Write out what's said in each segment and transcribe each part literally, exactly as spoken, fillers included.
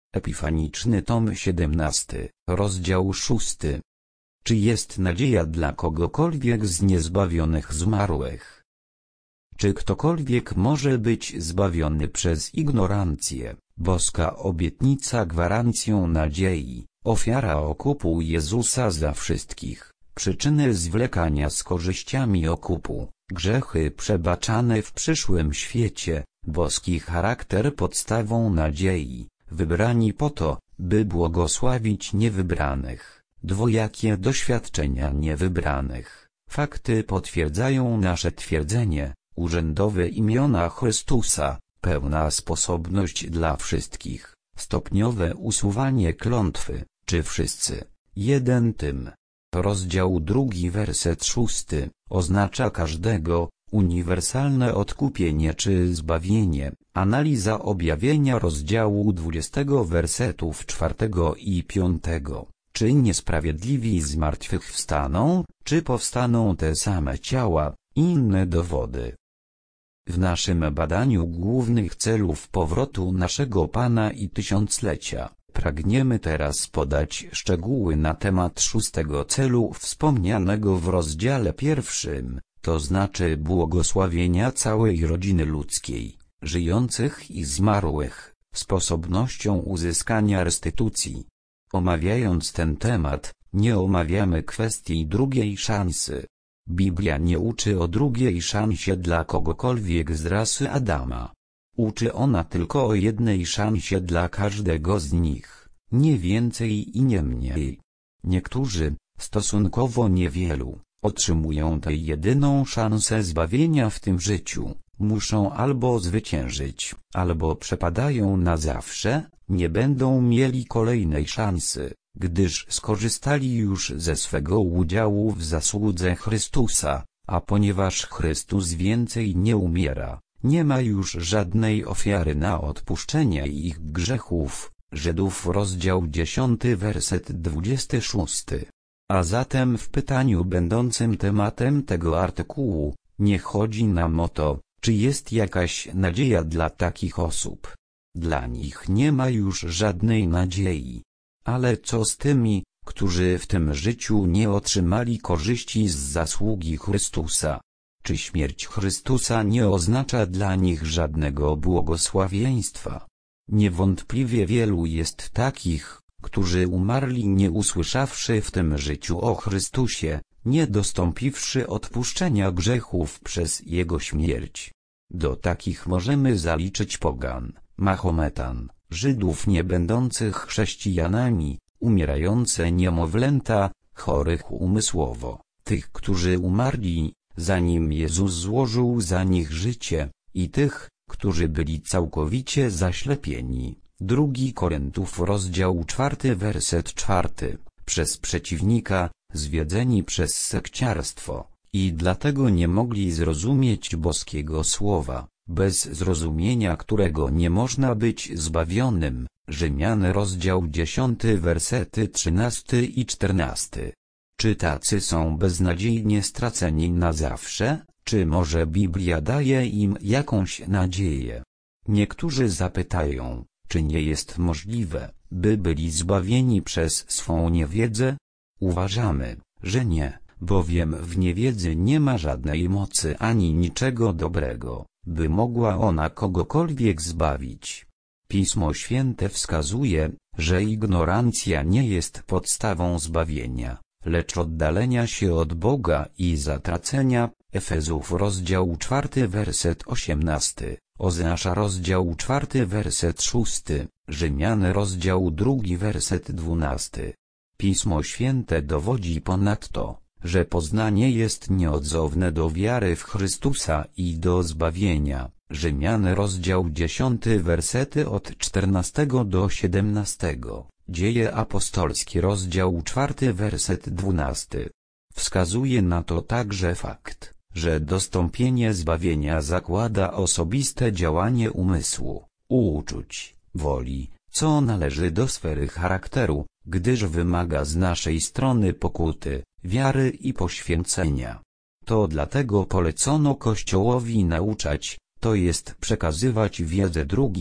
Epifaniczny tom siedemnasty, rozdział szósty. Czy jest nadzieja dla kogokolwiek z niezbawionych zmarłych? Czy ktokolwiek może być zbawiony przez ignorancję? Boska obietnica gwarancją nadziei, ofiara okupu Jezusa za wszystkich, przyczyny zwlekania z korzyściami okupu, grzechy przebaczane w przyszłym świecie, boski charakter podstawą nadziei, wybrani po to, by błogosławić niewybranych, dwojakie doświadczenia niewybranych. Fakty potwierdzają nasze twierdzenie, urzędowe imiona Chrystusa, pełna sposobność dla wszystkich, stopniowe usuwanie klątwy, czy wszyscy, jeden tym. Rozdział drugi werset szósty, oznacza każdego, uniwersalne odkupienie czy zbawienie, analiza objawienia rozdziału dwudziestego wersetów czwartego i piątego. Czy niesprawiedliwi zmartwychwstaną, czy powstaną te same ciała, inne dowody. W naszym badaniu głównych celów powrotu naszego Pana i tysiąclecia, pragniemy teraz podać szczegóły na temat szóstego celu wspomnianego w rozdziale pierwszym, to znaczy błogosławienia całej rodziny ludzkiej, żyjących i zmarłych, sposobnością uzyskania restytucji. Omawiając ten temat, nie omawiamy kwestii drugiej szansy. Biblia nie uczy o drugiej szansie dla kogokolwiek z rasy Adama. Uczy ona tylko o jednej szansie dla każdego z nich, nie więcej i nie mniej. Niektórzy, stosunkowo niewielu, otrzymują tę jedyną szansę zbawienia w tym życiu, muszą albo zwyciężyć, albo przepadają na zawsze, nie będą mieli kolejnej szansy, gdyż skorzystali już ze swego udziału w zasłudze Chrystusa, a ponieważ Chrystus więcej nie umiera, nie ma już żadnej ofiary na odpuszczenie ich grzechów. Żydów rozdział dziesiąty werset dwudziesty szósty. A zatem w pytaniu będącym tematem tego artykułu, nie chodzi nam o to, czy jest jakaś nadzieja dla takich osób. Dla nich nie ma już żadnej nadziei. Ale co z tymi, którzy w tym życiu nie otrzymali korzyści z zasługi Chrystusa? Czy śmierć Chrystusa nie oznacza dla nich żadnego błogosławieństwa? Niewątpliwie wielu jest takich, którzy umarli nie usłyszawszy w tym życiu o Chrystusie, nie dostąpiwszy odpuszczenia grzechów przez Jego śmierć. Do takich możemy zaliczyć pogan, Mahometan, Żydów nie będących chrześcijanami, umierające niemowlęta, chorych umysłowo, tych, którzy umarli, zanim Jezus złożył za nich życie, i tych, którzy byli całkowicie zaślepieni. Drugi Koryntów rozdział czwarty werset czwarty, przez przeciwnika, zwiedzeni przez sekciarstwo, i dlatego nie mogli zrozumieć boskiego słowa, bez zrozumienia którego nie można być zbawionym. Rzymian rozdział dziesiąty wersety trzynasty i czternasty. Czy tacy są beznadziejnie straceni na zawsze, czy może Biblia daje im jakąś nadzieję? Niektórzy zapytają, czy nie jest możliwe, by byli zbawieni przez swą niewiedzę? Uważamy, że nie, bowiem w niewiedzy nie ma żadnej mocy ani niczego dobrego, by mogła ona kogokolwiek zbawić. Pismo Święte wskazuje, że ignorancja nie jest podstawą zbawienia, lecz oddalenia się od Boga i zatracenia. Efezów rozdział czwarty werset osiemnasty, oznacza rozdział czwarty werset szósty, Rzymian rozdział drugi werset dwunasty. Pismo Święte dowodzi ponadto, że poznanie jest nieodzowne do wiary w Chrystusa i do zbawienia. Rzymian rozdział dziesiąty wersety od czternastego do siedemnastego, Dzieje apostolskie rozdział czwarty werset dwunasty. Wskazuje na to także fakt, że dostąpienie zbawienia zakłada osobiste działanie umysłu, uczuć, woli, co należy do sfery charakteru, gdyż wymaga z naszej strony pokuty, wiary i poświęcenia. To dlatego polecono Kościołowi nauczać, to jest przekazywać wiedzę drugim,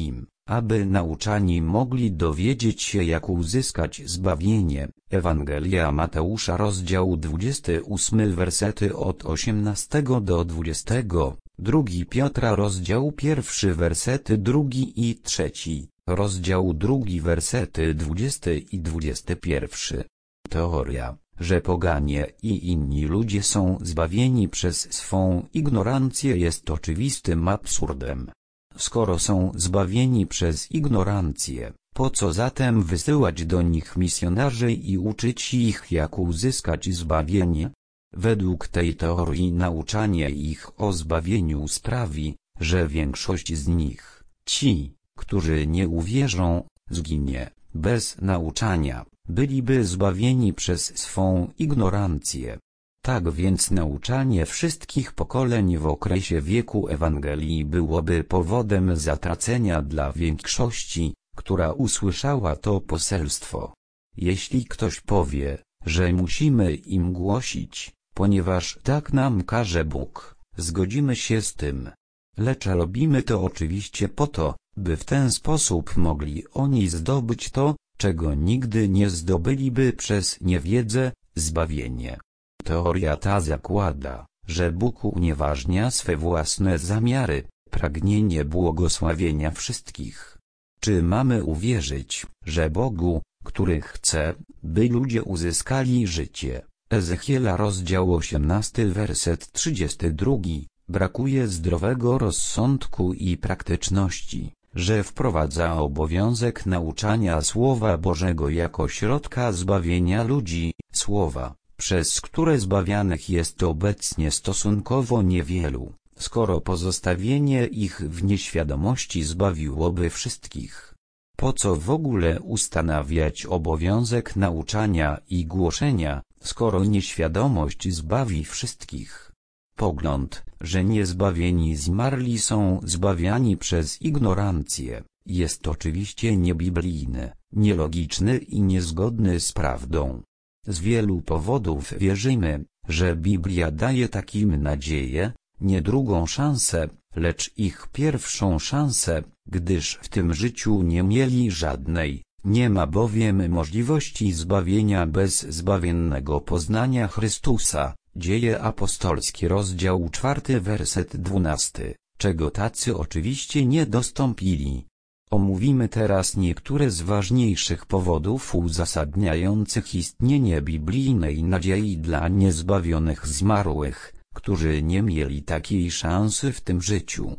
aby nauczani mogli dowiedzieć się, jak uzyskać zbawienie. Ewangelia Mateusza, rozdział dwudziesty ósmy, wersety od osiemnastego do dwudziestego, drugi Piotra, rozdział pierwszy, wersety drugi i trzeci, rozdział drugi, wersety dwudziesty i dwudziesty pierwszy. Teoria, że poganie i inni ludzie są zbawieni przez swą ignorancję, jest oczywistym absurdem. Skoro są zbawieni przez ignorancję, po co zatem wysyłać do nich misjonarzy i uczyć ich, jak uzyskać zbawienie? Według tej teorii nauczanie ich o zbawieniu sprawi, że większość z nich, ci, którzy nie uwierzą, zginie. Bez nauczania byliby zbawieni przez swą ignorancję. Tak więc nauczanie wszystkich pokoleń w okresie wieku Ewangelii byłoby powodem zatracenia dla większości, która usłyszała to poselstwo. Jeśli ktoś powie, że musimy im głosić, ponieważ tak nam każe Bóg, zgodzimy się z tym. Lecz robimy to oczywiście po to, by w ten sposób mogli oni zdobyć to, czego nigdy nie zdobyliby przez niewiedzę, zbawienie. Teoria ta zakłada, że Bóg unieważnia swe własne zamiary, pragnienie błogosławienia wszystkich. Czy mamy uwierzyć, że Bogu, który chce, by ludzie uzyskali życie? Ezechiela, rozdział osiemnasty, werset trzydziesty drugi, brakuje zdrowego rozsądku i praktyczności, że wprowadza obowiązek nauczania Słowa Bożego jako środka zbawienia ludzi, słowa, przez które zbawianych jest obecnie stosunkowo niewielu, skoro pozostawienie ich w nieświadomości zbawiłoby wszystkich. Po co w ogóle ustanawiać obowiązek nauczania i głoszenia, skoro nieświadomość zbawi wszystkich? Pogląd, że niezbawieni zmarli są zbawiani przez ignorancję, jest oczywiście niebiblijny, nielogiczny i niezgodny z prawdą. Z wielu powodów wierzymy, że Biblia daje takim nadzieję, nie drugą szansę, lecz ich pierwszą szansę, gdyż w tym życiu nie mieli żadnej. Nie ma bowiem możliwości zbawienia bez zbawiennego poznania Chrystusa. Dzieje apostolskie, rozdział czwarty, werset dwunasty, czego tacy oczywiście nie dostąpili. Omówimy teraz niektóre z ważniejszych powodów uzasadniających istnienie biblijnej nadziei dla niezbawionych zmarłych, którzy nie mieli takiej szansy w tym życiu.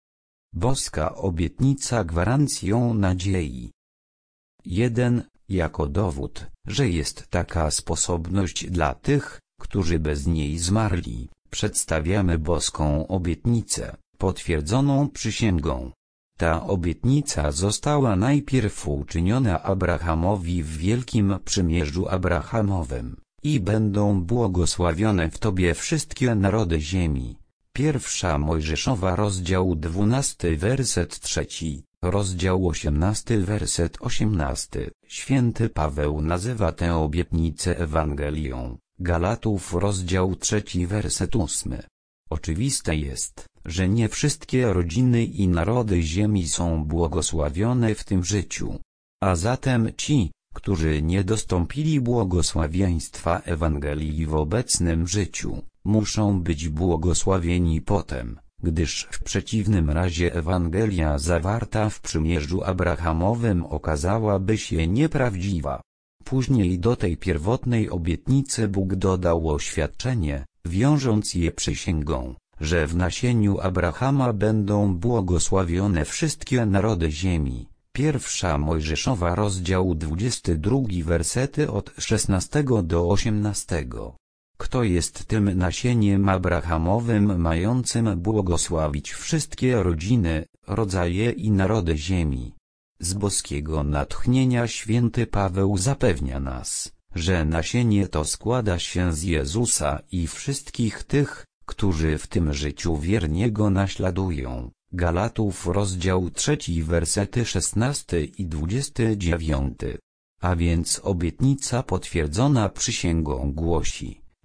Boska obietnica gwarancją nadziei. jeden. Jako dowód, że jest taka sposobność dla tych, którzy bez niej zmarli, przedstawiamy boską obietnicę, potwierdzoną przysięgą. Ta obietnica została najpierw uczyniona Abrahamowi w Wielkim Przymierzu Abrahamowym: i będą błogosławione w Tobie wszystkie narody ziemi. Pierwsza Mojżeszowa, rozdział dwunasty, werset trzeci, rozdział osiemnasty, werset osiemnasty. Święty Paweł nazywa tę obietnicę Ewangelią. Galatów, rozdział trzeci, werset ósmy. Oczywiste jest, że nie wszystkie rodziny i narody ziemi są błogosławione w tym życiu. A zatem ci, którzy nie dostąpili błogosławieństwa Ewangelii w obecnym życiu, muszą być błogosławieni potem, gdyż w przeciwnym razie Ewangelia zawarta w przymierzu Abrahamowym okazałaby się nieprawdziwa. Później do tej pierwotnej obietnicy Bóg dodał oświadczenie, wiążąc je przysięgą, że w nasieniu Abrahama będą błogosławione wszystkie narody ziemi. Pierwsza Mojżeszowa, rozdział dwudziesty drugi, wersety od szesnastego do osiemnastego. Kto jest tym nasieniem Abrahamowym mającym błogosławić wszystkie rodziny, rodzaje i narody ziemi? Z boskiego natchnienia święty Paweł zapewnia nas, że nasienie to składa się z Jezusa i wszystkich tych, którzy w tym życiu wiernie Go naśladują. Galatów, rozdział trzeci, wersety szesnasty i dwudziesty dziewiąty. A więc obietnica potwierdzona przysięgą głosi,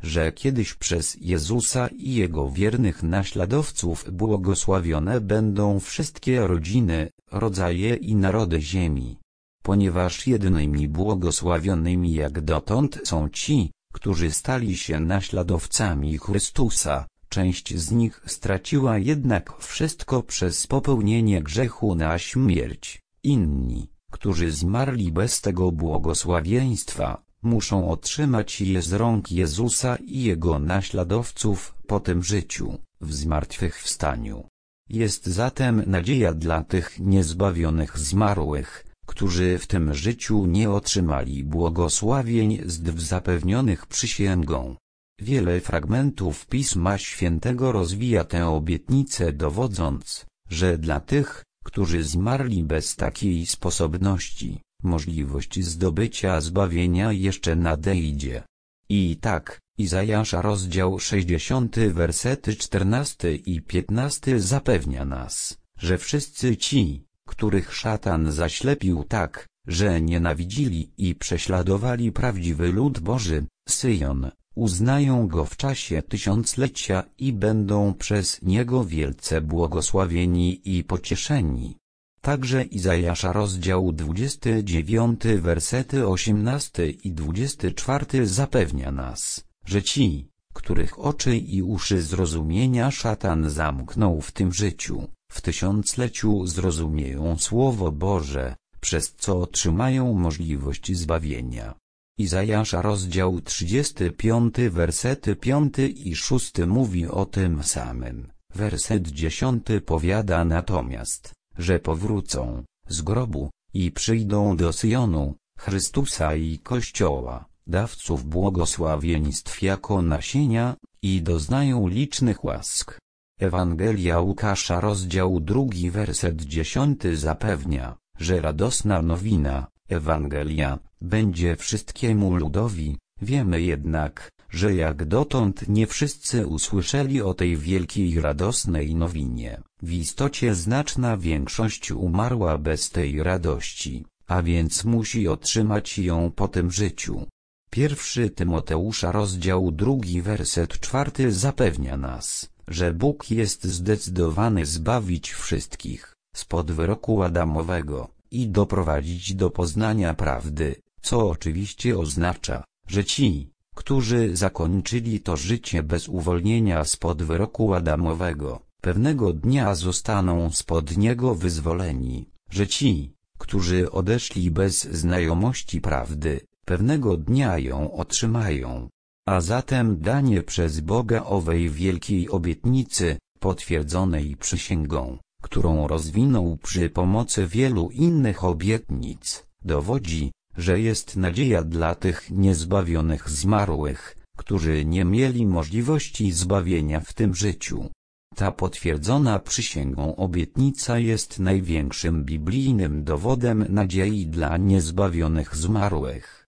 że kiedyś przez Jezusa i Jego wiernych naśladowców błogosławione będą wszystkie rodziny, rodzaje i narody ziemi. Ponieważ jedynymi błogosławionymi jak dotąd są ci, którzy stali się naśladowcami Chrystusa, część z nich straciła jednak wszystko przez popełnienie grzechu na śmierć. Inni, którzy zmarli bez tego błogosławieństwa, muszą otrzymać je z rąk Jezusa i Jego naśladowców po tym życiu, w zmartwychwstaniu. Jest zatem nadzieja dla tych niezbawionych zmarłych, którzy w tym życiu nie otrzymali błogosławieństw zapewnionych przysięgą. Wiele fragmentów Pisma Świętego rozwija tę obietnicę, dowodząc, że dla tych, którzy zmarli bez takiej sposobności, możliwość zdobycia zbawienia jeszcze nadejdzie. I tak, Izajasza rozdział sześćdziesiąty wersety czternasty i piętnasty zapewnia nas, że wszyscy ci, których szatan zaślepił tak, że nienawidzili i prześladowali prawdziwy lud Boży, Syjon, uznają go w czasie tysiąclecia i będą przez niego wielce błogosławieni i pocieszeni. Także Izajasza rozdział dwudziesty dziewiąty wersety osiemnasty i dwudziesty czwarty zapewnia nas, że ci, których oczy i uszy zrozumienia szatan zamknął w tym życiu, w tysiącleciu zrozumieją Słowo Boże, przez co otrzymają możliwość zbawienia. Izajasza rozdział trzydziesty piąty wersety piąty i szósty mówi o tym samym. Werset dziesiąty powiada natomiast, że powrócą z grobu i przyjdą do Syjonu, Chrystusa i Kościoła, dawców błogosławieństw jako nasienia, i doznają licznych łask. Ewangelia Łukasza rozdział drugi werset dziesiąty zapewnia, że radosna nowina, Ewangelia, będzie wszystkiemu ludowi. Wiemy jednak, że jak dotąd nie wszyscy usłyszeli o tej wielkiej radosnej nowinie. W istocie znaczna większość umarła bez tej radości, a więc musi otrzymać ją po tym życiu. Pierwszy Tymoteusza rozdział drugi werset czwarty zapewnia nas, że Bóg jest zdecydowany zbawić wszystkich spod wyroku Adamowego i doprowadzić do poznania prawdy, co oczywiście oznacza, że ci, którzy zakończyli to życie bez uwolnienia spod wyroku Adamowego, pewnego dnia zostaną spod niego wyzwoleni, że ci, którzy odeszli bez znajomości prawdy, pewnego dnia ją otrzymają. A zatem danie przez Boga owej wielkiej obietnicy, potwierdzonej przysięgą, którą rozwinął przy pomocy wielu innych obietnic, dowodzi, że jest nadzieja dla tych niezbawionych zmarłych, którzy nie mieli możliwości zbawienia w tym życiu. Ta potwierdzona przysięgą obietnica jest największym biblijnym dowodem nadziei dla niezbawionych zmarłych.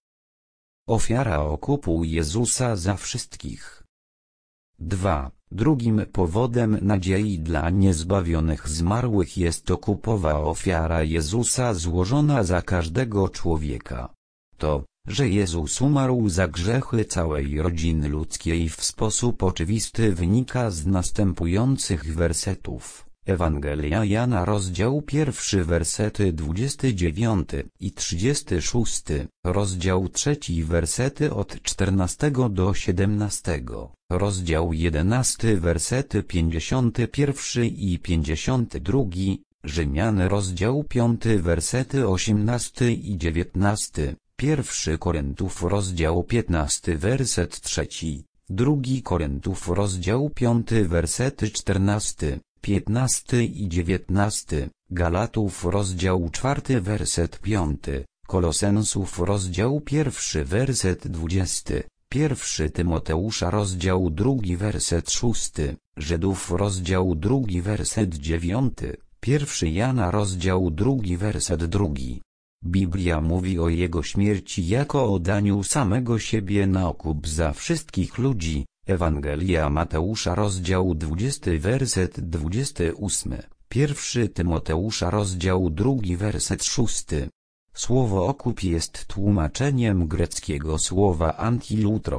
Ofiara okupu Jezusa za wszystkich. dwa. Drugim powodem nadziei dla niezbawionych zmarłych jest okupowa ofiara Jezusa złożona za każdego człowieka. To, że Jezus umarł za grzechy całej rodziny ludzkiej w sposób oczywisty wynika z następujących wersetów. Ewangelia Jana rozdział pierwszy wersety dwudziesty dziewiąty i trzydziesty szósty, rozdział trzeci wersety od czternastego do siedemnastego, rozdział jedenasty wersety pięćdziesiąty pierwszy i pięćdziesiąty drugi, Rzymian rozdział piąty wersety osiemnasty i dziewiętnasty, pierwszy Koryntów rozdział piętnasty werset trzeci, drugi Koryntów rozdział piąty wersety czternasty, piętnasty i dziewiętnasty, Galatów rozdział czwarty werset piąty, Kolosensów rozdział pierwszy werset dwudziesty, pierwszy Tymoteusza rozdział drugi werset szósty, Żydów rozdział drugi werset dziewiąty, pierwszy Jana rozdział drugi werset drugi. Biblia mówi o Jego śmierci jako o daniu samego siebie na okup za wszystkich ludzi. Ewangelia Mateusza rozdział dwudziesty werset dwudziesty ósmy, pierwszy Tymoteusza rozdział drugi werset szósty. Słowo okup jest tłumaczeniem greckiego słowa antilutron,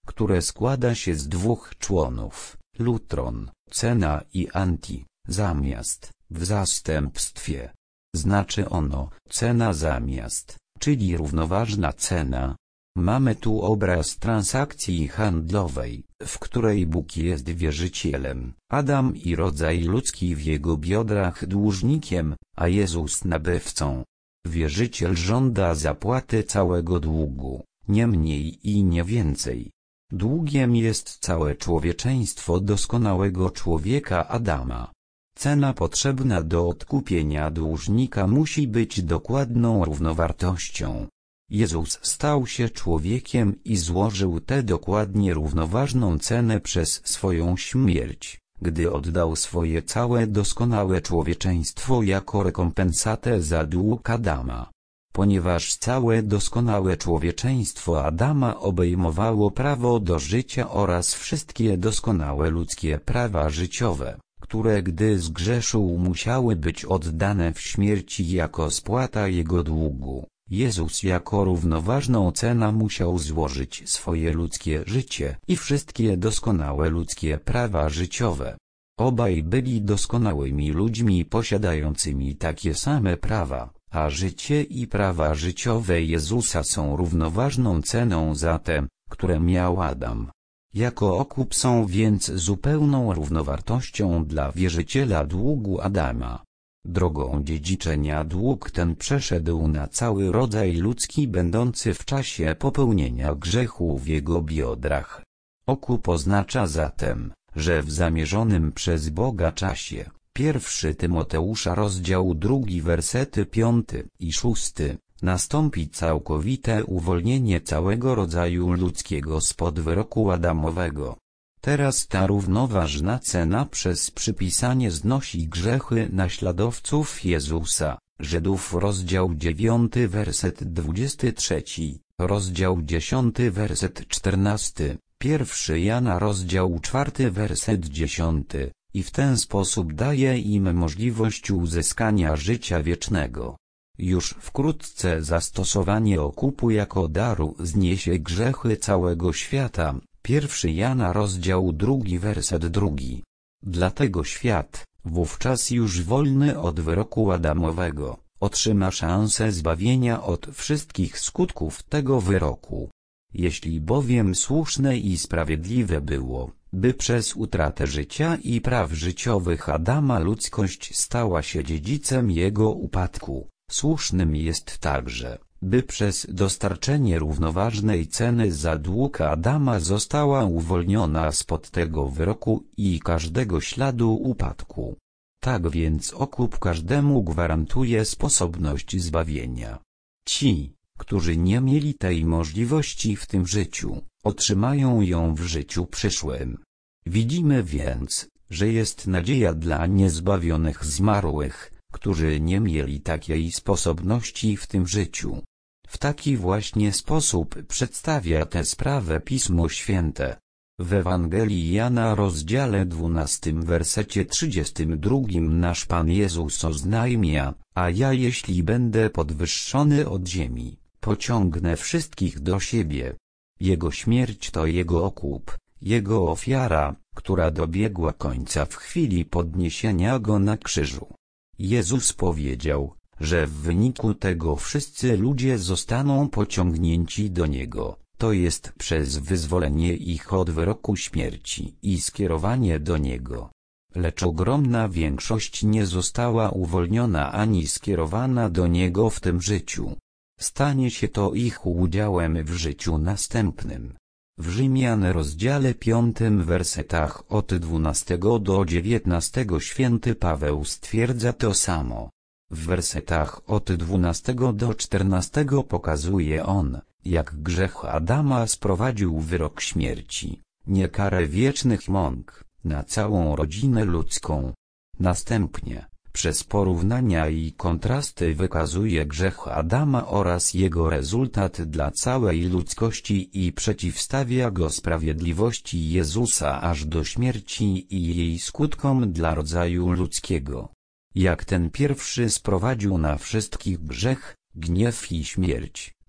które składa się z dwóch członów, lutron, cena i anti, zamiast, w zastępstwie. Znaczy ono, cena zamiast, czyli równoważna cena. Mamy tu obraz transakcji handlowej, w której Bóg jest wierzycielem, Adam i rodzaj ludzki w jego biodrach dłużnikiem, a Jezus nabywcą. Wierzyciel żąda zapłaty całego długu, nie mniej i nie więcej. Długiem jest całe człowieczeństwo doskonałego człowieka Adama. Cena potrzebna do odkupienia dłużnika musi być dokładną równowartością. Jezus stał się człowiekiem i złożył tę dokładnie równoważną cenę przez swoją śmierć, gdy oddał swoje całe doskonałe człowieczeństwo jako rekompensatę za dług Adama. Ponieważ całe doskonałe człowieczeństwo Adama obejmowało prawo do życia oraz wszystkie doskonałe ludzkie prawa życiowe, które gdy zgrzeszył musiały być oddane w śmierci jako spłata jego długu, Jezus jako równoważną cenę musiał złożyć swoje ludzkie życie i wszystkie doskonałe ludzkie prawa życiowe. Obaj byli doskonałymi ludźmi posiadającymi takie same prawa, a życie i prawa życiowe Jezusa są równoważną ceną za te, które miał Adam. Jako okup są więc zupełną równowartością dla wierzyciela długu Adama. Drogą dziedziczenia dług ten przeszedł na cały rodzaj ludzki będący w czasie popełnienia grzechu w jego biodrach. Okup oznacza zatem, że w zamierzonym przez Boga czasie, pierwszy Tymoteusza rozdział drugi wersety piąty i szósty, nastąpi całkowite uwolnienie całego rodzaju ludzkiego spod wyroku Adamowego. Teraz ta równoważna cena przez przypisanie znosi grzechy naśladowców Jezusa. Żydów rozdział dziewiąty werset dwudziesty trzeci, rozdział dziesiąty werset czternasty, pierwszy Jana rozdział czwarty werset dziesiąty, i w ten sposób daje im możliwość uzyskania życia wiecznego. Już wkrótce zastosowanie okupu jako daru zniesie grzechy całego świata. Pierwszy Jana rozdział drugi werset drugi. Dlatego świat, wówczas już wolny od wyroku Adamowego, otrzyma szansę zbawienia od wszystkich skutków tego wyroku. Jeśli bowiem słuszne i sprawiedliwe było, by przez utratę życia i praw życiowych Adama ludzkość stała się dziedzicem jego upadku, słusznym jest także, by przez dostarczenie równoważnej ceny za dług Adama została uwolniona spod tego wyroku i każdego śladu upadku. Tak więc okup każdemu gwarantuje sposobność zbawienia. Ci, którzy nie mieli tej możliwości w tym życiu, otrzymają ją w życiu przyszłym. Widzimy więc, że jest nadzieja dla niezbawionych zmarłych, którzy nie mieli takiej sposobności w tym życiu. W taki właśnie sposób przedstawia tę sprawę Pismo Święte. W Ewangelii Jana rozdziale dwunastym wersecie trzydziestym drugim nasz Pan Jezus oznajmia, a ja jeśli będę podwyższony od ziemi, pociągnę wszystkich do siebie. Jego śmierć to Jego okup, Jego ofiara, która dobiegła końca w chwili podniesienia Go na krzyżu. Jezus powiedział, że w wyniku tego wszyscy ludzie zostaną pociągnięci do Niego, to jest przez wyzwolenie ich od wyroku śmierci i skierowanie do Niego. Lecz ogromna większość nie została uwolniona ani skierowana do Niego w tym życiu. Stanie się to ich udziałem w życiu następnym. W Rzymian rozdziale piątym wersetach od dwunastego do dziewiętnastego święty Paweł stwierdza to samo. W wersetach od dwunastego do czternastego pokazuje on, jak grzech Adama sprowadził wyrok śmierci, nie karę wiecznych mąk, na całą rodzinę ludzką. Następnie, przez porównania i kontrasty wykazuje grzech Adama oraz jego rezultat dla całej ludzkości i przeciwstawia go sprawiedliwości Jezusa aż do śmierci i jej skutkom dla rodzaju ludzkiego. Jak ten pierwszy sprowadził na wszystkich grzech, gniew i śmierć,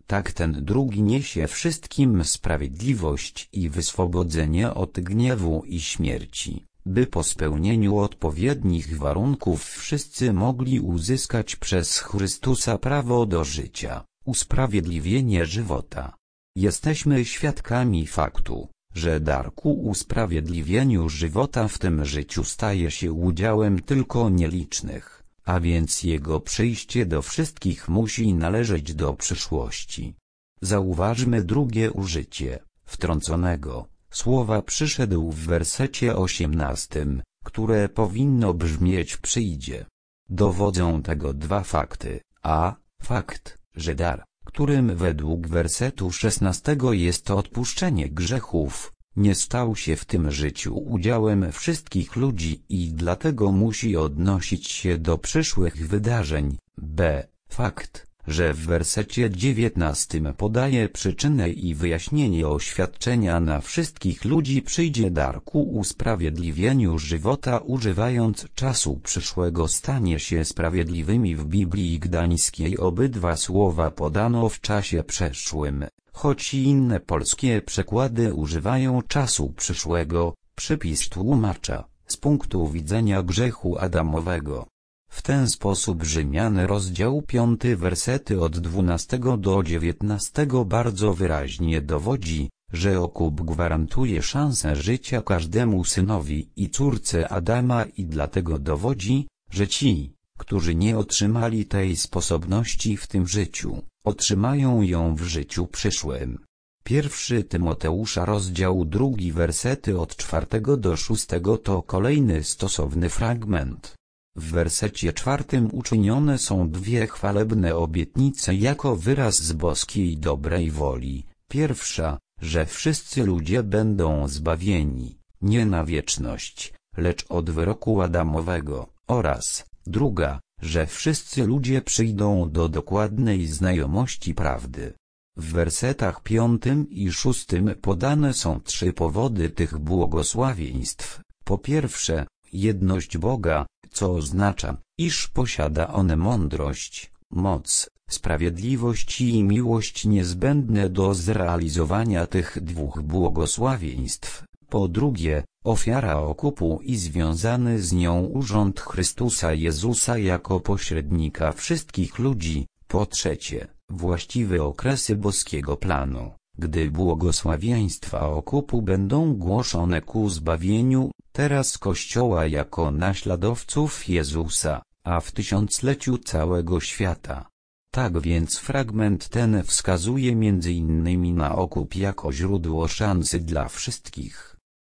tak ten drugi niesie wszystkim sprawiedliwość i wyswobodzenie od gniewu i śmierci, by po spełnieniu odpowiednich warunków wszyscy mogli uzyskać przez Chrystusa prawo do życia, usprawiedliwienie żywota. Jesteśmy świadkami faktu, że dar ku usprawiedliwieniu żywota w tym życiu staje się udziałem tylko nielicznych, a więc jego przyjście do wszystkich musi należeć do przyszłości. Zauważmy drugie użycie wtrąconego słowa przyszedł w wersecie osiemnastym, które powinno brzmieć przyjdzie. Dowodzą tego dwa fakty, a fakt, że dar, którym według wersetu szesnastego jest to odpuszczenie grzechów, nie stał się w tym życiu udziałem wszystkich ludzi i dlatego musi odnosić się do przyszłych wydarzeń. B. Fakt, że w wersecie dziewiętnastym podaje przyczynę i wyjaśnienie oświadczenia na wszystkich ludzi przyjdzie dar ku usprawiedliwieniu żywota używając czasu przyszłego stanie się sprawiedliwymi w Biblii Gdańskiej obydwa słowa podano w czasie przeszłym, choć inne polskie przekłady używają czasu przyszłego, przypis tłumacza, z punktu widzenia grzechu adamowego. W ten sposób Rzymian rozdział piąty wersety od dwunastego do dziewiętnastego bardzo wyraźnie dowodzi, że okup gwarantuje szansę życia każdemu synowi i córce Adama i dlatego dowodzi, że ci, którzy nie otrzymali tej sposobności w tym życiu, otrzymają ją w życiu przyszłym. Pierwszy Tymoteusza rozdział drugi wersety od czwartego do szóstego to kolejny stosowny fragment. W wersecie czwartym uczynione są dwie chwalebne obietnice jako wyraz z boskiej dobrej woli. Pierwsza, że wszyscy ludzie będą zbawieni, nie na wieczność, lecz od wyroku adamowego, oraz druga, że wszyscy ludzie przyjdą do dokładnej znajomości prawdy. W wersetach piątym i szóstym podane są trzy powody tych błogosławieństw. Po pierwsze, jedność Boga, co oznacza, iż posiada on mądrość, moc, sprawiedliwość i miłość niezbędne do zrealizowania tych dwóch błogosławieństw. Po drugie, ofiara okupu i związany z nią urząd Chrystusa Jezusa jako pośrednika wszystkich ludzi. Po trzecie, właściwe okresy boskiego planu, gdy błogosławieństwa okupu będą głoszone ku zbawieniu, teraz Kościoła jako naśladowców Jezusa, a w tysiącleciu całego świata. Tak więc fragment ten wskazuje między innymi na okup jako źródło szansy dla wszystkich.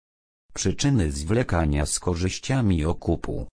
Przyczyny zwlekania z korzyściami okupu.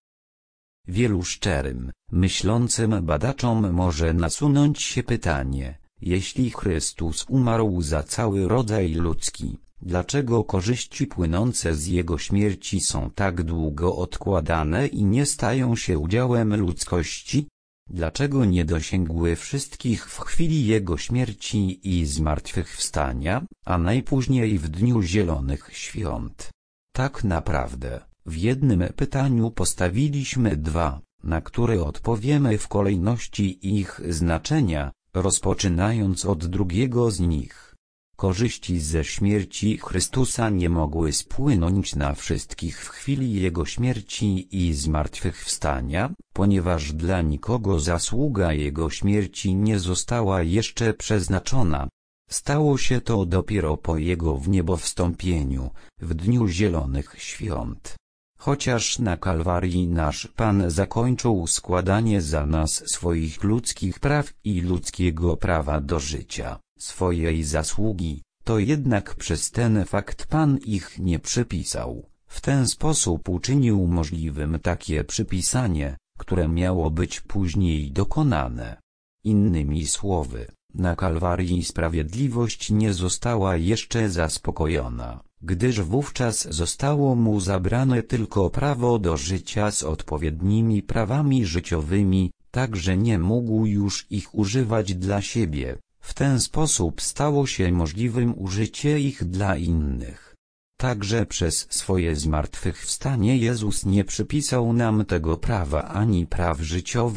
Wielu szczerym, myślącym badaczom może nasunąć się pytanie, jeśli Chrystus umarł za cały rodzaj ludzki, dlaczego korzyści płynące z Jego śmierci są tak długo odkładane i nie stają się udziałem ludzkości? Dlaczego nie dosięgły wszystkich w chwili Jego śmierci i zmartwychwstania, a najpóźniej w dniu Zielonych Świąt? Tak naprawdę, w jednym pytaniu postawiliśmy dwa, na które odpowiemy w kolejności ich znaczenia, rozpoczynając od drugiego z nich. Korzyści ze śmierci Chrystusa nie mogły spłynąć na wszystkich w chwili Jego śmierci i zmartwychwstania, ponieważ dla nikogo zasługa Jego śmierci nie została jeszcze przeznaczona. Stało się to dopiero po Jego w niebo wstąpieniu, w dniu Zielonych Świąt. Chociaż na Kalwarii nasz Pan zakończył składanie za nas swoich ludzkich praw i ludzkiego prawa do życia, swojej zasługi, to jednak przez ten fakt Pan ich nie przypisał. W ten sposób uczynił możliwym takie przypisanie, które miało być później dokonane. Innymi słowy, na Kalwarii sprawiedliwość nie została jeszcze zaspokojona, gdyż wówczas zostało mu zabrane tylko prawo do życia z odpowiednimi prawami życiowymi, tak że nie mógł już ich używać dla siebie. W ten sposób stało się możliwym użycie ich dla innych. Także przez swoje zmartwychwstanie Jezus nie przypisał nam tego prawa ani praw życiowych,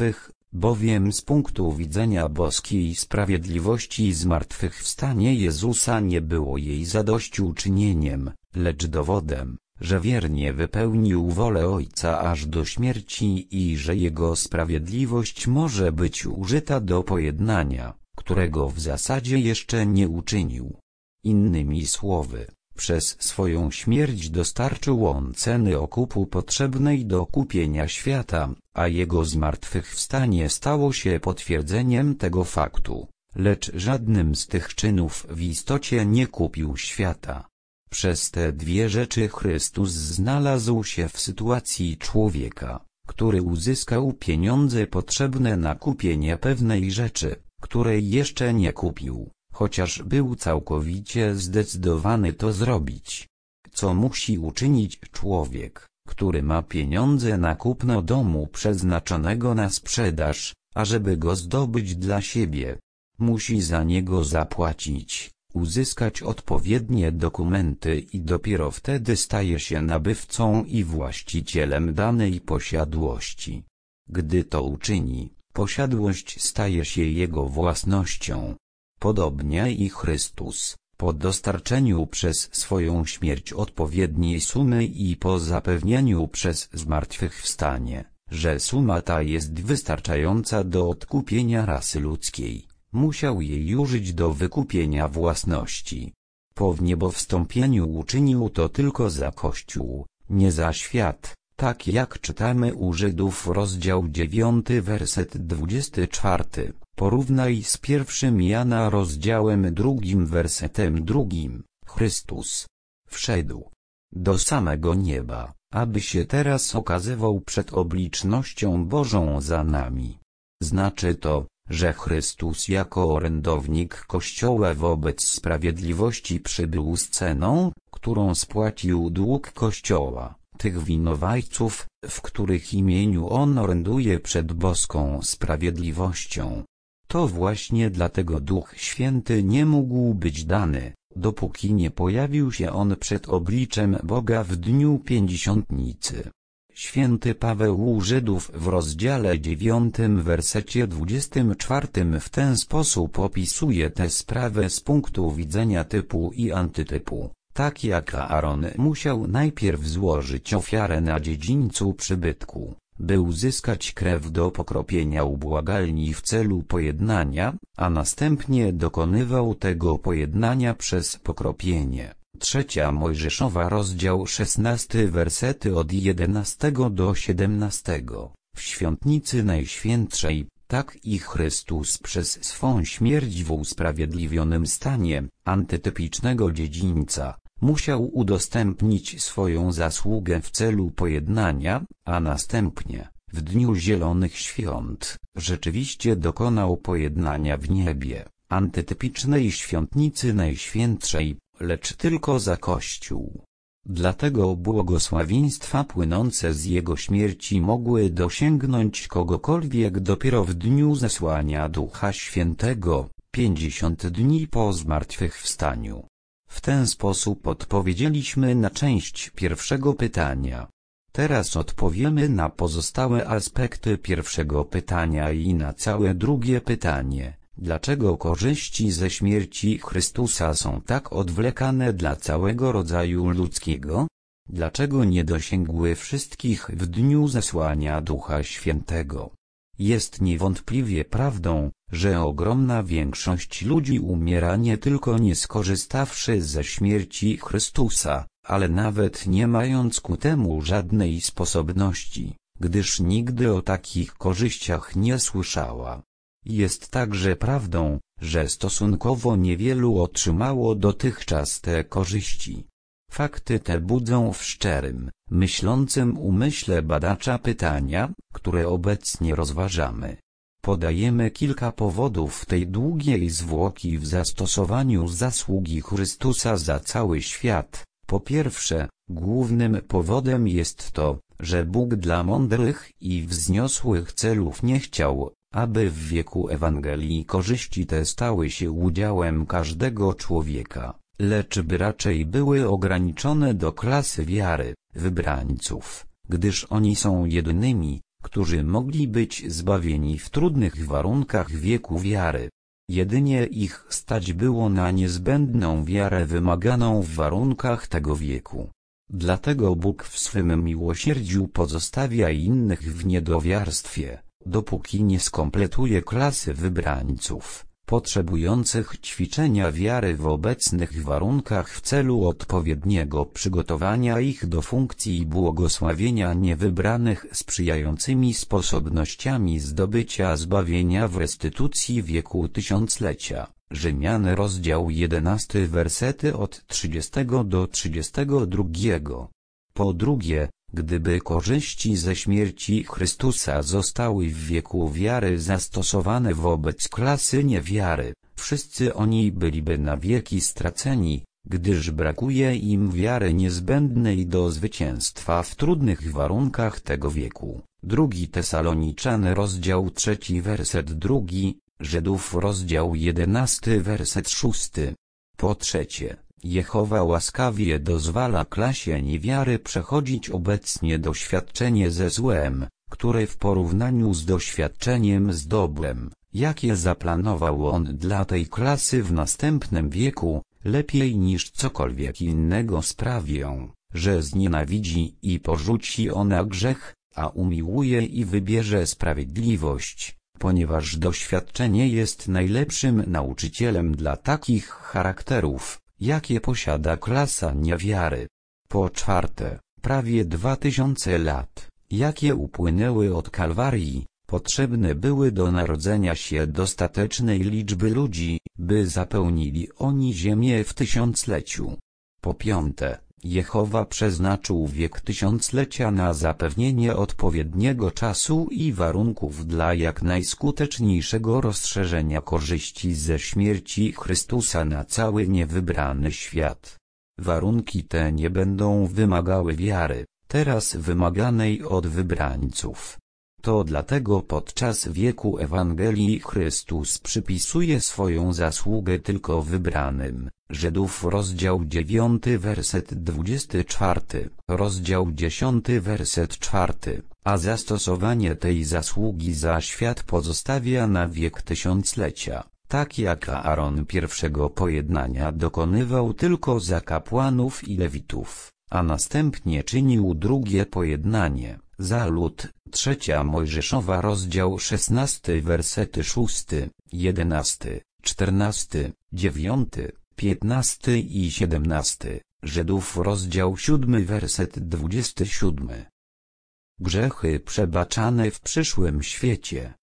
Bowiem z punktu widzenia boskiej sprawiedliwości zmartwychwstanie Jezusa nie było jej zadośćuczynieniem, lecz dowodem, że wiernie wypełnił wolę Ojca aż do śmierci i że Jego sprawiedliwość może być użyta do pojednania, którego w zasadzie jeszcze nie uczynił. Innymi słowy, przez swoją śmierć dostarczył On ceny okupu potrzebnej do kupienia świata, a Jego zmartwychwstanie stało się potwierdzeniem tego faktu, lecz żadnym z tych czynów w istocie nie kupił świata. Przez te dwie rzeczy Chrystus znalazł się w sytuacji człowieka, który uzyskał pieniądze potrzebne na kupienie pewnej rzeczy, której jeszcze nie kupił, chociaż był całkowicie zdecydowany to zrobić. Co musi uczynić człowiek, który ma pieniądze na kupno domu przeznaczonego na sprzedaż, ażeby go zdobyć dla siebie? Musi za niego zapłacić, uzyskać odpowiednie dokumenty i dopiero wtedy staje się nabywcą i właścicielem danej posiadłości. Gdy to uczyni, posiadłość staje się jego własnością. Podobnie i Chrystus, po dostarczeniu przez swoją śmierć odpowiedniej sumy i po zapewnieniu przez zmartwychwstanie, że suma ta jest wystarczająca do odkupienia rasy ludzkiej, musiał jej użyć do wykupienia własności. Po wniebowstąpieniu uczynił to tylko za Kościół, nie za świat, tak jak czytamy u Żydów rozdział dziewiąty werset dwudziesty czwarty. Porównaj z pierwszym Jana rozdziałem drugim wersetem drugim. Chrystus wszedł do samego nieba, aby się teraz okazywał przed oblicznością Bożą za nami. Znaczy to, że Chrystus jako orędownik Kościoła wobec sprawiedliwości przybył z ceną, którą spłacił dług Kościoła, tych winowajców, w których imieniu On oręduje przed boską sprawiedliwością. To właśnie dlatego Duch Święty nie mógł być dany, dopóki nie pojawił się On przed obliczem Boga w dniu pięćdziesiątnicy. Święty Paweł u Żydów w rozdziale dziewiątym wersecie dwudziestym czwartym w ten sposób opisuje tę sprawę z punktu widzenia typu i antytypu. Tak jak Aaron musiał najpierw złożyć ofiarę na dziedzińcu przybytku, by uzyskać krew do pokropienia ubłagalni w celu pojednania, a następnie dokonywał tego pojednania przez pokropienie. Trzecia Mojżeszowa rozdział szesnasty wersety od jedenastego do siedemnastego. W świątnicy Najświętszej, tak i Chrystus przez swą śmierć w usprawiedliwionym stanie, antytypicznego dziedzińca, musiał udostępnić swoją zasługę w celu pojednania, a następnie, w dniu Zielonych Świąt, rzeczywiście dokonał pojednania w niebie, antytypicznej świątnicy Najświętszej, lecz tylko za Kościół. Dlatego błogosławieństwa płynące z Jego śmierci mogły dosięgnąć kogokolwiek dopiero w dniu zesłania Ducha Świętego, pięćdziesiąt dni po zmartwychwstaniu. W ten sposób odpowiedzieliśmy na część pierwszego pytania. Teraz odpowiemy na pozostałe aspekty pierwszego pytania i na całe drugie pytanie. Dlaczego korzyści ze śmierci Chrystusa są tak odwlekane dla całego rodzaju ludzkiego? Dlaczego nie dosięgły wszystkich w dniu zesłania Ducha Świętego? Jest niewątpliwie prawdą, że ogromna większość ludzi umiera nie tylko nie skorzystawszy ze śmierci Chrystusa, ale nawet nie mając ku temu żadnej sposobności, gdyż nigdy o takich korzyściach nie słyszała. Jest także prawdą, że stosunkowo niewielu otrzymało dotychczas te korzyści. Fakty te budzą w szczerym, myślącym umyśle badacza pytania, które obecnie rozważamy. Podajemy kilka powodów tej długiej zwłoki w zastosowaniu zasługi Chrystusa za cały świat. Po pierwsze, głównym powodem jest to, że Bóg dla mądrych i wzniosłych celów nie chciał, aby w wieku Ewangelii korzyści te stały się udziałem każdego człowieka, lecz by raczej były ograniczone do klasy wiary, wybrańców, gdyż oni są jedynymi, którzy mogli być zbawieni w trudnych warunkach wieku wiary. Jedynie ich stać było na niezbędną wiarę wymaganą w warunkach tego wieku. Dlatego Bóg w swym miłosierdziu pozostawia innych w niedowiarstwie, dopóki nie skompletuje klasy wybrańców, potrzebujących ćwiczenia wiary w obecnych warunkach w celu odpowiedniego przygotowania ich do funkcji i błogosławienia niewybranych sprzyjającymi sposobnościami zdobycia zbawienia w restytucji wieku tysiąclecia. Rzymian rozdział jedenasty wersety od trzydziestego do trzydziestego drugiego. Po drugie, gdyby korzyści ze śmierci Chrystusa zostały w wieku wiary zastosowane wobec klasy niewiary, wszyscy oni byliby na wieki straceni, gdyż brakuje im wiary niezbędnej do zwycięstwa w trudnych warunkach tego wieku. Drugi Tesaloniczan rozdział trzeci werset drugi, Żydów rozdział jedenasty werset szósty. Po trzecie, Jehowa łaskawie dozwala klasie niewiary przechodzić obecnie doświadczenie ze złem, które w porównaniu z doświadczeniem z dobrem, jakie zaplanował on dla tej klasy w następnym wieku, lepiej niż cokolwiek innego sprawią, że znienawidzi i porzuci ona grzech, a umiłuje i wybierze sprawiedliwość, ponieważ doświadczenie jest najlepszym nauczycielem dla takich charakterów, jakie posiada klasa niewiary. Po czwarte, prawie dwa tysiące lat, jakie upłynęły od Kalwarii, potrzebne były do narodzenia się dostatecznej liczby ludzi, by zapełnili oni ziemię w tysiącleciu. Po piąte, Jehowa przeznaczył wiek tysiąclecia na zapewnienie odpowiedniego czasu i warunków dla jak najskuteczniejszego rozszerzenia korzyści ze śmierci Chrystusa na cały niewybrany świat. Warunki te nie będą wymagały wiary, teraz wymaganej od wybrańców. To dlatego podczas wieku Ewangelii Chrystus przypisuje swoją zasługę tylko wybranym. Żydów rozdział dziewiąty werset dwudziesty czwarty, rozdział dziesiąty werset czwarty, a zastosowanie tej zasługi za świat pozostawia na wiek tysiąclecia, tak jak Aaron pierwszego pojednania dokonywał tylko za kapłanów i lewitów, a następnie czynił drugie pojednanie za lud. Trzecia Mojżeszowa rozdział szesnasty wersety szósty, jedenasty, czternasty, dziewiąty, piętnasty i siedemnasty, Żydów rozdział siódmy werset dwudziesty siódmy. Grzechy przebaczane w przyszłym świecie.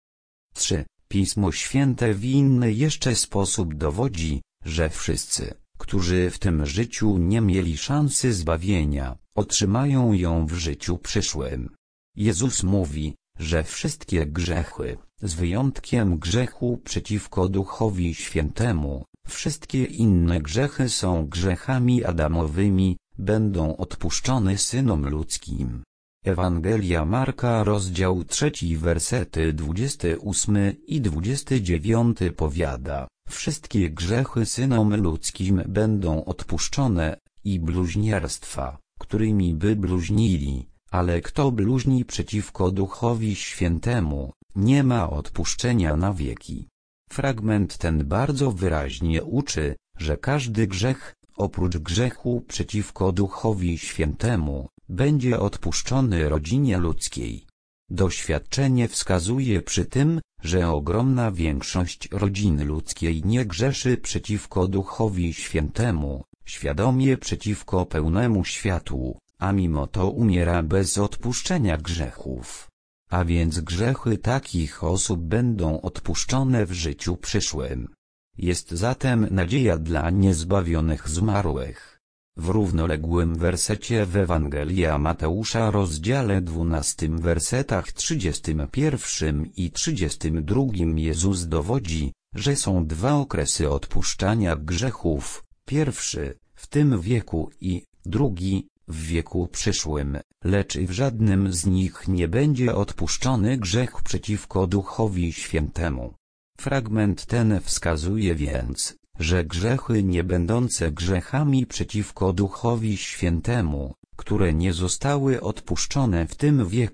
trzy. Pismo Święte w inny jeszcze sposób dowodzi, że wszyscy, którzy w tym życiu nie mieli szansy zbawienia, otrzymają ją w życiu przyszłym. Jezus mówi, że wszystkie grzechy, z wyjątkiem grzechu przeciwko Duchowi Świętemu, wszystkie inne grzechy są grzechami adamowymi, będą odpuszczone synom ludzkim. Ewangelia Marka rozdział trzeci wersety dwudziesty ósmy i dwudziesty dziewiąty powiada, wszystkie grzechy synom ludzkim będą odpuszczone, i bluźnierstwa, którymi by bluźnili, ale kto bluźni przeciwko Duchowi Świętemu, nie ma odpuszczenia na wieki. Fragment ten bardzo wyraźnie uczy, że każdy grzech, oprócz grzechu przeciwko Duchowi Świętemu, będzie odpuszczony rodzinie ludzkiej. Doświadczenie wskazuje przy tym, że ogromna większość rodziny ludzkiej nie grzeszy przeciwko Duchowi Świętemu, świadomie przeciwko pełnemu światłu, a mimo to umiera bez odpuszczenia grzechów. A więc grzechy takich osób będą odpuszczone w życiu przyszłym. Jest zatem nadzieja dla niezbawionych zmarłych. W równoległym wersecie w Ewangelii Mateusza rozdziale dwunastym wersetach trzydziestym pierwszym i trzydziestym drugim Jezus dowodzi, że są dwa okresy odpuszczania grzechów, pierwszy, w tym wieku i drugi, w wieku przyszłym, lecz w żadnym z nich nie będzie odpuszczony grzech przeciwko Duchowi Świętemu. Fragment ten wskazuje więc, że grzechy nie będące grzechami przeciwko Duchowi Świętemu, które nie zostały odpuszczone w tym wieku,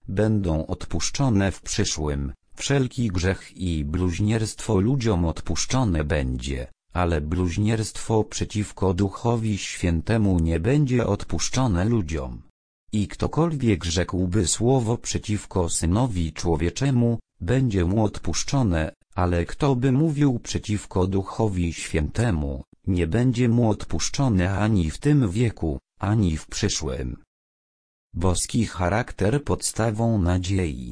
będą odpuszczone w przyszłym, wszelki grzech i bluźnierstwo ludziom odpuszczone będzie, ale bluźnierstwo przeciwko Duchowi Świętemu nie będzie odpuszczone ludziom. I ktokolwiek rzekłby słowo przeciwko Synowi Człowieczemu, będzie mu odpuszczone, ale kto by mówił przeciwko Duchowi Świętemu, nie będzie mu odpuszczone ani w tym wieku, ani w przyszłym. Boski charakter podstawą nadziei.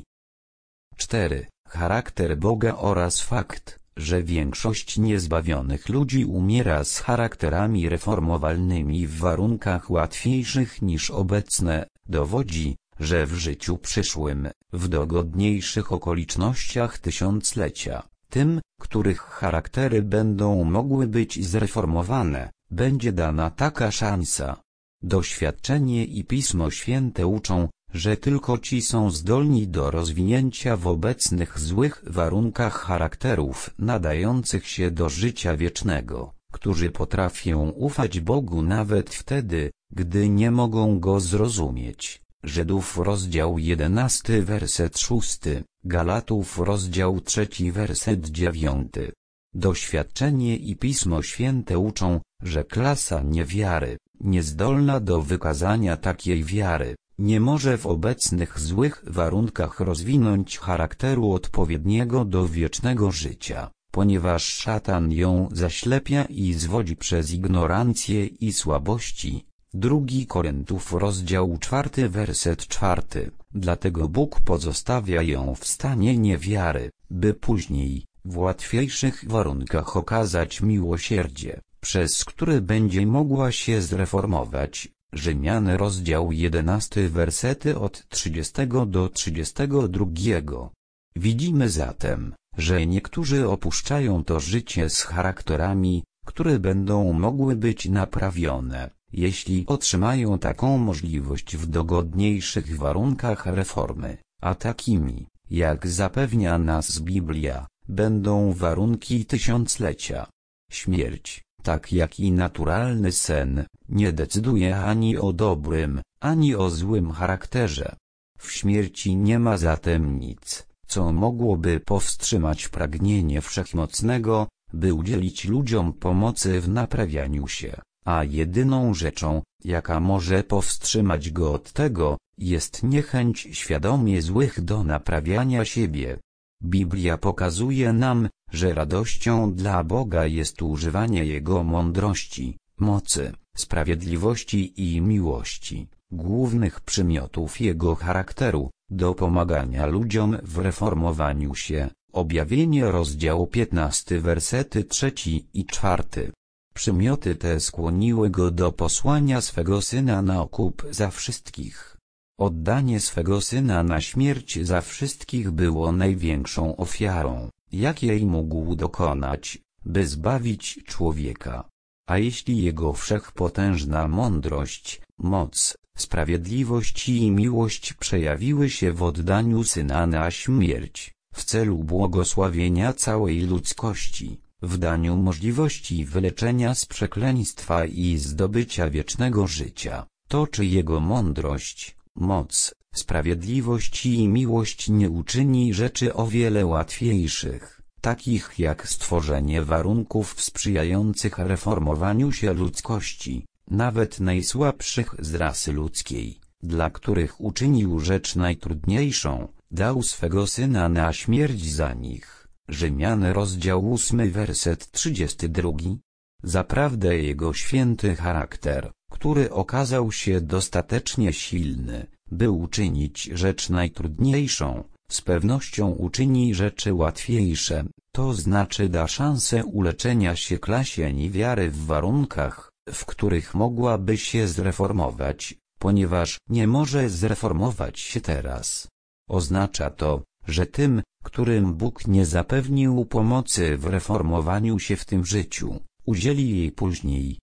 cztery. Charakter Boga oraz fakt, że większość niezbawionych ludzi umiera z charakterami reformowalnymi w warunkach łatwiejszych niż obecne, dowodzi, że w życiu przyszłym, w dogodniejszych okolicznościach tysiąclecia, tym, których charaktery będą mogły być zreformowane, będzie dana taka szansa. Doświadczenie i Pismo Święte uczą, że tylko ci są zdolni do rozwinięcia w obecnych złych warunkach charakterów nadających się do życia wiecznego, którzy potrafią ufać Bogu nawet wtedy, gdy nie mogą Go zrozumieć. Żydów rozdział jedenasty werset szósty, Galatów rozdział trzeci werset dziewiąty. Doświadczenie i Pismo Święte uczą, że klasa niewiary, niezdolna do wykazania takiej wiary, nie może w obecnych złych warunkach rozwinąć charakteru odpowiedniego do wiecznego życia, ponieważ szatan ją zaślepia i zwodzi przez ignorancję i słabości. Drugi Koryntów rozdział czwarty werset czwarty. Dlatego Bóg pozostawia ją w stanie niewiary, by później, w łatwiejszych warunkach okazać miłosierdzie, przez które będzie mogła się zreformować. Rzymian rozdział jedenasty wersety od trzydziestego do trzydziestego drugiego. Widzimy zatem, że niektórzy opuszczają to życie z charakterami, które będą mogły być naprawione, jeśli otrzymają taką możliwość w dogodniejszych warunkach reformy, a takimi, jak zapewnia nas Biblia, będą warunki tysiąclecia. Śmierć, tak jak i naturalny sen, nie decyduje ani o dobrym, ani o złym charakterze. W śmierci nie ma zatem nic, co mogłoby powstrzymać pragnienie Wszechmocnego, by udzielić ludziom pomocy w naprawianiu się, a jedyną rzeczą, jaka może powstrzymać go od tego, jest niechęć świadomie złych do naprawiania siebie. Biblia pokazuje nam, że radością dla Boga jest używanie Jego mądrości, mocy, sprawiedliwości i miłości, głównych przymiotów Jego charakteru, do pomagania ludziom w reformowaniu się. Objawienie rozdział piętnasty wersety trzeci i czwarty. Przymioty te skłoniły go do posłania swego Syna na okup za wszystkich. Oddanie swego Syna na śmierć za wszystkich było największą ofiarą, jakiej mógł dokonać, by zbawić człowieka. A jeśli Jego wszechpotężna mądrość, moc, sprawiedliwość i miłość przejawiły się w oddaniu Syna na śmierć, w celu błogosławienia całej ludzkości, w daniu możliwości wyleczenia z przekleństwa i zdobycia wiecznego życia, to czy Jego mądrość, moc, sprawiedliwość i miłość nie uczyni rzeczy o wiele łatwiejszych, takich jak stworzenie warunków sprzyjających reformowaniu się ludzkości, nawet najsłabszych z rasy ludzkiej, dla których uczynił rzecz najtrudniejszą, dał swego Syna na śmierć za nich. Rzymian rozdział ósmy werset trzydziesty drugi. Zaprawdę Jego święty charakter, który okazał się dostatecznie silny, by uczynić rzecz najtrudniejszą, z pewnością uczyni rzeczy łatwiejsze, to znaczy da szansę uleczenia się klasie niewiary w warunkach, w których mogłaby się zreformować, ponieważ nie może zreformować się teraz. Oznacza to, że tym, którym Bóg nie zapewnił pomocy w reformowaniu się w tym życiu, udzieli jej później.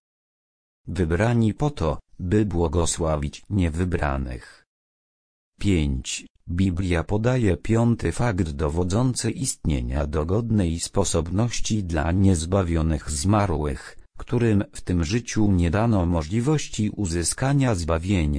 Wybrani po to, by błogosławić niewybranych. pięć. Biblia podaje piąty fakt dowodzący istnienia dogodnej sposobności dla niezbawionych zmarłych, którym w tym życiu nie dano możliwości uzyskania zbawienia,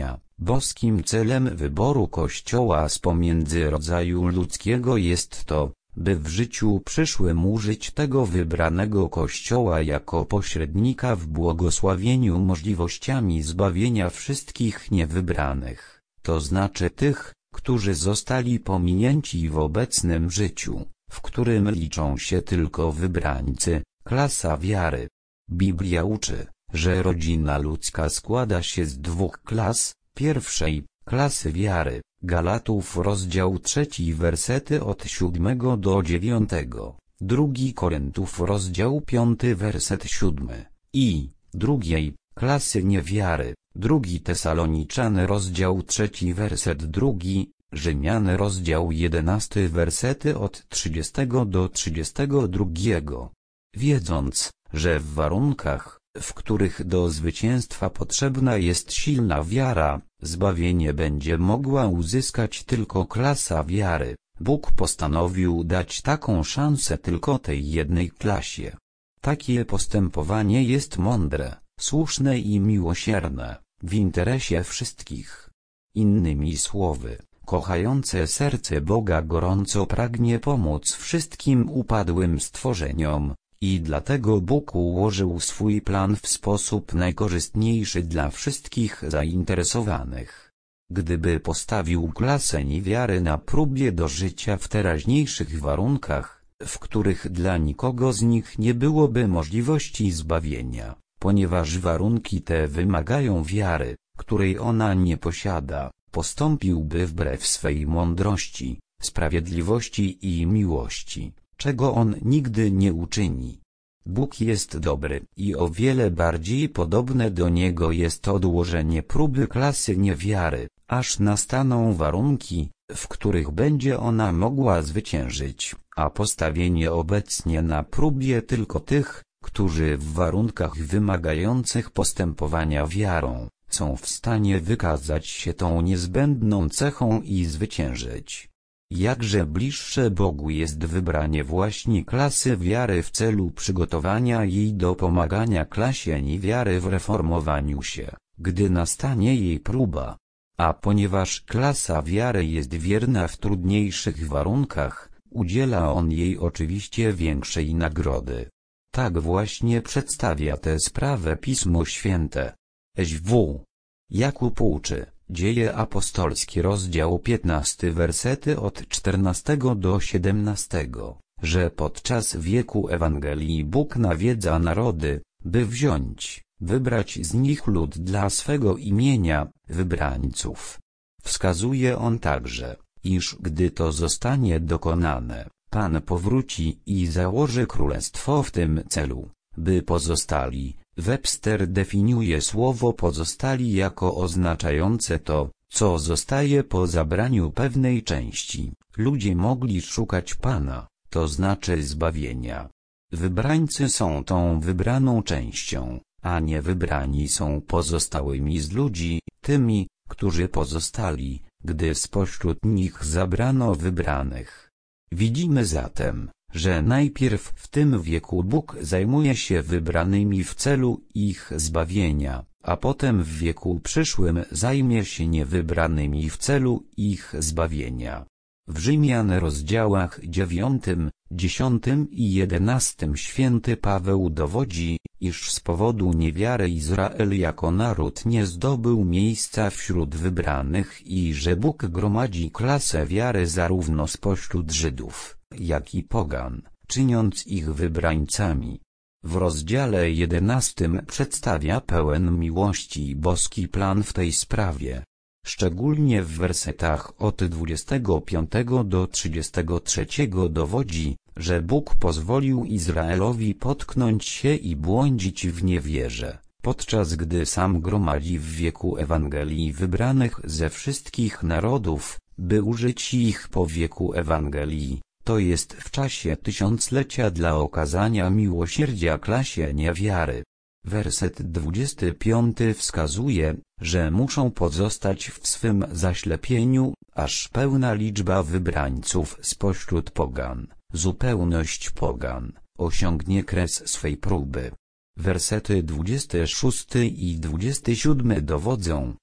Boskim celem wyboru Kościoła z pomiędzy rodzaju ludzkiego jest to, by w życiu przyszłym użyć tego wybranego Kościoła jako pośrednika w błogosławieniu możliwościami zbawienia wszystkich niewybranych, to znaczy tych, którzy zostali pominięci w obecnym życiu, w którym liczą się tylko wybrańcy, klasa wiary. Biblia uczy, że rodzina ludzka składa się z dwóch klas, pierwszej, klasy wiary, Galatów rozdział trzeci wersety od siódmego do dziewiątego, drugi Koryntów rozdział piąty werset siódmy, i drugiej, klasy niewiary, drugi Tesaloniczan rozdział trzeci werset drugi, Rzymian rozdział jedenasty wersety od trzydziestego do trzydziestego drugiego. Wiedząc, że w warunkach, w których do zwycięstwa potrzebna jest silna wiara, zbawienie będzie mogła uzyskać tylko klasa wiary, Bóg postanowił dać taką szansę tylko tej jednej klasie. Takie postępowanie jest mądre, słuszne i miłosierne, w interesie wszystkich. Innymi słowy, kochające serce Boga gorąco pragnie pomóc wszystkim upadłym stworzeniom, i dlatego Bóg ułożył swój plan w sposób najkorzystniejszy dla wszystkich zainteresowanych. Gdyby postawił klasę niewiary na próbie do życia w teraźniejszych warunkach, w których dla nikogo z nich nie byłoby możliwości zbawienia, ponieważ warunki te wymagają wiary, której ona nie posiada, postąpiłby wbrew swej mądrości, sprawiedliwości i miłości, czego on nigdy nie uczyni. Bóg jest dobry i o wiele bardziej podobne do Niego jest odłożenie próby klasy niewiary, aż nastaną warunki, w których będzie ona mogła zwyciężyć, a postawienie obecnie na próbie tylko tych, którzy w warunkach wymagających postępowania wiarą, są w stanie wykazać się tą niezbędną cechą i zwyciężyć. Jakże bliższe Bogu jest wybranie właśnie klasy wiary w celu przygotowania jej do pomagania klasie niewiary w reformowaniu się, gdy nastanie jej próba. A ponieważ klasa wiary jest wierna w trudniejszych warunkach, udziela on jej oczywiście większej nagrody. Tak właśnie przedstawia tę sprawę Pismo Święte. S W. Jakub uczy, Dzieje apostolskie rozdział piętnasty wersety od czternastego do siedemnastego, że podczas wieku Ewangelii Bóg nawiedza narody, by wziąć, wybrać z nich lud dla swego imienia, wybrańców. Wskazuje on także, iż gdy to zostanie dokonane, Pan powróci i założy królestwo w tym celu, by pozostali. Webster definiuje słowo pozostali jako oznaczające to, co zostaje po zabraniu pewnej części. Ludzie mogli szukać Pana, to znaczy zbawienia. Wybrańcy są tą wybraną częścią, a niewybrani są pozostałymi z ludzi, tymi, którzy pozostali, gdy spośród nich zabrano wybranych. Widzimy zatem, że najpierw w tym wieku Bóg zajmuje się wybranymi w celu ich zbawienia, a potem w wieku przyszłym zajmie się niewybranymi w celu ich zbawienia. W Rzymian rozdziałach dziewiątym, dziesiątym i jedenastym święty Paweł dowodzi, iż z powodu niewiary Izrael jako naród nie zdobył miejsca wśród wybranych i że Bóg gromadzi klasę wiary zarówno spośród Żydów, jak i pogan, czyniąc ich wybrańcami. W rozdziale jedenastym przedstawia pełen miłości boski plan w tej sprawie. Szczególnie w wersetach od dwudziestego piątego do trzydziestego trzeciego dowodzi, że Bóg pozwolił Izraelowi potknąć się i błądzić w niewierze, podczas gdy sam gromadzi w wieku Ewangelii wybranych ze wszystkich narodów, by użyć ich po wieku Ewangelii, to jest w czasie tysiąclecia dla okazania miłosierdzia klasie niewiary. Werset dwudziesty piąty wskazuje, że muszą pozostać w swym zaślepieniu, aż pełna liczba wybrańców spośród pogan, zupełność pogan, osiągnie kres swej próby. Wersety dwudziesty szósty i dwudziesty siódmy dowodzą,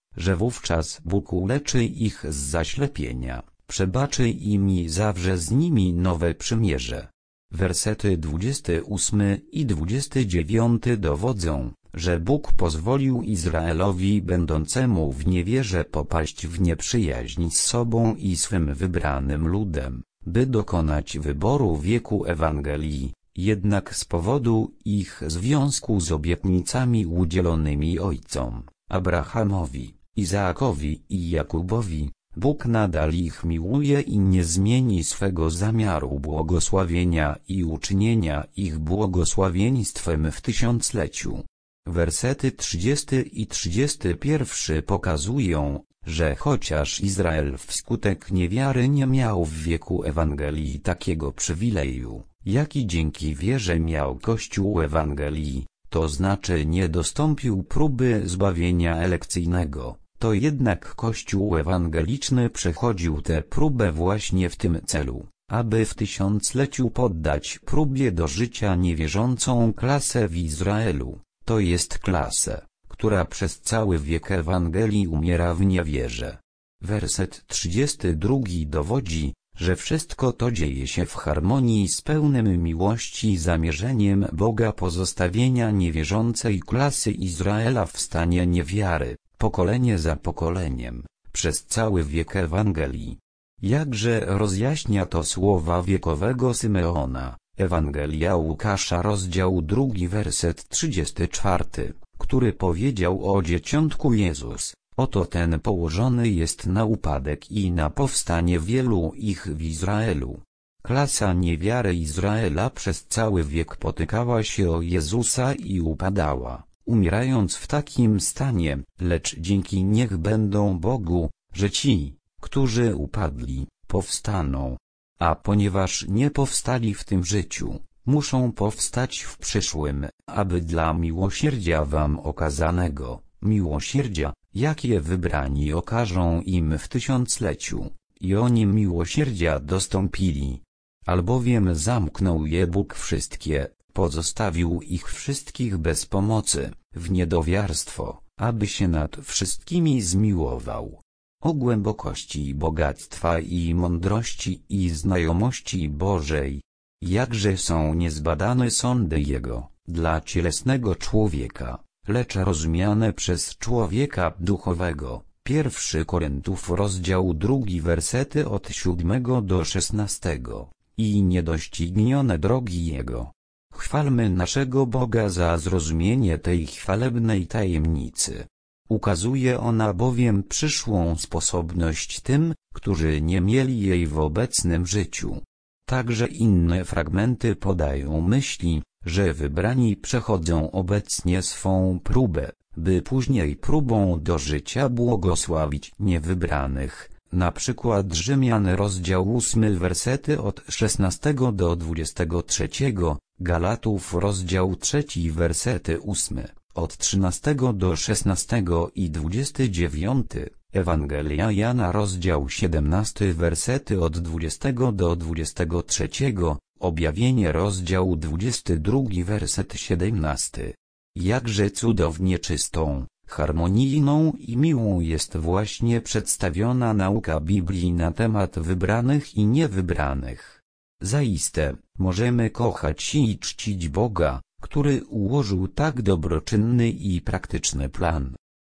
że wówczas Bóg uleczy ich z zaślepienia, przebaczy im i zawrze z nimi nowe przymierze. Wersety dwudziesty ósmy i dwudziesty dziewiąty dowodzą, że Bóg pozwolił Izraelowi będącemu w niewierze popaść w nieprzyjaźń z sobą i swym wybranym ludem, by dokonać wyboru wieku Ewangelii, jednak z powodu ich związku z obietnicami udzielonymi ojcom, Abrahamowi, Izaakowi i Jakubowi, Bóg nadal ich miłuje i nie zmieni swego zamiaru błogosławienia i uczynienia ich błogosławieństwem w tysiącleciu. Wersety trzydziesty i trzydziesty pierwszy pokazują, że chociaż Izrael wskutek niewiary nie miał w wieku Ewangelii takiego przywileju, jaki dzięki wierze miał Kościół Ewangelii, to znaczy nie dostąpił próby zbawienia elekcyjnego, to jednak Kościół ewangeliczny przechodził tę próbę właśnie w tym celu, aby w tysiącleciu poddać próbie do życia niewierzącą klasę w Izraelu, to jest klasę, która przez cały wiek Ewangelii umiera w niewierze. Werset trzydziesty drugi dowodzi, że wszystko to dzieje się w harmonii z pełnym miłości zamierzeniem Boga pozostawienia niewierzącej klasy Izraela w stanie niewiary, pokolenie za pokoleniem, przez cały wiek Ewangelii. Jakże rozjaśnia to słowa wiekowego Symeona, Ewangelia Łukasza rozdział drugi werset trzydziesty czwarty, który powiedział o dzieciątku Jezus: oto ten położony jest na upadek i na powstanie wielu ich w Izraelu. Klasa niewiary Izraela przez cały wiek potykała się o Jezusa i upadała, umierając w takim stanie, lecz dzięki niech będą Bogu, że ci, którzy upadli, powstaną. A ponieważ nie powstali w tym życiu, muszą powstać w przyszłym, aby dla miłosierdzia wam okazanego, miłosierdzia, jakie wybrani okażą im w tysiącleciu, i oni miłosierdzia dostąpili. Albowiem zamknął je Bóg wszystkie, pozostawił ich wszystkich bez pomocy, w niedowiarstwo, aby się nad wszystkimi zmiłował. O głębokości bogactwa i mądrości i znajomości Bożej! Jakże są niezbadane sądy Jego, dla cielesnego człowieka, lecz rozumiane przez człowieka duchowego. Pierwszy Koryntiów rozdział drugi wersety od siódmego do szesnastego. I niedoścignione drogi Jego. Chwalmy naszego Boga za zrozumienie tej chwalebnej tajemnicy. Ukazuje ona bowiem przyszłą sposobność tym, którzy nie mieli jej w obecnym życiu. Także inne fragmenty podają myśli, że wybrani przechodzą obecnie swą próbę, by później próbą do życia błogosławić niewybranych. Na przykład Rzymian rozdział ósmy wersety od szesnastego do dwudziestego trzeciego, Galatów rozdział trzeci wersety ósmy, od trzynastego do szesnastego i dwudziesty dziewiąty, Ewangelia Jana rozdział siedemnasty wersety od dwudziestego do dwudziestego trzeciego, Objawienie rozdział dwudziesty drugi werset siedemnasty. Jakże cudownie czystą, harmonijną i miłą jest właśnie przedstawiona nauka Biblii na temat wybranych i niewybranych. Zaiste, możemy kochać i czcić Boga, który ułożył tak dobroczynny i praktyczny plan.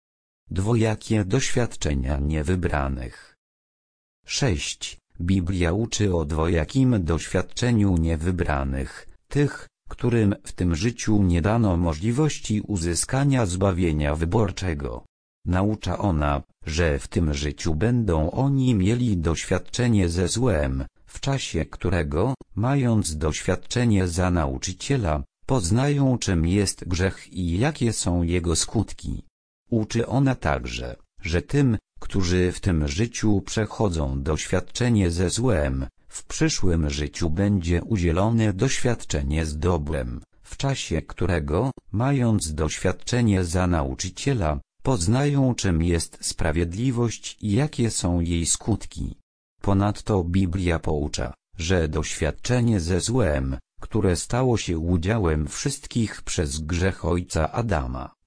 Dwojakie doświadczenia niewybranych. sześć. Biblia uczy o dwojakim doświadczeniu niewybranych, tych, którym w tym życiu nie dano możliwości uzyskania zbawienia wyborczego. Naucza ona, że w tym życiu będą oni mieli doświadczenie ze złem, w czasie którego, mając doświadczenie za nauczyciela, poznają czym jest grzech i jakie są jego skutki. Uczy ona także, że tym, którzy w tym życiu przechodzą doświadczenie ze złem, w przyszłym życiu będzie udzielone doświadczenie z dobrem, w czasie którego, mając doświadczenie za nauczyciela, poznają czym jest sprawiedliwość i jakie są jej skutki. Ponadto Biblia poucza, że doświadczenie ze złem, które stało się udziałem wszystkich przez grzech ojca Adama,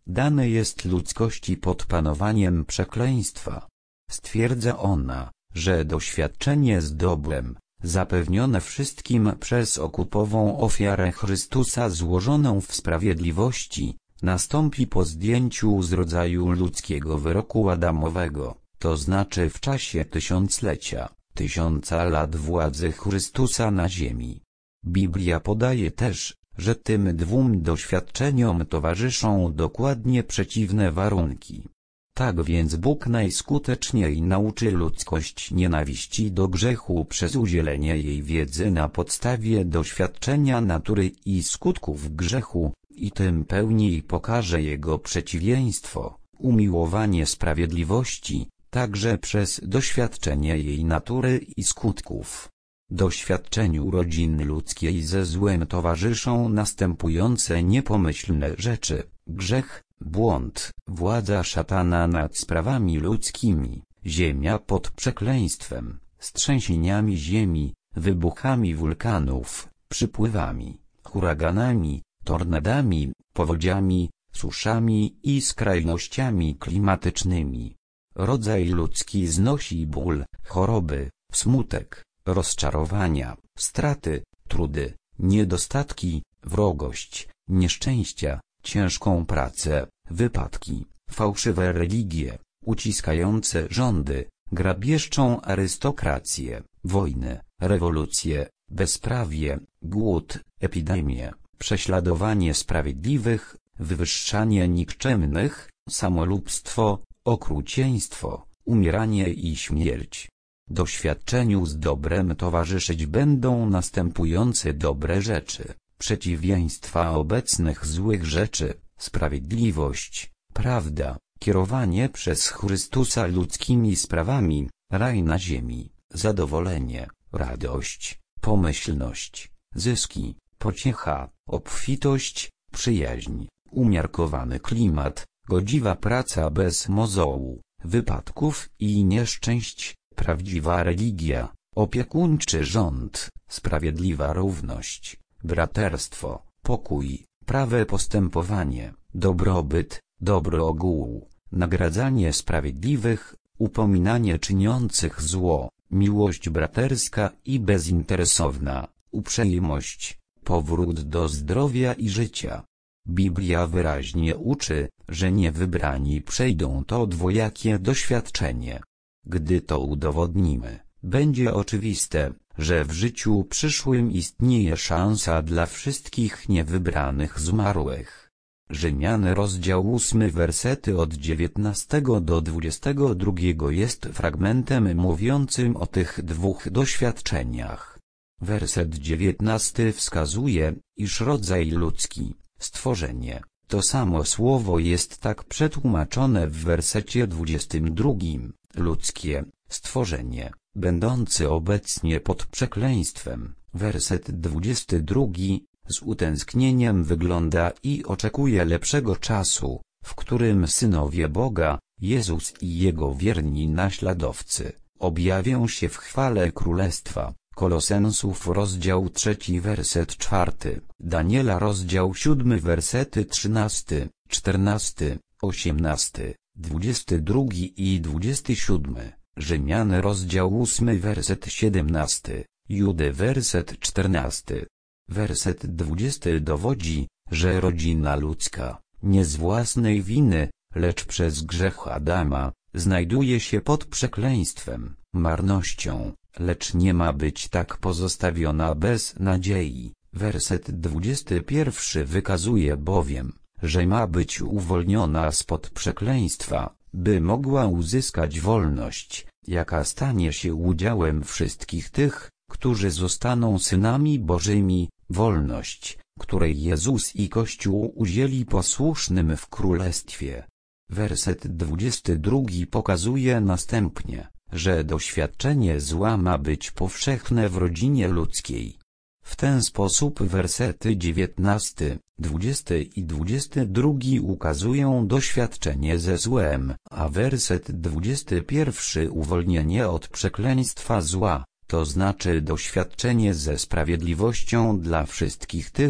dane jest ludzkości pod panowaniem przekleństwa. Stwierdza ona, że doświadczenie z dobrem, zapewnione wszystkim przez okupową ofiarę Chrystusa złożoną w sprawiedliwości, nastąpi po zdjęciu z rodzaju ludzkiego wyroku adamowego, to znaczy w czasie tysiąclecia, tysiąca lat władzy Chrystusa na ziemi. Biblia podaje też, że tym dwóm doświadczeniom towarzyszą dokładnie przeciwne warunki. Tak więc Bóg najskuteczniej nauczy ludzkość nienawiści do grzechu przez udzielenie jej wiedzy na podstawie doświadczenia natury i skutków grzechu, i tym pełniej pokaże jego przeciwieństwo, umiłowanie sprawiedliwości, także przez doświadczenie jej natury i skutków. Doświadczeniu rodziny ludzkiej ze złem towarzyszą następujące niepomyślne rzeczy: grzech, błąd, władza szatana nad sprawami ludzkimi, ziemia pod przekleństwem, trzęsieniami ziemi, wybuchami wulkanów, przypływami, huraganami, tornadami, powodziami, suszami i skrajnościami klimatycznymi. Rodzaj ludzki znosi ból, choroby, smutek, rozczarowania, straty, trudy, niedostatki, wrogość, nieszczęścia, ciężką pracę, wypadki, fałszywe religie, uciskające rządy, grabieżczą arystokrację, wojny, rewolucje, bezprawie, głód, epidemie, prześladowanie sprawiedliwych, wywyższanie nikczemnych, samolubstwo, okrucieństwo, umieranie i śmierć. Doświadczeniu z dobrem towarzyszyć będą następujące dobre rzeczy, przeciwieństwa obecnych złych rzeczy: sprawiedliwość, prawda, kierowanie przez Chrystusa ludzkimi sprawami, raj na ziemi, zadowolenie, radość, pomyślność, zyski, pociecha, obfitość, przyjaźń, umiarkowany klimat, godziwa praca bez mozołu, wypadków i nieszczęść, prawdziwa religia, opiekuńczy rząd, sprawiedliwa równość, braterstwo, pokój, prawe postępowanie, dobrobyt, dobro ogółu, nagradzanie sprawiedliwych, upominanie czyniących zło, miłość braterska i bezinteresowna, uprzejmość, powrót do zdrowia i życia. Biblia wyraźnie uczy, że niewybrani przejdą to dwojakie doświadczenie. Gdy to udowodnimy, będzie oczywiste, że w życiu przyszłym istnieje szansa dla wszystkich niewybranych zmarłych. Rzymian rozdział ósmy wersety od dziewiętnastego do dwudziestego drugiego jest fragmentem mówiącym o tych dwóch doświadczeniach. Werset dziewiętnasty wskazuje, iż rodzaj ludzki, stworzenie, to samo słowo jest tak przetłumaczone w wersecie dwudziestym drugim, ludzkie, stworzenie, będący obecnie pod przekleństwem. Werset dwudziesty drugi, z utęsknieniem wygląda i oczekuje lepszego czasu, w którym synowie Boga, Jezus i Jego wierni naśladowcy, objawią się w chwale Królestwa. Kolosensów rozdział trzeci werset czwarty, Daniela rozdział siódmy wersety trzynasty, czternasty, osiemnasty, dwudziesty drugi i dwudziesty siódmy, Rzymian rozdział ósmy werset siedemnasty, Judy werset czternasty. Werset dwudziesty dowodzi, że rodzina ludzka, nie z własnej winy, lecz przez grzech Adama, znajduje się pod przekleństwem, marnością, lecz nie ma być tak pozostawiona bez nadziei. Werset dwudziesty pierwszy wykazuje bowiem, że ma być uwolniona spod przekleństwa, by mogła uzyskać wolność, jaka stanie się udziałem wszystkich tych, którzy zostaną synami Bożymi, wolność, której Jezus i Kościół udzieli posłusznym w Królestwie. Werset dwudziesty drugi pokazuje następnie, że doświadczenie zła ma być powszechne w rodzinie ludzkiej. W ten sposób wersety dziewiętnasty, dwudziesty i dwudziesty drugi ukazują doświadczenie ze złem, a werset dwudziesty pierwszy uwolnienie od przekleństwa zła, to znaczy doświadczenie ze sprawiedliwością dla wszystkich tych,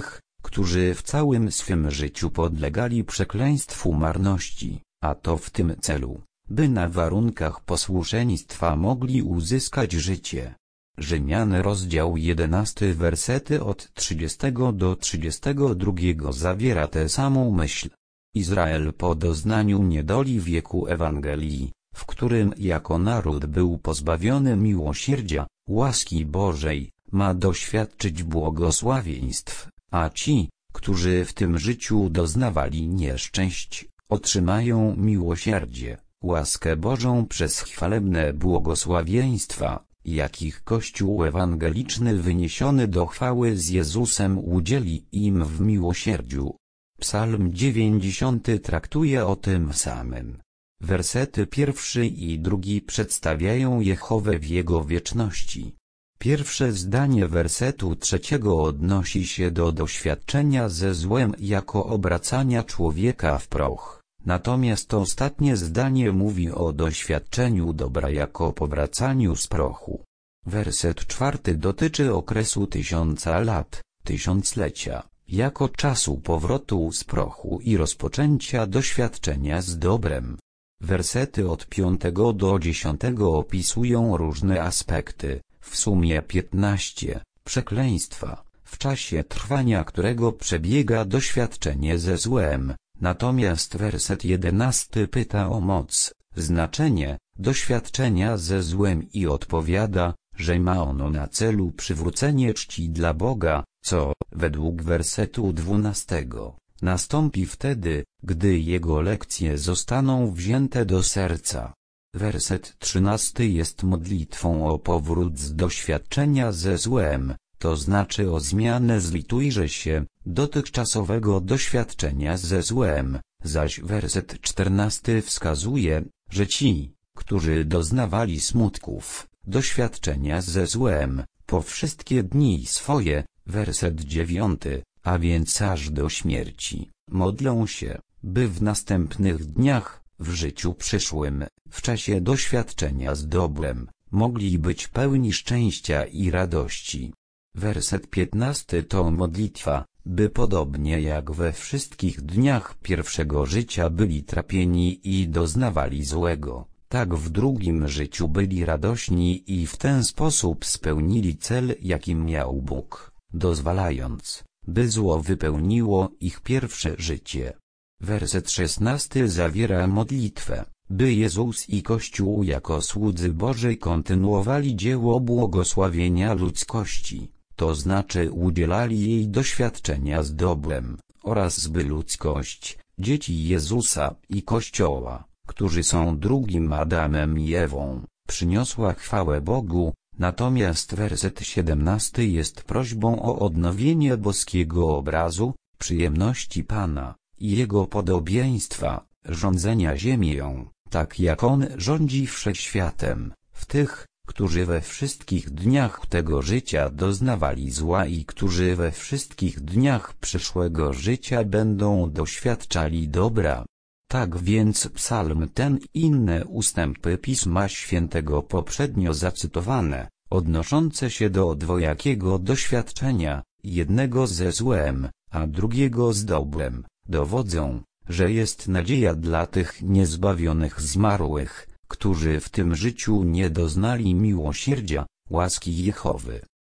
którzy w całym swym życiu podlegali przekleństwu marności, a to w tym celu, by na warunkach posłuszeństwa mogli uzyskać życie. Rzymian rozdział jedenasty wersety od trzydziestego do trzydziestego drugiego zawiera tę samą myśl. Izrael po doznaniu niedoli wieku Ewangelii, w którym jako naród był pozbawiony miłosierdzia, łaski Bożej, ma doświadczyć błogosławieństw, a ci, którzy w tym życiu doznawali nieszczęść, otrzymają miłosierdzie, łaskę Bożą przez chwalebne błogosławieństwa, jakich Kościół ewangeliczny wyniesiony do chwały z Jezusem udzieli im w miłosierdziu. Psalm dziewięćdziesiąty traktuje o tym samym. Wersety pierwszy i drugi przedstawiają Jehowę w Jego wieczności. Pierwsze zdanie wersetu trzeciego odnosi się do doświadczenia ze złem jako obracania człowieka w proch, natomiast ostatnie zdanie mówi o doświadczeniu dobra jako powracaniu z prochu. Werset czwarty dotyczy okresu tysiąca lat, tysiąclecia, jako czasu powrotu z prochu i rozpoczęcia doświadczenia z dobrem. Wersety od piątego do dziesiątego opisują różne aspekty, w sumie piętnaście, przekleństwa, w czasie trwania którego przebiega doświadczenie ze złem, natomiast werset jedenasty pyta o moc, znaczenie, doświadczenia ze złem i odpowiada, że ma ono na celu przywrócenie czci dla Boga, co, według wersetu dwunastego, nastąpi wtedy, gdy Jego lekcje zostaną wzięte do serca. Werset trzynasty jest modlitwą o powrót z doświadczenia ze złem, to znaczy o zmianę zlitujże się, dotychczasowego doświadczenia ze złem, zaś werset czternasty wskazuje, że ci, którzy doznawali smutków, doświadczenia ze złem, po wszystkie dni swoje, werset dziewiąty, a więc aż do śmierci, modlą się, by w następnych dniach, w życiu przyszłym, w czasie doświadczenia z dobrem, mogli być pełni szczęścia i radości. Werset piętnasty to modlitwa, by podobnie jak we wszystkich dniach pierwszego życia byli trapieni i doznawali złego, tak w drugim życiu byli radośni i w ten sposób spełnili cel, jaki miał Bóg, dozwalając, by zło wypełniło ich pierwsze życie. Werset szesnasty zawiera modlitwę, by Jezus i Kościół jako słudzy Boży kontynuowali dzieło błogosławienia ludzkości, to znaczy udzielali jej doświadczenia z dobrem, oraz by ludzkość, dzieci Jezusa i Kościoła, którzy są drugim Adamem i Ewą, przyniosła chwałę Bogu. Natomiast werset siedemnasty jest prośbą o odnowienie boskiego obrazu, przyjemności Pana i Jego podobieństwa, rządzenia ziemią, tak jak On rządzi wszechświatem, w tych, którzy we wszystkich dniach tego życia doznawali zła i którzy we wszystkich dniach przyszłego życia będą doświadczali dobra. Tak więc psalm ten i inne ustępy Pisma Świętego poprzednio zacytowane, odnoszące się do dwojakiego doświadczenia, jednego ze złem, a drugiego z dobrem, dowodzą, że jest nadzieja dla tych niezbawionych zmarłych, którzy w tym życiu nie doznali miłosierdzia, łaski Jehowy.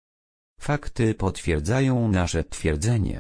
Fakty potwierdzają nasze twierdzenie.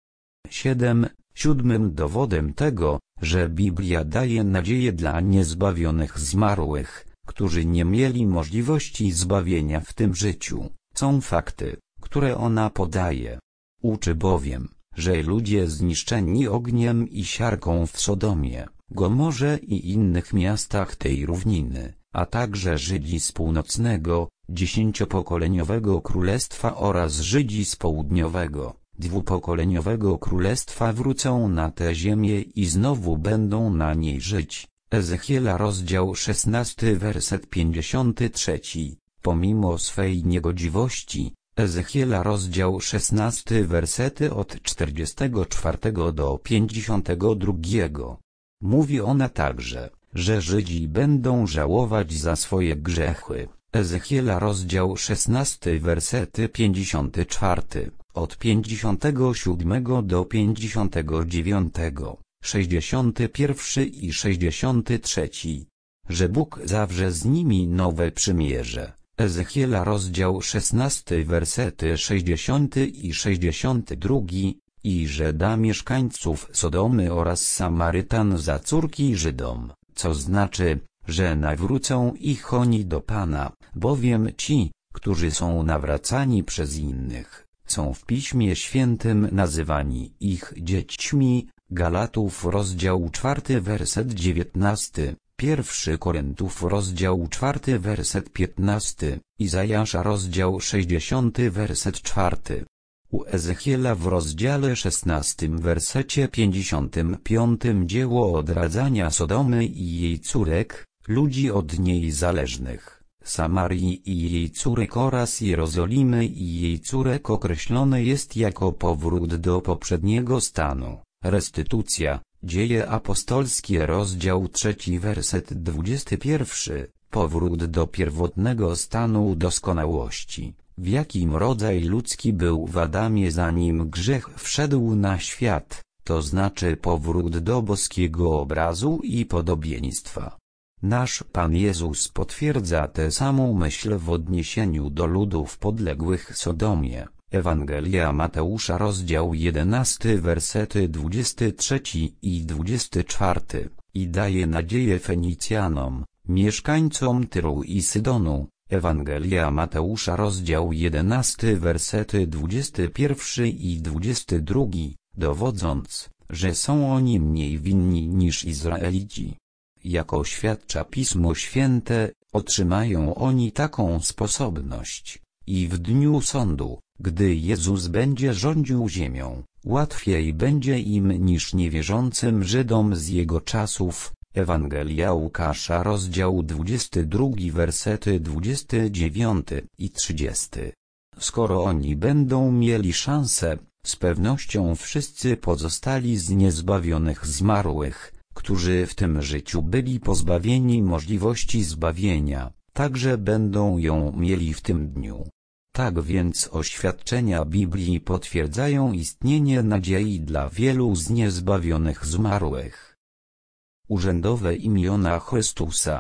siedem. Siódmym dowodem tego, że Biblia daje nadzieję dla niezbawionych zmarłych, którzy nie mieli możliwości zbawienia w tym życiu, są fakty, które ona podaje. Uczy bowiem, że ludzie zniszczeni ogniem i siarką w Sodomie, Gomorze i innych miastach tej równiny, a także Żydzi z północnego, dziesięciopokoleniowego królestwa oraz Żydzi z południowego, dwupokoleniowego królestwa wrócą na tę ziemię i znowu będą na niej żyć. Ezechiela rozdział szesnasty werset pięćdziesiąty trzeci. Pomimo swej niegodziwości, Ezechiela rozdział szesnasty wersety od czterdziestego czwartego do pięćdziesiątego drugiego. Mówi ona także, że Żydzi będą żałować za swoje grzechy. Ezechiela rozdział szesnasty wersety pięćdziesiąty czwarty. od pięćdziesiątego siódmego do pięćdziesiątego dziewiątego, sześćdziesiąty pierwszy i sześćdziesiąty trzeci. Że Bóg zawrze z nimi nowe przymierze. Ezechiela rozdział szesnasty wersety sześćdziesiąty i sześćdziesiąty drugi. I że da mieszkańców Sodomy oraz Samarytan za córki Żydom, co znaczy, że nawrócą ich oni do Pana, bowiem ci, którzy są nawracani przez innych, są w Piśmie Świętym nazywani ich dziećmi. Galatów rozdział czwarty werset dziewiętnasty, pierwszy Koryntów rozdział czwarty werset piętnasty, Izajasza rozdział sześćdziesiąty werset czwarty. U Ezechiela w rozdziale szesnastym wersecie pięćdziesiątym piątym dzieło odradzania Sodomy i jej córek, ludzi od niej zależnych, Samarii i jej córek oraz Jerozolimy i jej córek określone jest jako powrót do poprzedniego stanu, restytucja. Dzieje apostolskie rozdział trzeci werset dwudziesty pierwszy, powrót do pierwotnego stanu doskonałości, w jakim rodzaj ludzki był w Adamie zanim grzech wszedł na świat, to znaczy powrót do boskiego obrazu i podobieństwa. Nasz Pan Jezus potwierdza tę samą myśl w odniesieniu do ludów podległych Sodomie. Ewangelia Mateusza rozdział jedenasty wersety dwudziesty trzeci i dwudziesty czwarty, i daje nadzieję Fenicjanom, mieszkańcom Tyru i Sydonu. Ewangelia Mateusza rozdział jedenasty wersety dwudziesty pierwszy i dwudziesty drugi, dowodząc, że są oni mniej winni niż Izraelici. Jako świadcza Pismo Święte, otrzymają oni taką sposobność, i w dniu sądu, gdy Jezus będzie rządził ziemią, łatwiej będzie im niż niewierzącym Żydom z jego czasów. Ewangelia Łukasza rozdział dwudziesty drugi wersety dwudziesty dziewiąty i trzydziesty. Skoro oni będą mieli szansę, z pewnością wszyscy pozostali z niezbawionych zmarłych, którzy w tym życiu byli pozbawieni możliwości zbawienia, także będą ją mieli w tym dniu. Tak więc oświadczenia Biblii potwierdzają istnienie nadziei dla wielu z niezbawionych zmarłych. Urzędowe imiona Chrystusa.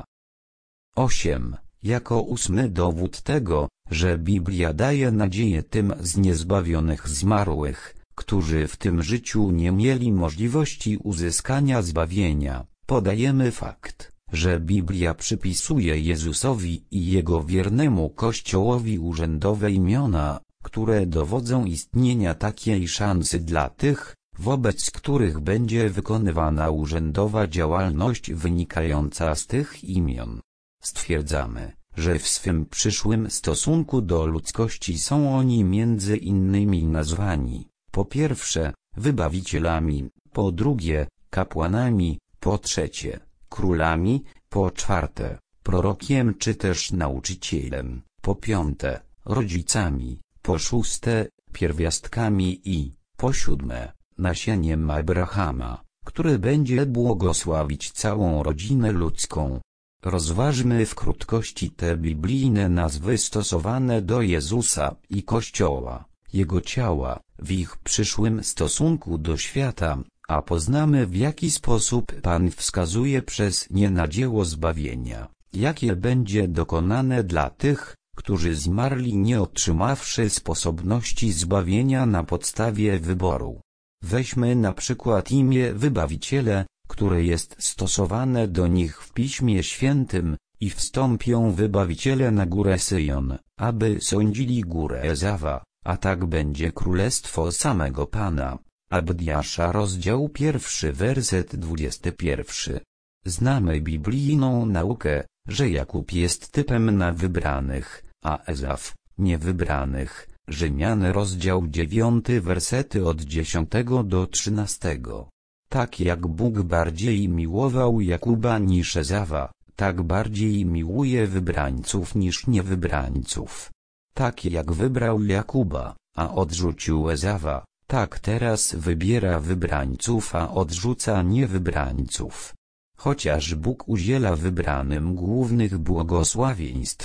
osiem. Jako ósmy dowód tego, że Biblia daje nadzieję tym z niezbawionych zmarłych, którzy w tym życiu nie mieli możliwości uzyskania zbawienia, podajemy fakt, że Biblia przypisuje Jezusowi i Jego wiernemu Kościołowi urzędowe imiona, które dowodzą istnienia takiej szansy dla tych, wobec których będzie wykonywana urzędowa działalność wynikająca z tych imion. Stwierdzamy, że w swym przyszłym stosunku do ludzkości są oni między innymi nazwani, po pierwsze, wybawicielami, po drugie, kapłanami, po trzecie, królami, po czwarte, prorokiem czy też nauczycielem, po piąte, rodzicami, po szóste, pierwiastkami i, po siódme, nasieniem Abrahama, który będzie błogosławić całą rodzinę ludzką. Rozważmy w krótkości te biblijne nazwy stosowane do Jezusa i Kościoła, Jego ciała, w ich przyszłym stosunku do świata, a poznamy w jaki sposób Pan wskazuje przez nie na dzieło zbawienia, jakie będzie dokonane dla tych, którzy zmarli nie otrzymawszy sposobności zbawienia na podstawie wyboru. Weźmy na przykład imię Wybawiciele, które jest stosowane do nich w Piśmie Świętym, i wstąpią Wybawiciele na górę Syjon, aby sądzili górę Ezawa, a tak będzie królestwo samego Pana. Abdiasza rozdział pierwszy werset dwudziesty pierwszy. Znamy biblijną naukę, że Jakub jest typem na wybranych, a Ezaf, niewybranych. Rzymian rozdział dziewiąty wersety od dziesiątego do trzynastego. Tak jak Bóg bardziej miłował Jakuba niż Ezawa, tak bardziej miłuje wybrańców niż niewybrańców. Tak jak wybrał Jakuba, a odrzucił Ezawa, tak teraz wybiera wybrańców, a odrzuca niewybrańców. Chociaż Bóg udziela wybranym głównych błogosławieństw,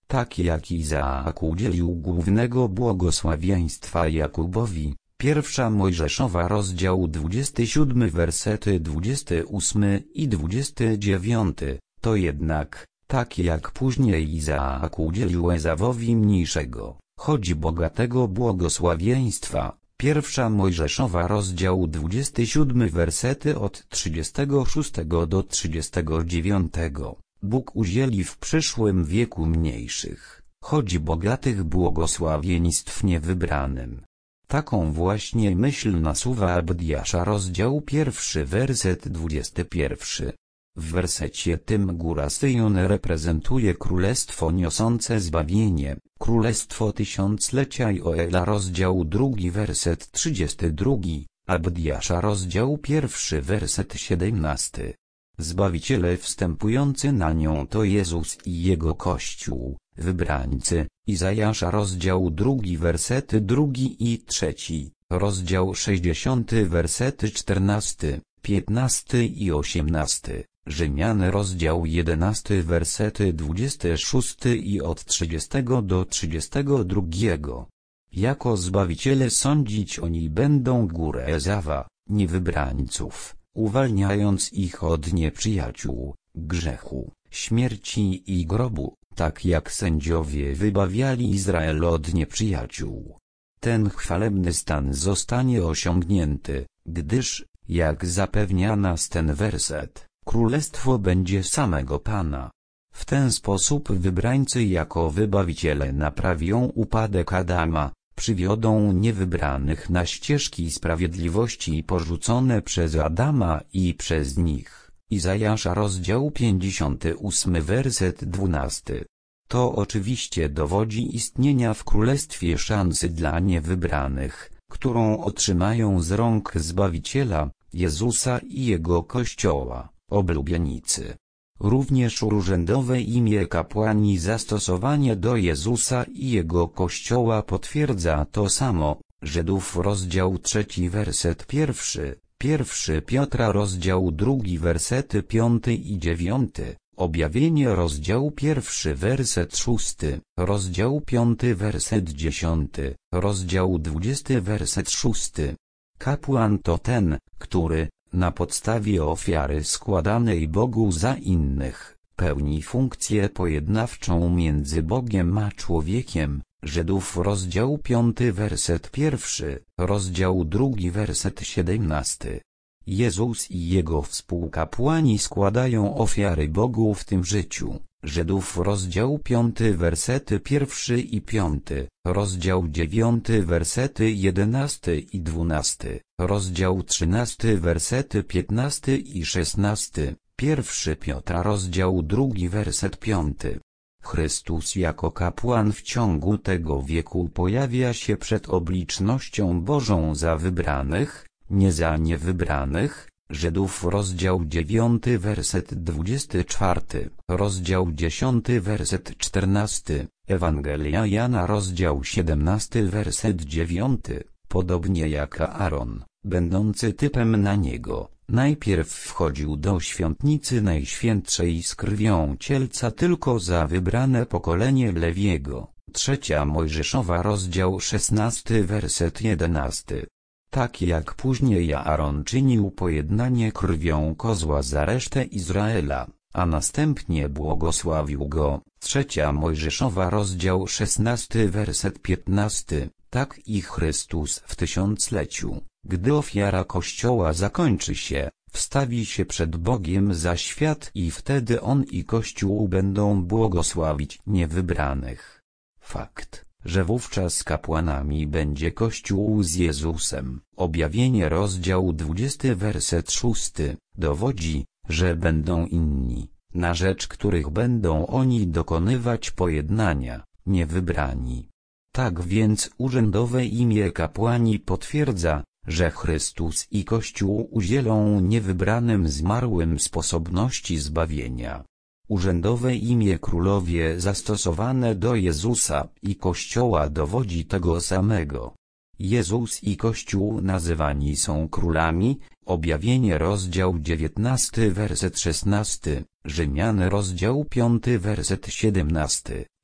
Tak jak Izaak udzielił głównego błogosławieństwa Jakubowi, pierwsza Mojżeszowa rozdział dwudziesty siódmy wersety dwudziesty ósmy i dwudziesty dziewiąty, to jednak, tak jak później Izaak udzielił Ezawowi mniejszego, choć bogatego błogosławieństwa, pierwsza Mojżeszowa rozdział dwudziesty siódmy wersety od trzydziestego szóstego do trzydziestego dziewiątego, Bóg udzieli w przyszłym wieku mniejszych, choć bogatych błogosławieństw niewybranym. Taką właśnie myśl nasuwa Abdiasza rozdział pierwszy werset dwudziesty pierwszy. W wersecie tym góra Syjon reprezentuje królestwo niosące zbawienie, królestwo tysiąclecia Joela rozdział drugi werset trzydziesty drugi, Abdiasza rozdział pierwszy werset siedemnasty. Zbawiciele wstępujący na nią to Jezus i Jego Kościół, wybrańcy, Izajasza rozdział drugi wersety drugi i trzeci, rozdział sześćdziesiąty wersety czternasty, piętnasty i osiemnasty, Rzymian rozdział jedenasty wersety dwudziesty szósty i od trzydziestego do trzydziestego drugiego. Jako zbawiciele sądzić oni będą górę Ezawa, niewybrańców, uwalniając ich od nieprzyjaciół, grzechu, śmierci i grobu, tak jak sędziowie wybawiali Izrael od nieprzyjaciół. Ten chwalebny stan zostanie osiągnięty, gdyż, jak zapewnia nas ten werset, królestwo będzie samego Pana. W ten sposób wybrańcy jako wybawiciele naprawią upadek Adama, przywiodą niewybranych na ścieżki sprawiedliwości porzucone przez Adama i przez nich. Izajasza rozdział pięćdziesiąty ósmy werset dwunasty. To oczywiście dowodzi istnienia w królestwie szansy dla niewybranych, którą otrzymają z rąk Zbawiciela, Jezusa i Jego Kościoła, oblubienicy. Również urzędowe imię kapłani zastosowanie do Jezusa i Jego Kościoła potwierdza to samo. Żydów rozdział trzeci werset pierwszy, pierwszy Piotra rozdział drugi wersety piąty i dziewiąty, Objawienie rozdział pierwszy werset szósty, rozdział piąty werset dziesiąty, rozdział dwudziesty werset szósty. Kapłan to ten, który, na podstawie ofiary składanej Bogu za innych, pełni funkcję pojednawczą między Bogiem a człowiekiem. Żydów rozdział piąty werset pierwszy, rozdział drugi werset siedemnasty. Jezus i Jego współkapłani składają ofiary Bogu w tym życiu. Żydów rozdział piąty wersety pierwszy i piąty, rozdział dziewiąty wersety jedenasty i dwunasty, rozdział trzynasty wersety piętnasty i szesnasty, pierwszy Piotra rozdział drugi werset piąty. Chrystus jako kapłan w ciągu tego wieku pojawia się przed oblicznością Bożą za wybranych, nie za niewybranych. Żydów rozdział dziewiąty werset dwudziesty czwarty, rozdział dziesiąty werset czternasty, Ewangelia Jana rozdział siedemnasty werset dziewiąty, podobnie jak Aaron, będący typem na niego, najpierw wchodził do świątnicy najświętszej z krwią cielca tylko za wybrane pokolenie Lewiego. Trzecia Mojżeszowa rozdział szesnasty werset jedenasty. Tak jak później Aaron czynił pojednanie krwią kozła za resztę Izraela, a następnie błogosławił go. Trzecia Mojżeszowa rozdział szesnasty werset piętnasty, tak i Chrystus w tysiącleciu, gdy ofiara Kościoła zakończy się, wstawi się przed Bogiem za świat i wtedy On i Kościół będą błogosławić niewybranych. Fakt, że wówczas kapłanami będzie Kościół z Jezusem. Objawienie rozdział dwudziesty werset szósty, dowodzi, że będą inni, na rzecz których będą oni dokonywać pojednania, niewybrani. Tak więc urzędowe imię kapłani potwierdza, że Chrystus i Kościół udzielą niewybranym zmarłym sposobności zbawienia. Urzędowe imię królowie zastosowane do Jezusa i Kościoła dowodzi tego samego. Jezus i Kościół nazywani są królami. Objawienie rozdział dziewiętnasty werset szesnasty, Rzymian rozdział piąty werset siedemnasty,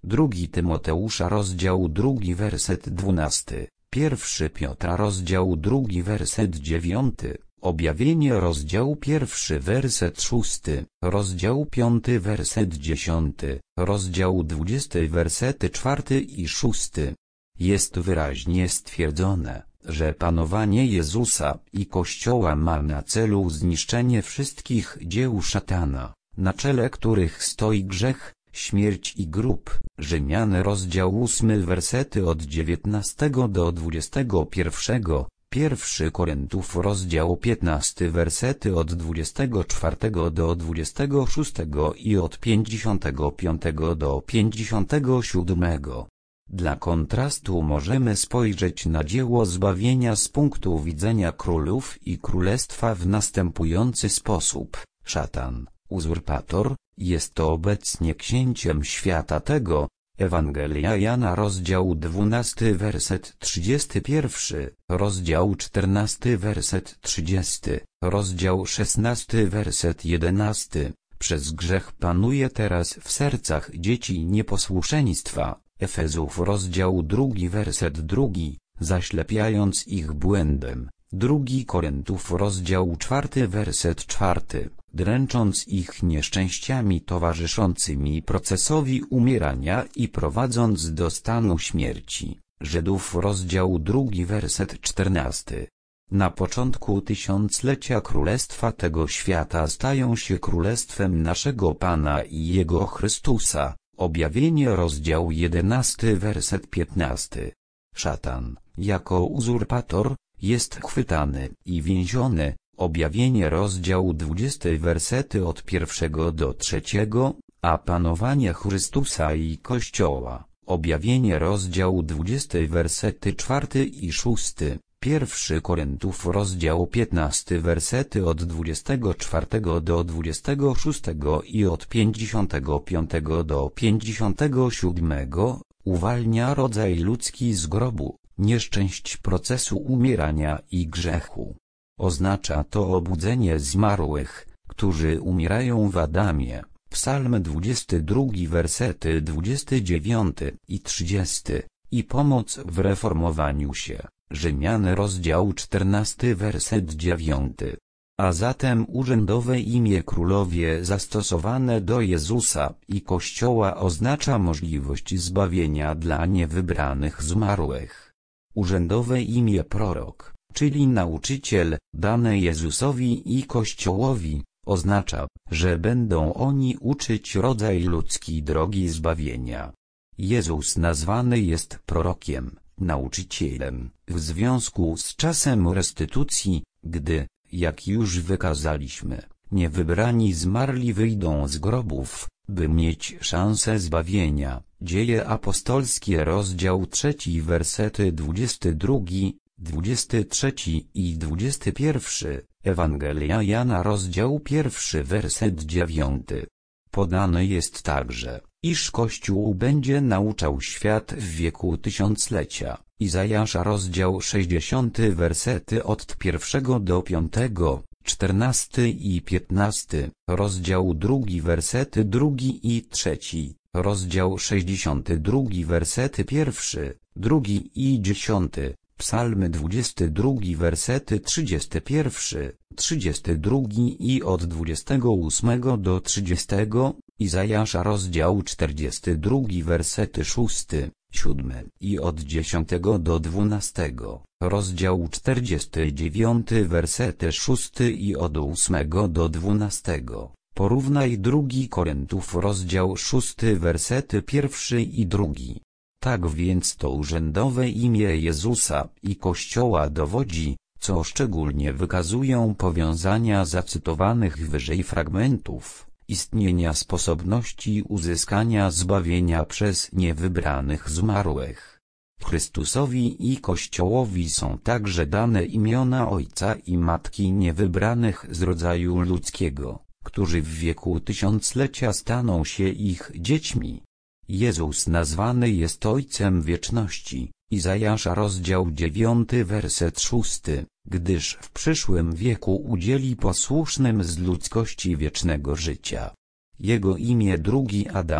drugi Tymoteusza rozdział drugi werset dwunasty, pierwszy Piotra rozdział drugi werset dziewiąty, Objawienie rozdział pierwszy werset szósty, rozdział piąty werset dziesiąty, rozdział dwudziesty wersety czwarty i szósty. Jest wyraźnie stwierdzone, że panowanie Jezusa i Kościoła ma na celu zniszczenie wszystkich dzieł szatana, na czele których stoi grzech, śmierć i grób. Rzymian rozdział ósmy wersety od dziewiętnastego do dwudziestego pierwszego, pierwszy Koryntiów rozdział piętnasty wersety od dwudziestego czwartego do dwudziestego szóstego i od pięćdziesiątego piątego do pięćdziesiątego siódmego. Dla kontrastu możemy spojrzeć na dzieło zbawienia z punktu widzenia królów i królestwa w następujący sposób. Szatan, uzurpator, jest to obecnie księciem świata tego. Ewangelia Jana rozdział dwunasty werset trzydziesty pierwszy, rozdział czternasty werset trzydziesty, rozdział szesnasty werset jedenasty. Przez grzech panuje teraz w sercach dzieci nieposłuszeństwa. Efezów rozdział drugi werset drugi, zaślepiając ich błędem. Drugi Koryntiów rozdział czwarty werset czwarty, dręcząc ich nieszczęściami towarzyszącymi procesowi umierania i prowadząc do stanu śmierci. Żydów rozdział drugi werset czternasty. Na początku tysiąclecia królestwa tego świata stają się królestwem naszego Pana i Jego Chrystusa. Objawienie rozdział jedenasty werset piętnasty. Szatan, jako uzurpator, jest chwytany i więziony. Objawienie rozdział dwudziesty wersety od pierwszego do trzeciego, a panowanie Chrystusa i Kościoła. Objawienie rozdział dwudziesty wersety czwarty i szósty. Pierwszy Koryntiów rozdział piętnasty wersety od dwudziestego czwartego do dwudziestego szóstego i od pięćdziesiątego piątego do pięćdziesiątego siódmego, uwalnia rodzaj ludzki z grobu, nieszczęść procesu umierania i grzechu. Oznacza to obudzenie zmarłych, którzy umierają w Adamie. Psalm dwudziesty drugi wersety dwudziesty dziewiąty i trzydziesty, i pomoc w reformowaniu się. Rzymian rozdział czternasty werset dziewiąty. A zatem urzędowe imię królowie zastosowane do Jezusa i Kościoła oznacza możliwość zbawienia dla niewybranych zmarłych. Urzędowe imię prorok, czyli nauczyciel, dane Jezusowi i Kościołowi, oznacza, że będą oni uczyć rodzaj ludzki drogi zbawienia. Jezus nazwany jest prorokiem, nauczycielem, w związku z czasem restytucji, gdy, jak już wykazaliśmy, niewybrani zmarli wyjdą z grobów, by mieć szansę zbawienia. Dzieje apostolskie rozdział trzeci wersety dwudziesty drugi, dwudziesty trzeci i dwudziesty pierwszy, Ewangelia Jana rozdział pierwszy werset dziewiąty. Podane jest także, iż Kościół będzie nauczał świat w wieku tysiąclecia. Izajasza rozdział sześćdziesiąty wersety od pierwszego do piątego, czternasty i piętnasty, rozdział drugi wersety drugi i trzeci, rozdział sześćdziesiąty drugi wersety pierwszy, drugi i dziesiąty, psalmy dwudziesty drugi wersety trzydziesty pierwszy, trzydziesty drugi i od dwudziestego ósmego do trzydziestego, Izajasza rozdział czterdziesty drugi wersety szósty, siódmy i od dziesiątego do dwunastego, rozdział czterdziesty dziewiąty wersety szósty i od ósmego do dwunastego. Porównaj drugi Koryntiów rozdział szósty wersety pierwszy i drugi. Tak więc to urzędowe imię Jezusa i Kościoła dowodzi, co szczególnie wykazują powiązania zacytowanych wyżej fragmentów, istnienia sposobności uzyskania zbawienia przez niewybranych zmarłych. Chrystusowi i Kościołowi są także dane imiona Ojca i Matki niewybranych z rodzaju ludzkiego, którzy w wieku tysiąclecia staną się ich dziećmi. Jezus nazwany jest Ojcem wieczności, Izajasza rozdział dziewiąty werset szósty, gdyż w przyszłym wieku udzieli posłusznym z ludzkości wiecznego życia. Jego imię drugi Adam,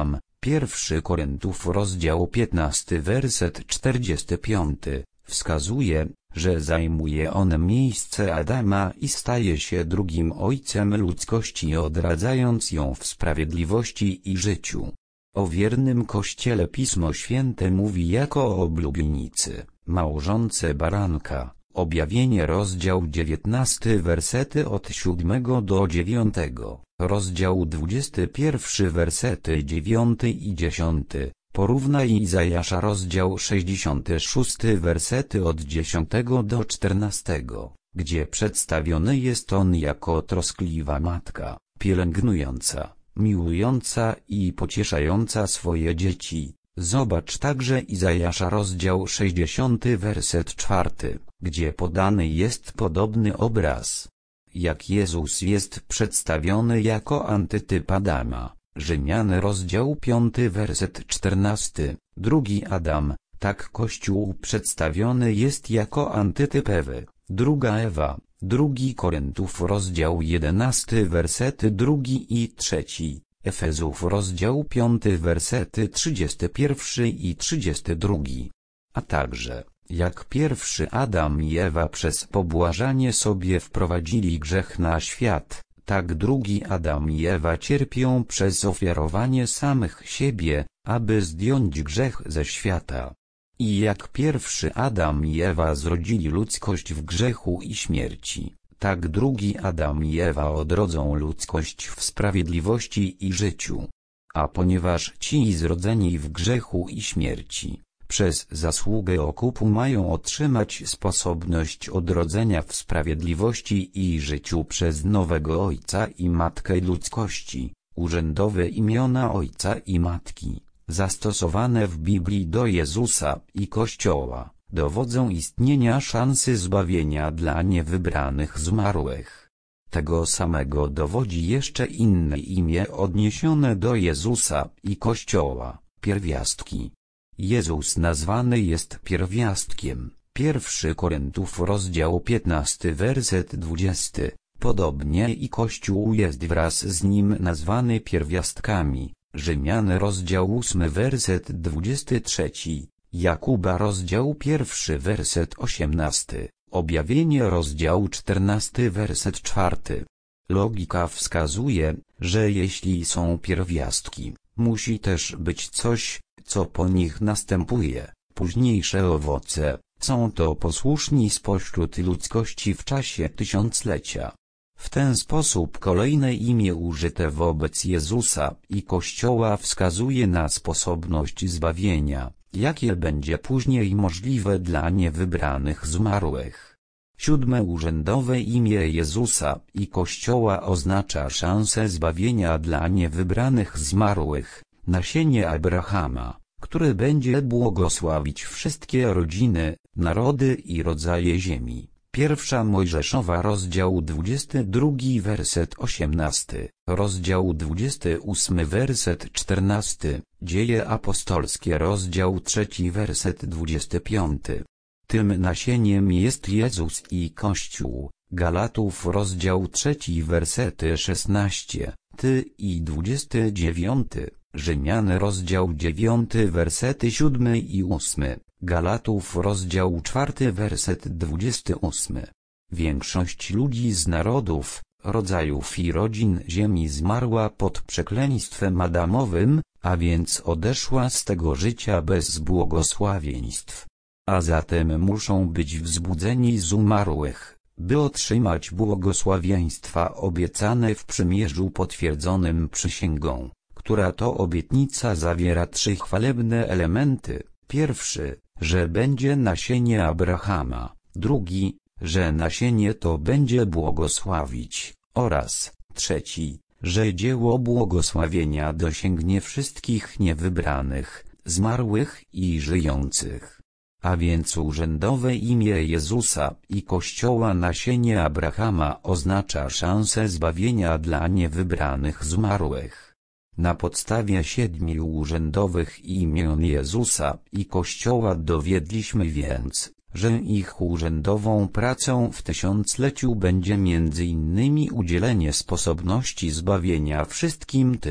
Pierwszy Koryntów rozdział piętnasty werset czterdziesty piąty, wskazuje, że zajmuje on miejsce Adama i staje się drugim ojcem ludzkości, odradzając ją w sprawiedliwości i życiu. O wiernym Kościele Pismo Święte mówi jako o oblubienicy, małżonce baranka. Objawienie rozdział dziewiętnasty wersety od siódmego do dziewiątego, rozdział dwudziesty pierwszy wersety dziewiąty i dziesiąty, porównaj Izajasza rozdział sześćdziesiąty szósty wersety od dziesiątego do czternastego, gdzie przedstawiony jest on jako troskliwa matka, pielęgnująca, miłująca i pocieszająca swoje dzieci. Zobacz także Izajasza rozdział sześćdziesiąty werset czwarty, gdzie podany jest podobny obraz. Jak Jezus jest przedstawiony jako antytyp Adama, Rzymian rozdział piąty werset czternasty, drugi Adam, tak Kościół przedstawiony jest jako antytyp Ewy, druga Ewa, drugi Koryntów rozdział jedenasty wersety drugi i trzeci. Efezów rozdział piąty wersety trzydziesty pierwszy i trzydziesty drugi. A także, jak pierwszy Adam i Ewa przez pobłażanie sobie wprowadzili grzech na świat, tak drugi Adam i Ewa cierpią przez ofiarowanie samych siebie, aby zdjąć grzech ze świata. I jak pierwszy Adam i Ewa zrodzili ludzkość w grzechu i śmierci, tak drugi Adam i Ewa odrodzą ludzkość w sprawiedliwości i życiu. A ponieważ ci zrodzeni w grzechu i śmierci, przez zasługę okupu mają otrzymać sposobność odrodzenia w sprawiedliwości i życiu przez nowego Ojca i Matkę ludzkości, urzędowe imiona Ojca i Matki, zastosowane w Biblii do Jezusa i Kościoła, dowodzą istnienia szansy zbawienia dla niewybranych zmarłych. Tego samego dowodzi jeszcze inne imię odniesione do Jezusa i Kościoła, pierwiastki. Jezus nazwany jest pierwiastkiem. Pierwszy Koryntów rozdział piętnasty werset dwudziesty. Podobnie i Kościół jest wraz z nim nazwany pierwiastkami. Rzymian rozdział ósmy werset dwudziesty trzeci. Jakuba rozdział pierwszy werset osiemnasty. Objawienie rozdział czternasty werset czwarty. Logika wskazuje, że jeśli są pierwiastki, musi też być coś, co po nich następuje, późniejsze owoce. Są to posłuszni spośród ludzkości w czasie tysiąclecia. W ten sposób kolejne imię użyte wobec Jezusa i Kościoła wskazuje na sposobność zbawienia, jakie będzie później możliwe dla niewybranych zmarłych. Siódme urzędowe imię Jezusa i Kościoła oznacza szansę zbawienia dla niewybranych zmarłych, nasienie Abrahama, który będzie błogosławić wszystkie rodziny, narody i rodzaje ziemi. Pierwsza Mojżeszowa rozdział dwudziesty drugi werset osiemnasty, rozdział dwudziesty ósmy werset czternasty, Dzieje apostolskie rozdział trzeci werset dwudziesty piąty. Tym nasieniem jest Jezus i Kościół. Galatów rozdział trzeci wersety szesnaście, ty i dwudziesty dziewiąty. Rzymian rozdział dziewiąty wersety siódmy i ósmy, Galatów rozdział czwarty werset dwudziesty ósmy. Większość ludzi z narodów, rodzajów i rodzin ziemi zmarła pod przekleństwem Adamowym, a więc odeszła z tego życia bez błogosławieństw. A zatem muszą być wzbudzeni z umarłych, by otrzymać błogosławieństwa obiecane w przymierzu potwierdzonym przysięgą, która to obietnica zawiera trzy chwalebne elementy. Pierwszy, że będzie nasienie Abrahama, drugi, że nasienie to będzie błogosławić, oraz trzeci, że dzieło błogosławienia dosięgnie wszystkich niewybranych, zmarłych i żyjących. A więc urzędowe imię Jezusa i Kościoła nasienie Abrahama oznacza szansę zbawienia dla niewybranych zmarłych. Na podstawie siedmiu urzędowych imion Jezusa i Kościoła dowiedliśmy więc, że ich urzędową pracą w tysiącleciu będzie między innymi udzielenie sposobności zbawienia wszystkim tym,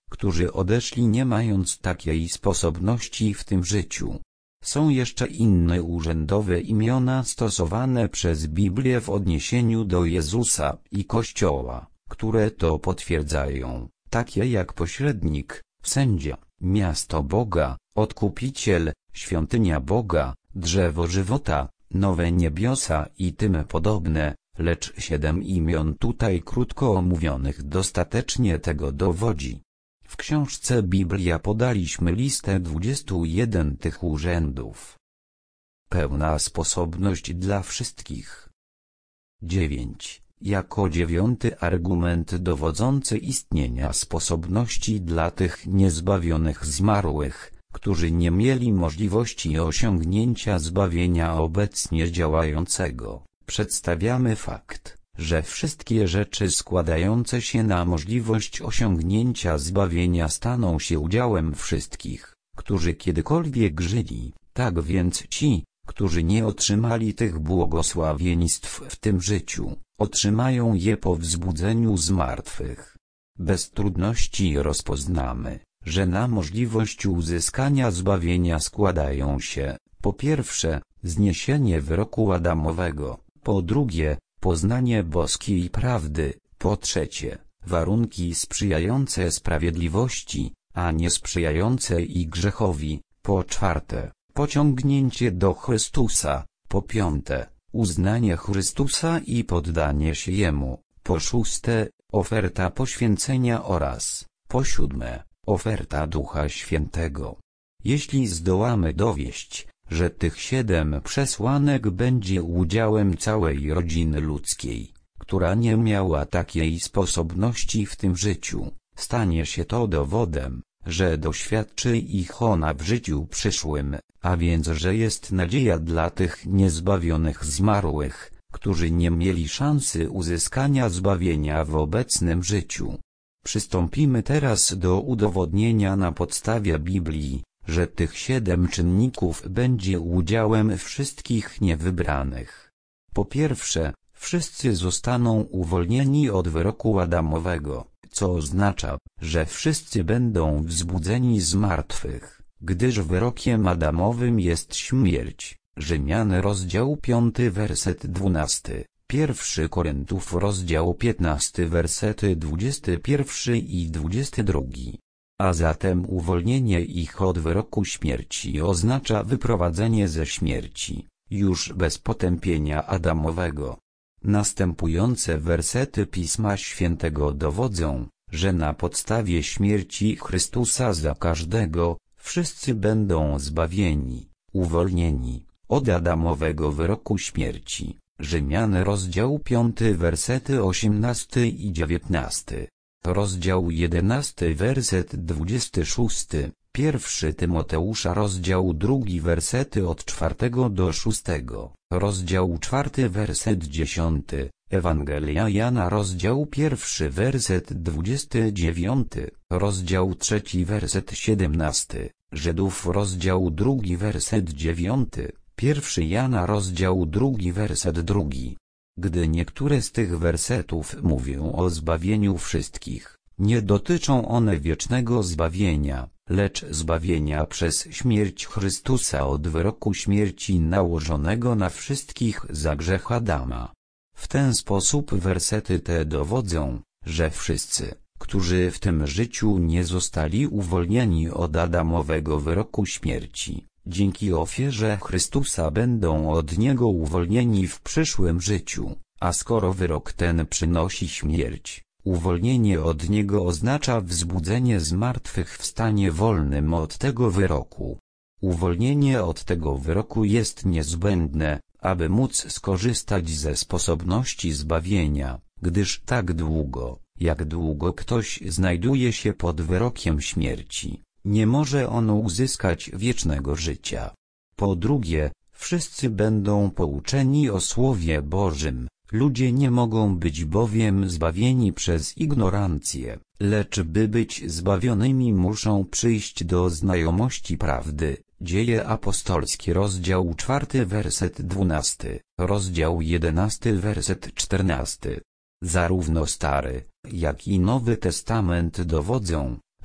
którzy odeszli nie mając takiej sposobności w tym życiu. Są jeszcze inne urzędowe imiona stosowane przez Biblię w odniesieniu do Jezusa i Kościoła, które to potwierdzają, takie jak pośrednik, sędzia, miasto Boga, odkupiciel, świątynia Boga, drzewo żywota, nowe niebiosa i tym podobne, lecz siedem imion tutaj krótko omówionych dostatecznie tego dowodzi. W książce Biblia podaliśmy listę dwudziestu jeden tych urzędów. Pełna sposobność dla wszystkich. dziewięć. Jako dziewiąty argument dowodzący istnienia sposobności dla tych niezbawionych zmarłych, którzy nie mieli możliwości osiągnięcia zbawienia obecnie działającego, przedstawiamy fakt, że wszystkie rzeczy składające się na możliwość osiągnięcia zbawienia staną się udziałem wszystkich, którzy kiedykolwiek żyli, tak więc ci, którzy nie otrzymali tych błogosławieństw w tym życiu, otrzymają je po wzbudzeniu z martwych. Bez trudności rozpoznamy, że na możliwość uzyskania zbawienia składają się, po pierwsze, zniesienie wyroku adamowego, po drugie, poznanie boskiej prawdy, po trzecie, warunki sprzyjające sprawiedliwości, a nie sprzyjające i grzechowi, po czwarte, pociągnięcie do Chrystusa, po piąte, uznanie Chrystusa i poddanie się Jemu, po szóste, oferta poświęcenia oraz, po siódme, oferta Ducha Świętego. Jeśli zdołamy dowieść, że tych siedem przesłanek będzie udziałem całej rodziny ludzkiej, która nie miała takiej sposobności w tym życiu, stanie się to dowodem, że doświadczy ich ona w życiu przyszłym, a więc że jest nadzieja dla tych niezbawionych zmarłych, którzy nie mieli szansy uzyskania zbawienia w obecnym życiu. Przystąpimy teraz do udowodnienia na podstawie Biblii, że tych siedem czynników będzie udziałem wszystkich niewybranych. Po pierwsze, wszyscy zostaną uwolnieni od wyroku adamowego, co oznacza, że wszyscy będą wzbudzeni z martwych, gdyż wyrokiem adamowym jest śmierć. Rzymian rozdział piąty werset dwunasty, pierwszy Koryntiów rozdział piętnasty wersety dwudziesty pierwszy i dwudziesty drugi. A zatem uwolnienie ich od wyroku śmierci oznacza wyprowadzenie ze śmierci, już bez potępienia adamowego. Następujące wersety Pisma Świętego dowodzą, że na podstawie śmierci Chrystusa za każdego, wszyscy będą zbawieni, uwolnieni od adamowego wyroku śmierci. Rzymian rozdział piąty wersety osiemnasty i dziewiętnasty. Rozdział jedenasty werset dwudziesty szósty, pierwszy Tymoteusza rozdział drugi wersety od czwartego do szóstego, rozdział czwarty werset dziesiąty, Ewangelia Jana rozdział pierwszy werset dwudziesty dziewiąty, rozdział trzeci werset siedemnasty, Żydów rozdział drugi werset dziewiąty, pierwszy Jana rozdział drugi werset drugi. Gdy niektóre z tych wersetów mówią o zbawieniu wszystkich, nie dotyczą one wiecznego zbawienia, lecz zbawienia przez śmierć Chrystusa od wyroku śmierci nałożonego na wszystkich za grzech Adama. W ten sposób wersety te dowodzą, że wszyscy, którzy w tym życiu nie zostali uwolnieni od adamowego wyroku śmierci, dzięki ofierze Chrystusa będą od niego uwolnieni w przyszłym życiu, a skoro wyrok ten przynosi śmierć, uwolnienie od niego oznacza wzbudzenie z martwych w stanie wolnym od tego wyroku. Uwolnienie od tego wyroku jest niezbędne, aby móc skorzystać ze sposobności zbawienia, gdyż tak długo, jak długo ktoś znajduje się pod wyrokiem śmierci, nie może on uzyskać wiecznego życia. Po drugie, wszyscy będą pouczeni o Słowie Bożym. Ludzie nie mogą być bowiem zbawieni przez ignorancję, lecz by być zbawionymi muszą przyjść do znajomości prawdy. Dzieje apostolskie rozdział czwarty werset dwunasty, rozdział jedenasty werset czternasty. Zarówno Stary, jak i Nowy Testament dowodzą,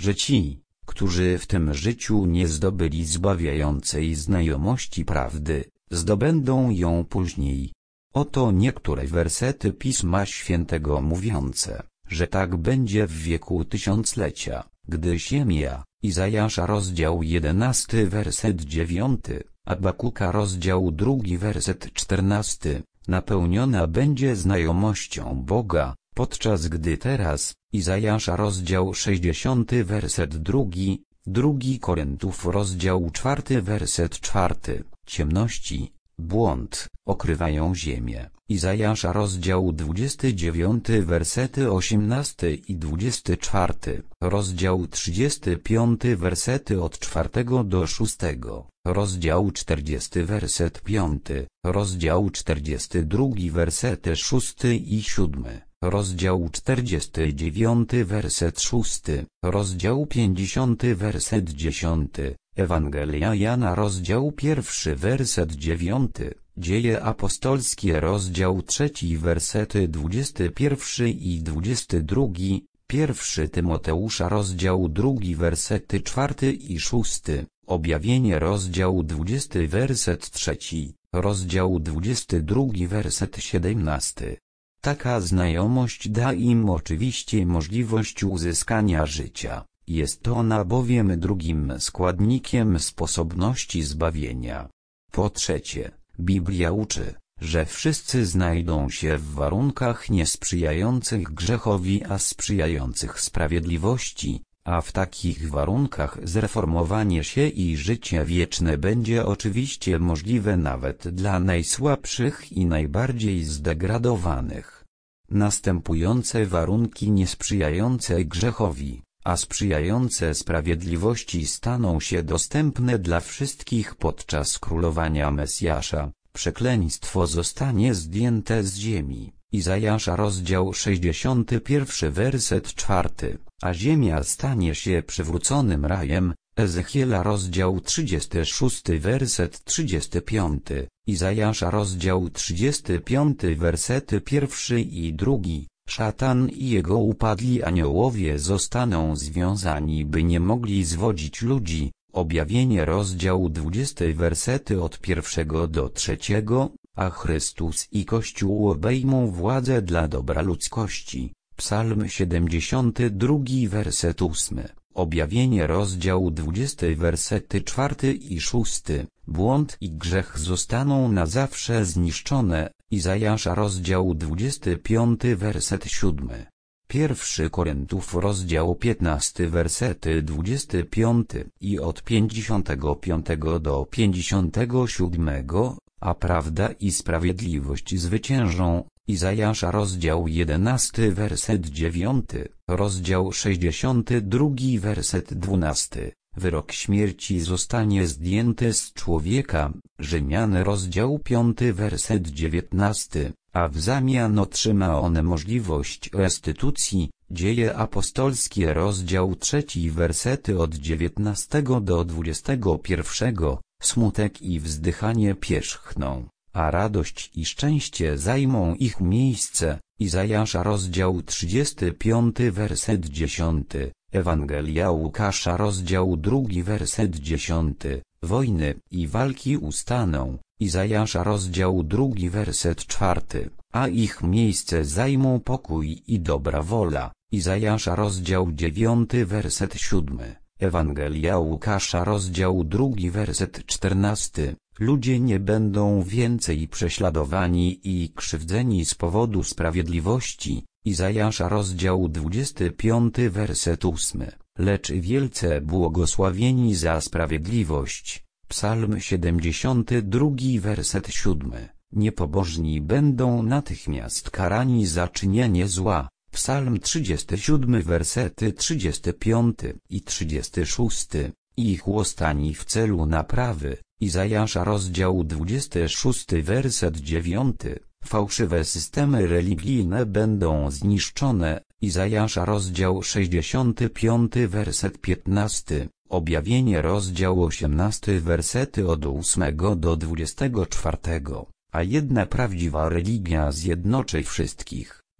że ci, którzy w tym życiu nie zdobyli zbawiającej znajomości prawdy, zdobędą ją później. Oto niektóre wersety Pisma Świętego mówiące, że tak będzie w wieku tysiąclecia, gdy ziemia, Izajasza rozdział jedenasty werset dziewiąty, Abakuka rozdział drugi werset czternasty, napełniona będzie znajomością Boga, podczas gdy teraz, Izajasza rozdział sześćdziesiąty werset drugi, drugi Koryntów rozdział czwarty werset czwarty, ciemności, błąd, okrywają ziemię. Izajasza rozdział dwudziesty dziewiąty wersety osiemnasty i dwudziesty czwarty, rozdział trzydziesty piąty wersety od czwartego do szóstego, rozdział czterdziesty werset piąty, rozdział czterdziesty drugi wersety szósty i siódmy, rozdział czterdziesty dziewiąty werset szósty, rozdział pięćdziesiąty werset dziesiąty, Ewangelia Jana rozdział pierwszy werset dziewiąty, Dzieje apostolskie rozdział trzeci wersety dwudziesty pierwszy i dwudziesty drugi, pierwszy Tymoteusza rozdział drugi wersety czwarty i szósty, Objawienie rozdział dwudziesty werset trzeci, rozdział dwudziesty drugi werset siedemnasty. Taka znajomość da im oczywiście możliwość uzyskania życia, jest ona bowiem drugim składnikiem sposobności zbawienia. Po trzecie, Biblia uczy, że wszyscy znajdą się w warunkach niesprzyjających grzechowi, a sprzyjających sprawiedliwości, a w takich warunkach zreformowanie się i życie wieczne będzie oczywiście możliwe nawet dla najsłabszych i najbardziej zdegradowanych. Następujące warunki niesprzyjające grzechowi, a sprzyjające sprawiedliwości staną się dostępne dla wszystkich podczas królowania Mesjasza. Przekleństwo zostanie zdjęte z ziemi. Izajasza rozdział sześćdziesiąty pierwszy werset czwarty, a ziemia stanie się przywróconym rajem. Ezechiela rozdział trzydziesty szósty werset trzydziesty piąty, Izajasza rozdział trzydziesty piąty wersety pierwszy i drugi. Szatan i jego upadli aniołowie zostaną związani, by nie mogli zwodzić ludzi. Objawienie rozdział dwudziesty wersety od pierwszego do trzeciego, a Chrystus i Kościół obejmą władzę dla dobra ludzkości. Psalm siedemdziesiąty drugi werset ósmy. Objawienie rozdział dwudziesty wersety czwarty i szósty. Błąd i grzech zostaną na zawsze zniszczone. Izajasza rozdział dwudziesty piąty werset siódmy. Pierwszy Koryntów rozdział piętnasty wersety dwudziesty piąty i od pięćdziesiątego piątego do pięćdziesiątego siódmego, a prawda i sprawiedliwość zwyciężą. Izajasza rozdział jedenasty werset dziewiąty, rozdział sześćdziesiąty drugi werset dwunasty. Wyrok śmierci zostanie zdjęty z człowieka. Rzymian rozdział piąty werset dziewiętnasty, a w zamian otrzyma on możliwość restytucji. Dzieje apostolskie rozdział trzeci wersety od dziewiętnastego do dwudziestego pierwszego. Smutek i wzdychanie pierzchną, a radość i szczęście zajmą ich miejsce. Izajasza rozdział trzydziesty piąty werset dziesiąty, Ewangelia Łukasza rozdział drugi werset dziesiąty, wojny i walki ustaną. Izajasza rozdział drugi werset czwarty, a ich miejsce zajmą pokój i dobra wola. Izajasza rozdział dziewiąty werset siódmy, Ewangelia Łukasza rozdział drugi werset czternasty. Ludzie nie będą więcej prześladowani i krzywdzeni z powodu sprawiedliwości. Izajasza rozdział dwudziesty piąty werset ósmy. Lecz wielce błogosławieni za sprawiedliwość. Psalm siedemdziesiąty drugi werset siódmy. Niepobożni będą natychmiast karani za czynienie zła. Psalm trzydziesty siódmy wersety trzydziesty piąty i trzydziesty szósty. Ich łostani w celu naprawy. Izajasza rozdział dwudziesty szósty werset dziewiąty. Fałszywe systemy religijne będą zniszczone. Izajasza rozdział sześćdziesiąty piąty werset piętnasty. Objawienie rozdział osiemnasty wersety od ósmego do dwudziestego czwartego. A jedna prawdziwa religia zjednoczy wszystkich.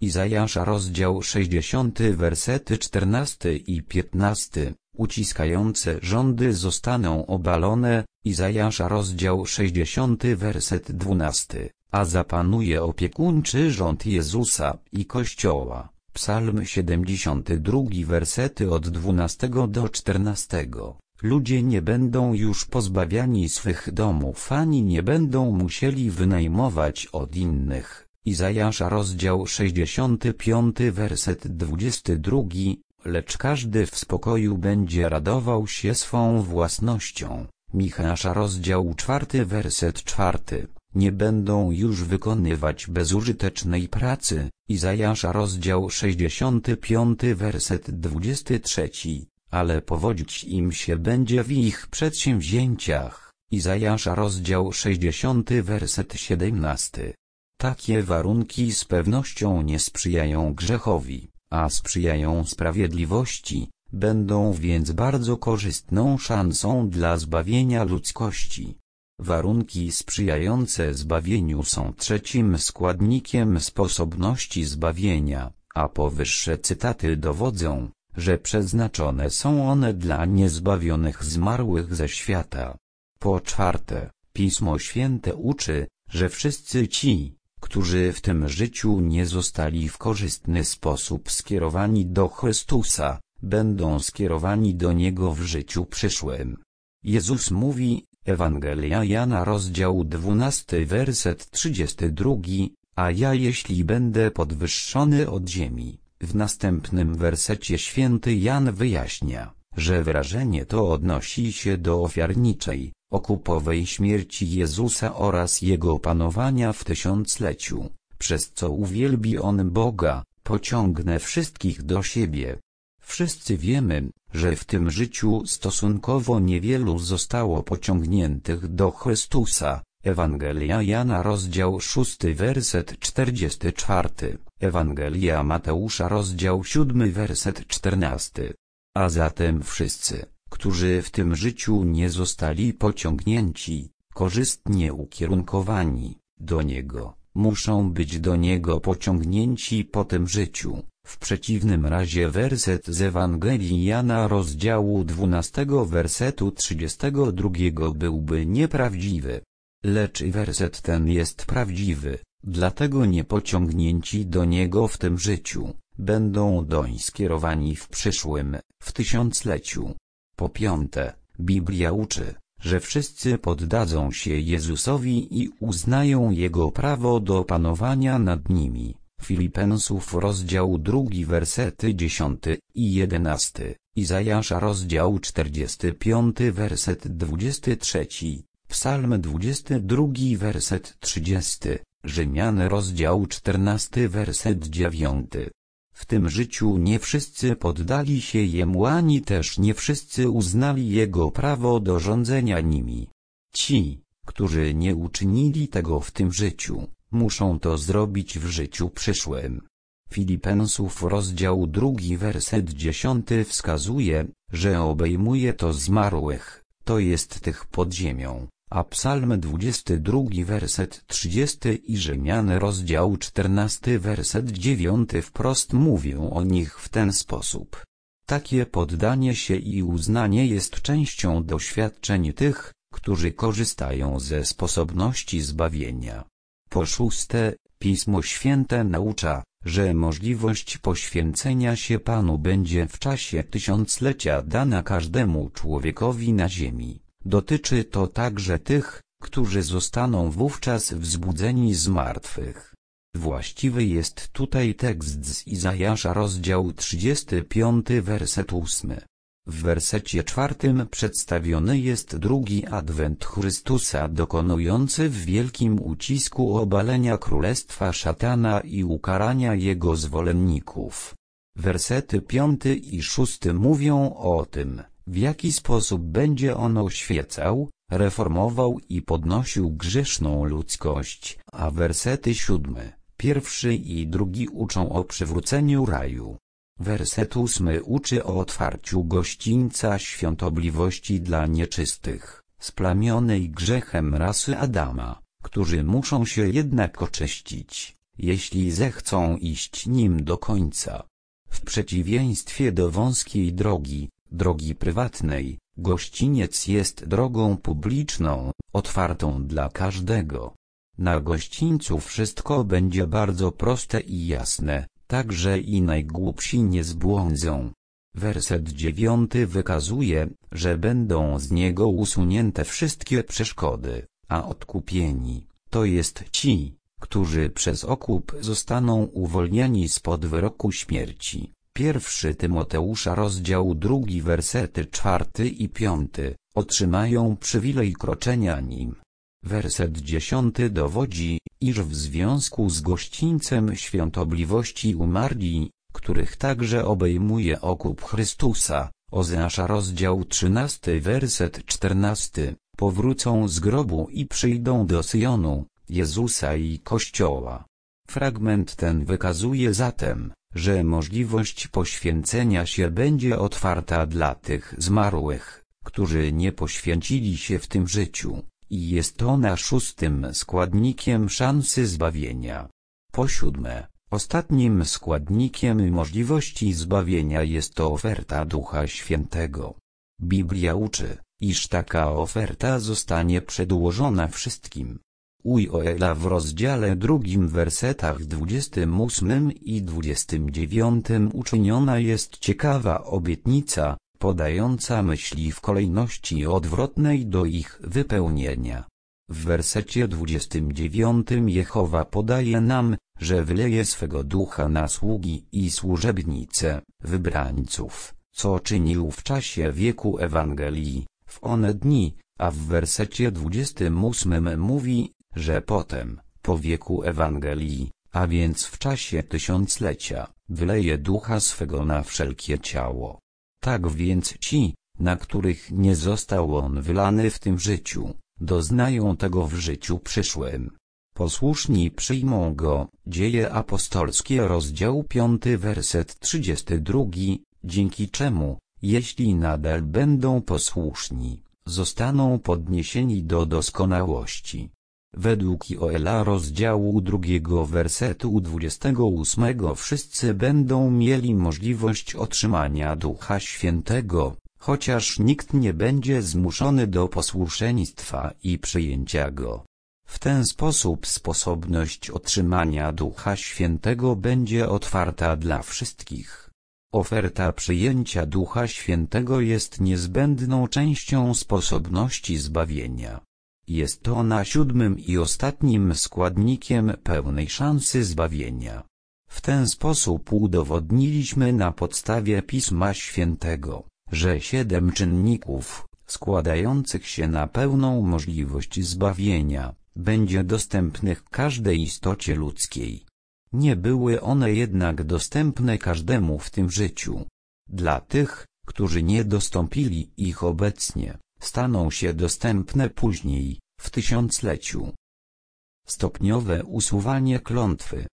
Izajasza rozdział sześćdziesiąty wersety czternasty i piętnasty. Uciskające rządy zostaną obalone. Izajasza rozdział sześćdziesiąty werset dwunasty. A zapanuje opiekuńczy rząd Jezusa i Kościoła. Psalm siedemdziesiąty drugi wersety od dwunastego do czternastego. Ludzie nie będą już pozbawiani swych domów ani nie będą musieli wynajmować od innych. Izajasza rozdział sześćdziesiąty piąty werset dwudziesty drugi. Lecz każdy w spokoju będzie radował się swą własnością. Michała rozdział czwarty werset czwarty. Nie będą już wykonywać bezużytecznej pracy. Izajasza rozdział sześćdziesiąty piąty werset dwudziesty trzeci. Ale powodzić im się będzie w ich przedsięwzięciach. Izajasza rozdział sześćdziesiąty werset siedemnasty. Takie warunki z pewnością nie sprzyjają grzechowi, a sprzyjają sprawiedliwości, będą więc bardzo korzystną szansą dla zbawienia ludzkości. Warunki sprzyjające zbawieniu są trzecim składnikiem sposobności zbawienia, a powyższe cytaty dowodzą, że przeznaczone są one dla niezbawionych zmarłych ze świata. Po czwarte, Pismo Święte uczy, że wszyscy ci, którzy w tym życiu nie zostali w korzystny sposób skierowani do Chrystusa, będą skierowani do Niego w życiu przyszłym. Jezus mówi, Ewangelia Jana rozdział dwunasty werset trzydziesty drugi, a ja jeśli będę podwyższony od ziemi. W następnym wersecie święty Jan wyjaśnia, że wyrażenie to odnosi się do ofiarniczej, okupowej śmierci Jezusa oraz Jego panowania w tysiącleciu, przez co uwielbi On Boga, pociągnę wszystkich do siebie. Wszyscy wiemy, że w tym życiu stosunkowo niewielu zostało pociągniętych do Chrystusa. Ewangelia Jana rozdział szósty werset czterdziesty czwarty, Ewangelia Mateusza rozdział siódmy werset czternasty. A zatem wszyscy, którzy w tym życiu nie zostali pociągnięci, korzystnie ukierunkowani do Niego, muszą być do Niego pociągnięci po tym życiu. W przeciwnym razie werset z Ewangelii Jana rozdziału dwunastego wersetu trzydziestego drugiego byłby nieprawdziwy. Lecz werset ten jest prawdziwy, dlatego niepociągnięci do Niego w tym życiu, będą doń skierowani w przyszłym, w tysiącleciu. Po piąte, Biblia uczy, że wszyscy poddadzą się Jezusowi i uznają Jego prawo do panowania nad nimi. Filipensów rozdział drugi wersety dziesiąty i jedenasty, Izajasza rozdział czterdziesty piąty werset dwudziesty trzeci, Psalm dwudziesty drugi werset trzydziesty, Rzymian rozdział czternasty werset dziewiąty. W tym życiu nie wszyscy poddali się Jemu ani też nie wszyscy uznali Jego prawo do rządzenia nimi. Ci, którzy nie uczynili tego w tym życiu, muszą to zrobić w życiu przyszłym. Filipensów rozdział drugi werset dziesiąty wskazuje, że obejmuje to zmarłych, to jest tych pod ziemią, a Psalm dwudziesty drugi werset trzydziesty i Rzymian rozdział czternasty werset dziewiąty wprost mówią o nich w ten sposób. Takie poddanie się i uznanie jest częścią doświadczeń tych, którzy korzystają ze sposobności zbawienia. Po szóste, Pismo Święte naucza, że możliwość poświęcenia się Panu będzie w czasie tysiąclecia dana każdemu człowiekowi na ziemi. Dotyczy to także tych, którzy zostaną wówczas wzbudzeni z martwych. Właściwy jest tutaj tekst z Izajasza rozdział trzydziesty piąty werset ósmy. W wersecie czwartym przedstawiony jest drugi adwent Chrystusa dokonujący w wielkim ucisku obalenia królestwa szatana i ukarania jego zwolenników. Wersety piąty i szósty mówią o tym, w jaki sposób będzie on oświecał, reformował i podnosił grzeszną ludzkość, a wersety siódmy, pierwszy i drugi uczą o przywróceniu raju. Werset ósmy uczy o otwarciu gościńca świątobliwości dla nieczystych, splamionej grzechem rasy Adama, którzy muszą się jednak oczyścić, jeśli zechcą iść nim do końca. W przeciwieństwie do wąskiej drogi, drogi prywatnej, gościniec jest drogą publiczną, otwartą dla każdego. Na gościńcu wszystko będzie bardzo proste i jasne, tak że i najgłupsi nie zbłądzą. Werset dziewiąty wykazuje, że będą z niego usunięte wszystkie przeszkody, a odkupieni, to jest ci, którzy przez okup zostaną uwolnieni spod wyroku śmierci. Pierwszy Tymoteusza rozdział drugi wersety czwarty i piąty, otrzymają przywilej kroczenia nim. Werset dziesiąty dowodzi, iż w związku z gościńcem świątobliwości umarli, których także obejmuje okup Chrystusa, Ozeasza rozdział trzynasty werset czternasty, powrócą z grobu i przyjdą do Syjonu, Jezusa i Kościoła. Fragment ten wykazuje zatem, że możliwość poświęcenia się będzie otwarta dla tych zmarłych, którzy nie poświęcili się w tym życiu, i jest ona szóstym składnikiem szansy zbawienia. Po siódme, ostatnim składnikiem możliwości zbawienia jest to oferta Ducha Świętego. Biblia uczy, iż taka oferta zostanie przedłożona wszystkim. U Joela w rozdziale drugim wersetach dwudziestym ósmym i dwudziestym dziewiątym uczyniona jest ciekawa obietnica, podająca myśli w kolejności odwrotnej do ich wypełnienia. W wersecie dwudziestym dziewiątym Jehowa podaje nam, że wyleje swego ducha na sługi i służebnice, wybrańców, co czynił w czasie wieku Ewangelii, w one dni, a w wersecie dwudziestym ósmym mówi, że potem, po wieku Ewangelii, a więc w czasie tysiąclecia, wyleje ducha swego na wszelkie ciało. Tak więc ci, na których nie został on wylany w tym życiu, doznają tego w życiu przyszłym. Posłuszni przyjmą go. Dzieje apostolskie rozdział piąty werset trzydziesty drugi, dzięki czemu, jeśli nadal będą posłuszni, zostaną podniesieni do doskonałości. Według Joela rozdziału drugiego wersetu dwudziestego ósmego wszyscy będą mieli możliwość otrzymania Ducha Świętego, chociaż nikt nie będzie zmuszony do posłuszeństwa i przyjęcia go. W ten sposób sposobność otrzymania Ducha Świętego będzie otwarta dla wszystkich. Oferta przyjęcia Ducha Świętego jest niezbędną częścią sposobności zbawienia. Jest ona siódmym i ostatnim składnikiem pełnej szansy zbawienia. W ten sposób udowodniliśmy na podstawie Pisma Świętego, że siedem czynników, składających się na pełną możliwość zbawienia, będzie dostępnych każdej istocie ludzkiej. Nie były one jednak dostępne każdemu w tym życiu. Dla tych, którzy nie dostąpili ich obecnie, staną się dostępne później, w tysiącleciu. Stopniowe usuwanie klątwy.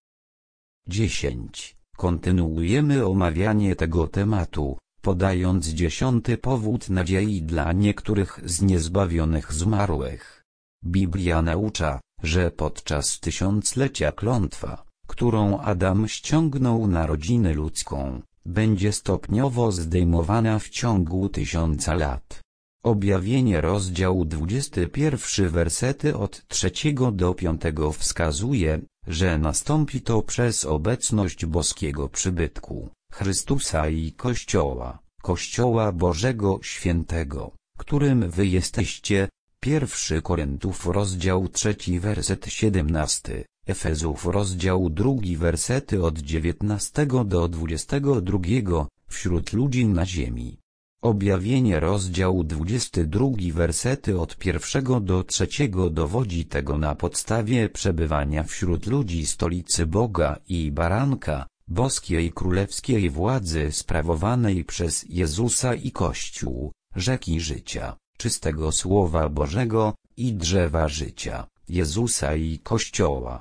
dziesięć. Kontynuujemy omawianie tego tematu, podając dziesiąty powód nadziei dla niektórych z niezbawionych zmarłych. Biblia naucza, że podczas tysiąclecia klątwa, którą Adam ściągnął na rodzinę ludzką, będzie stopniowo zdejmowana w ciągu tysiąca lat. Objawienie rozdział dwudziesty pierwszy wersety od trzeciego do piątego wskazuje, że nastąpi to przez obecność boskiego przybytku, Chrystusa i Kościoła, Kościoła Bożego Świętego, którym wy jesteście. Pierwszy Koryntiów rozdział trzeci werset siedemnasty, Efezów rozdział drugi wersety od dziewiętnastego do dwudziestego drugiego, wśród ludzi na ziemi. Objawienie rozdział dwudziesty drugi wersety od pierwszego do trzeciego dowodzi tego na podstawie przebywania wśród ludzi stolicy Boga i Baranka, boskiej królewskiej władzy sprawowanej przez Jezusa i Kościół, rzeki życia, czystego Słowa Bożego, i drzewa życia, Jezusa i Kościoła.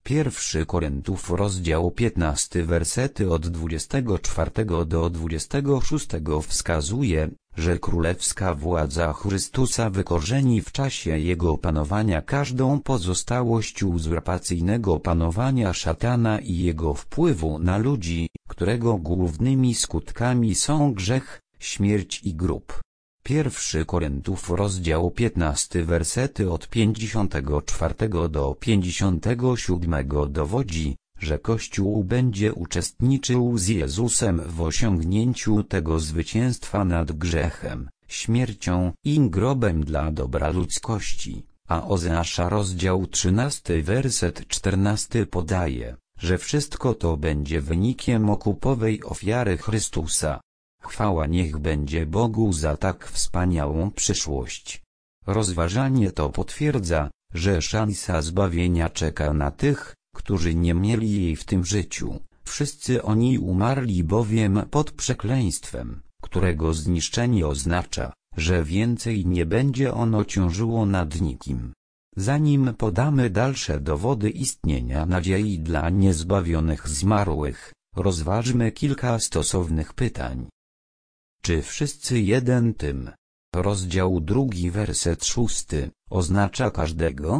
Pierwszy Koryntiów rozdział piętnasty wersety od dwudziestego czwartego do dwudziestego szóstego wskazuje, że królewska władza Chrystusa wykorzeni w czasie Jego panowania każdą pozostałość uzurpacyjnego panowania szatana i jego wpływu na ludzi, którego głównymi skutkami są grzech, śmierć i grób. Pierwszy Koryntiów rozdział piętnasty wersety od pięćdziesiątego czwartego do pięćdziesiątego siódmego dowodzi, że Kościół będzie uczestniczył z Jezusem w osiągnięciu tego zwycięstwa nad grzechem, śmiercią i grobem dla dobra ludzkości, a Ozeasza rozdział trzynasty werset czternasty podaje, że wszystko to będzie wynikiem okupowej ofiary Chrystusa. Chwała niech będzie Bogu za tak wspaniałą przyszłość. Rozważanie to potwierdza, że szansa zbawienia czeka na tych, którzy nie mieli jej w tym życiu. Wszyscy oni umarli bowiem pod przekleństwem, którego zniszczenie oznacza, że więcej nie będzie ono ciążyło nad nikim. Zanim podamy dalsze dowody istnienia nadziei dla niezbawionych zmarłych, rozważmy kilka stosownych pytań. Czy wszyscy jeden tym? Rozdział drugi werset szósty, oznacza każdego?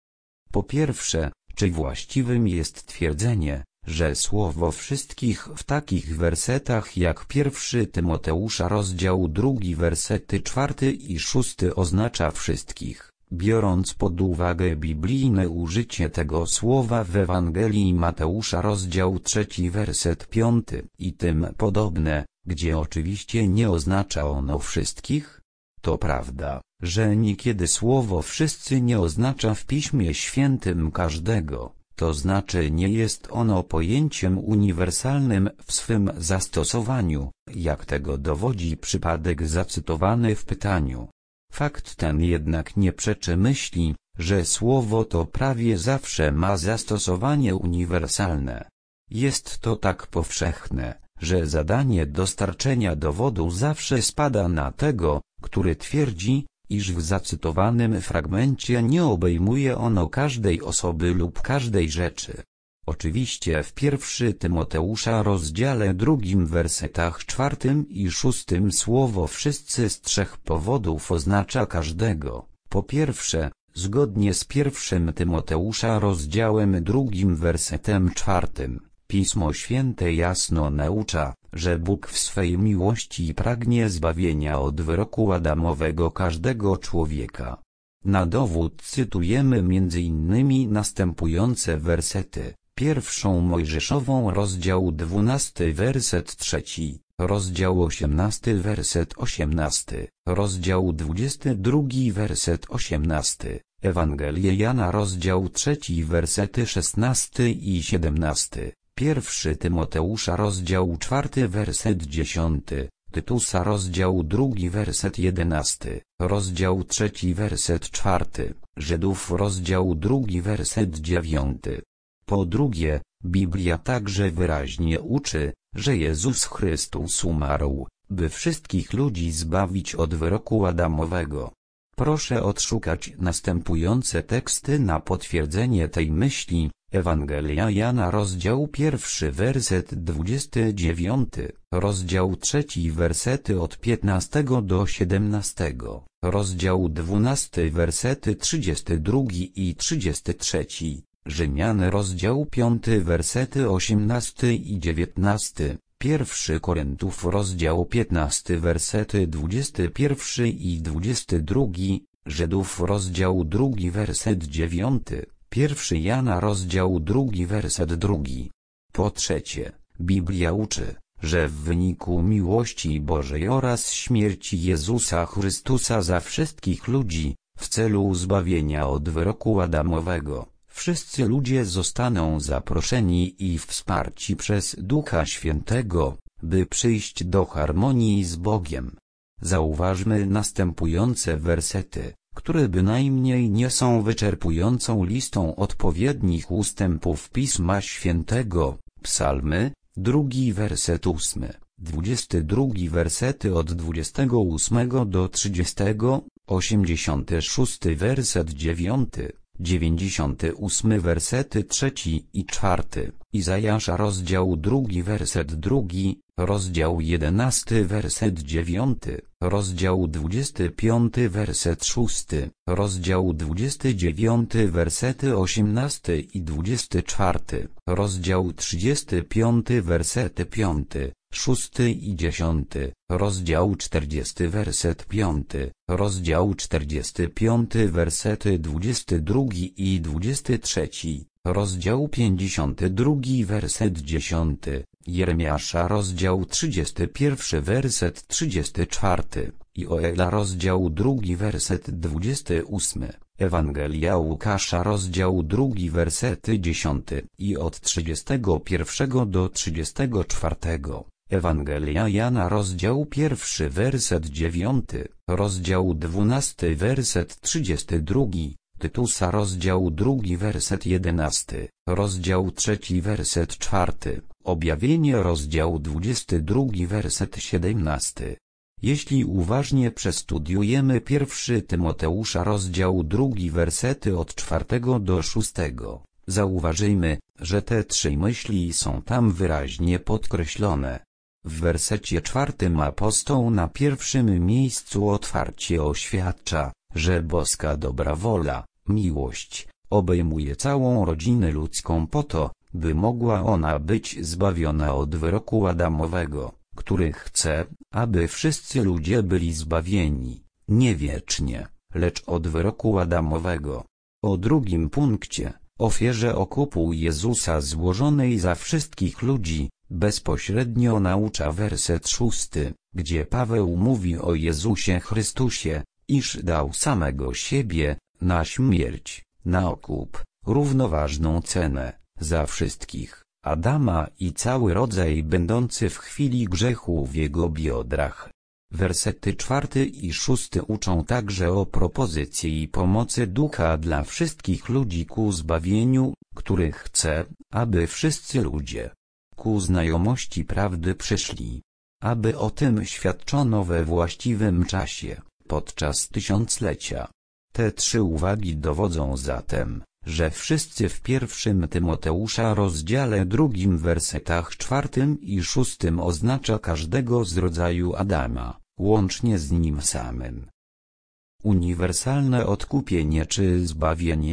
Po pierwsze, czy właściwym jest twierdzenie, że słowo wszystkich w takich wersetach jak pierwszy Tymoteusza rozdział drugi wersety czwarty i szósty oznacza wszystkich, biorąc pod uwagę biblijne użycie tego słowa w Ewangelii Mateusza rozdział trzeci werset piąty i tym podobne, gdzie oczywiście nie oznacza ono wszystkich? To prawda, że niekiedy słowo wszyscy nie oznacza w Piśmie Świętym każdego, to znaczy nie jest ono pojęciem uniwersalnym w swym zastosowaniu, jak tego dowodzi przypadek zacytowany w pytaniu. Fakt ten jednak nie przeczy myśli, że słowo to prawie zawsze ma zastosowanie uniwersalne. Jest to tak powszechne, że zadanie dostarczenia dowodu zawsze spada na tego, który twierdzi, iż w zacytowanym fragmencie nie obejmuje ono każdej osoby lub każdej rzeczy. Oczywiście w pierwszy Tymoteusza rozdziale drugim wersetach czwartym i szóstym słowo wszyscy z trzech powodów oznacza każdego. Po pierwsze, zgodnie z pierwszym Tymoteusza rozdziałem drugim wersetem czwartym, Pismo Święte jasno naucza, że Bóg w swej miłości pragnie zbawienia od wyroku adamowego każdego człowieka. Na dowód cytujemy między innymi następujące wersety. Pierwszą Mojżeszową rozdział dwunasty werset trzeci, rozdział osiemnasty werset osiemnasty, rozdział dwudziesty drugi werset osiemnasty, Ewangelię Jana rozdział trzeci wersety szesnasty i siedemnasty, pierwszy Tymoteusza rozdział czwarty werset dziesiąty, Tytusa rozdział drugi werset jedenasty, rozdział trzeci werset czwarty, Żydów rozdział drugi werset dziewiąty. Po drugie, Biblia także wyraźnie uczy, że Jezus Chrystus umarł, by wszystkich ludzi zbawić od wyroku adamowego. Proszę odszukać następujące teksty na potwierdzenie tej myśli. Ewangelia Jana rozdział pierwszy werset dwudziesty dziewiąty, rozdział trzeci wersety od piętnastego do siedemnastego, rozdział dwunasty wersety trzydziesty drugi i trzydziesty trzeci, Rzymian rozdział piąty wersety osiemnasty i dziewiętnasty, pierwszy Koryntiów rozdział piętnasty wersety dwudziesty pierwszy i dwudziesty drugi, Żydów rozdział drugi werset dziewiąty. Pierwszy Jana rozdział drugi werset drugi. Po trzecie, Biblia uczy, że w wyniku miłości Bożej oraz śmierci Jezusa Chrystusa za wszystkich ludzi, w celu zbawienia od wyroku adamowego, wszyscy ludzie zostaną zaproszeni i wsparci przez Ducha Świętego, by przyjść do harmonii z Bogiem. Zauważmy następujące wersety, które bynajmniej nie są wyczerpującą listą odpowiednich ustępów Pisma Świętego. Psalmy, drugi werset ósmy, dwudziesty drugi wersety od dwudziestego ósmego do trzydziestego, osiemdziesiąty szósty werset dziewiąty, dziewięćdziesiąty ósmy wersety trzeci i czwarty, Izajasza rozdział drugi werset drugi, rozdział jedenasty werset dziewiąty, rozdział dwudziesty piąty werset szósty, rozdział dwudziesty dziewiąty wersety osiemnasty i dwudziesty czwarty, rozdział trzydziesty piąty wersety piąty, szósty i dziesiąty, rozdział czterdziesty werset piąty, rozdział czterdziesty piąty wersety dwudziesty drugi i dwudziesty trzeci, rozdział pięćdziesiąty drugi werset dziesiąty, Jeremiasza rozdział trzydziesty pierwszy werset trzydziesty czwarty, Joela rozdział drugi werset dwudziesty ósmy, Ewangelia Łukasza rozdział drugi wersety dziesiąty i od trzydziestego pierwszego do trzydziestego czwartego. Ewangelia Jana rozdział pierwszy werset dziewiąty, rozdział dwunasty werset trzydziesty drugi, Tytusa rozdział drugi werset jedenasty, rozdział trzeci werset czwarty, Objawienie rozdział dwudziesty drugi werset siedemnasty. Jeśli uważnie przestudiujemy pierwszy Tymoteusza rozdział drugi wersety od czwartego do szóstego, zauważymy, że te trzy myśli są tam wyraźnie podkreślone. W wersecie czwartym apostoł na pierwszym miejscu otwarcie oświadcza, że boska dobra wola, miłość, obejmuje całą rodzinę ludzką po to, by mogła ona być zbawiona od wyroku Adamowego, który chce, aby wszyscy ludzie byli zbawieni, nie wiecznie, lecz od wyroku Adamowego. O drugim punkcie, ofierze okupu Jezusa złożonej za wszystkich ludzi, bezpośrednio naucza werset szósty, gdzie Paweł mówi o Jezusie Chrystusie, iż dał samego siebie, na śmierć, na okup, równoważną cenę, za wszystkich, Adama i cały rodzaj będący w chwili grzechu w jego biodrach. Wersety czwarty i szósty uczą także o propozycji i pomocy Ducha dla wszystkich ludzi ku zbawieniu, który chce, aby wszyscy ludzie ku znajomości prawdy przyszli. Aby o tym świadczono we właściwym czasie, podczas tysiąclecia. Te trzy uwagi dowodzą zatem, że wszyscy w pierwszym Tymoteusza rozdziale drugim wersetach czwartym i szóstym oznacza każdego z rodzaju Adama, łącznie z nim samym. Uniwersalne odkupienie czy zbawienie?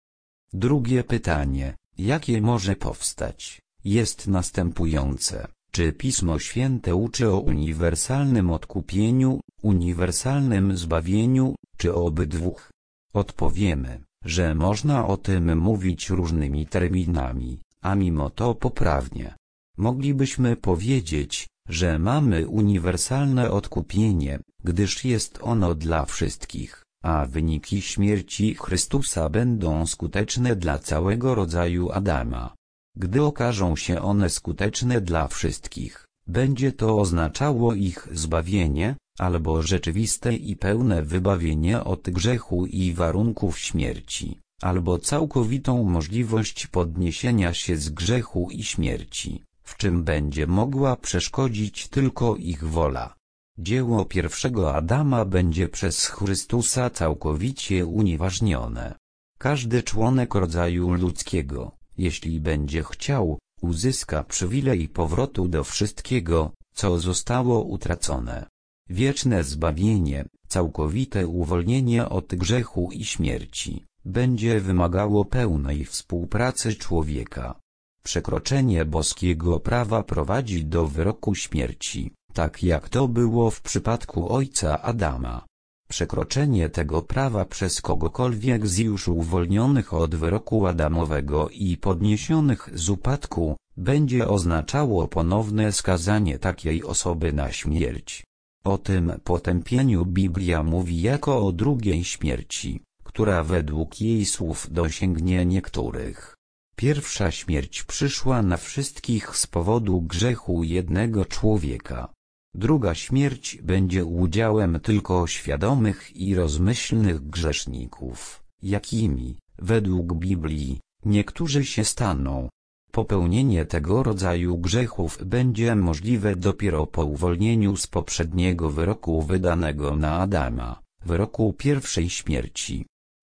Drugie pytanie, jakie może powstać, jest następujące. Czy Pismo Święte uczy o uniwersalnym odkupieniu, uniwersalnym zbawieniu, czy o obydwu? Odpowiemy, że można o tym mówić różnymi terminami, a mimo to poprawnie. Moglibyśmy powiedzieć, że mamy uniwersalne odkupienie, gdyż jest ono dla wszystkich, a wyniki śmierci Chrystusa będą skuteczne dla całego rodzaju Adama. Gdy okażą się one skuteczne dla wszystkich, będzie to oznaczało ich zbawienie, albo rzeczywiste i pełne wybawienie od grzechu i warunków śmierci, albo całkowitą możliwość podniesienia się z grzechu i śmierci, w czym będzie mogła przeszkodzić tylko ich wola. Dzieło pierwszego Adama będzie przez Chrystusa całkowicie unieważnione. Każdy członek rodzaju ludzkiego, jeśli będzie chciał, uzyska przywilej powrotu do wszystkiego, co zostało utracone. Wieczne zbawienie, całkowite uwolnienie od grzechu i śmierci, będzie wymagało pełnej współpracy człowieka. Przekroczenie boskiego prawa prowadzi do wyroku śmierci, tak jak to było w przypadku ojca Adama. Przekroczenie tego prawa przez kogokolwiek z już uwolnionych od wyroku Adamowego i podniesionych z upadku, będzie oznaczało ponowne skazanie takiej osoby na śmierć. O tym potępieniu Biblia mówi jako o drugiej śmierci, która według jej słów dosięgnie niektórych. Pierwsza śmierć przyszła na wszystkich z powodu grzechu jednego człowieka. Druga śmierć będzie udziałem tylko świadomych i rozmyślnych grzeszników, jakimi, według Biblii, niektórzy się staną. Popełnienie tego rodzaju grzechów będzie możliwe dopiero po uwolnieniu z poprzedniego wyroku wydanego na Adama, wyroku pierwszej śmierci.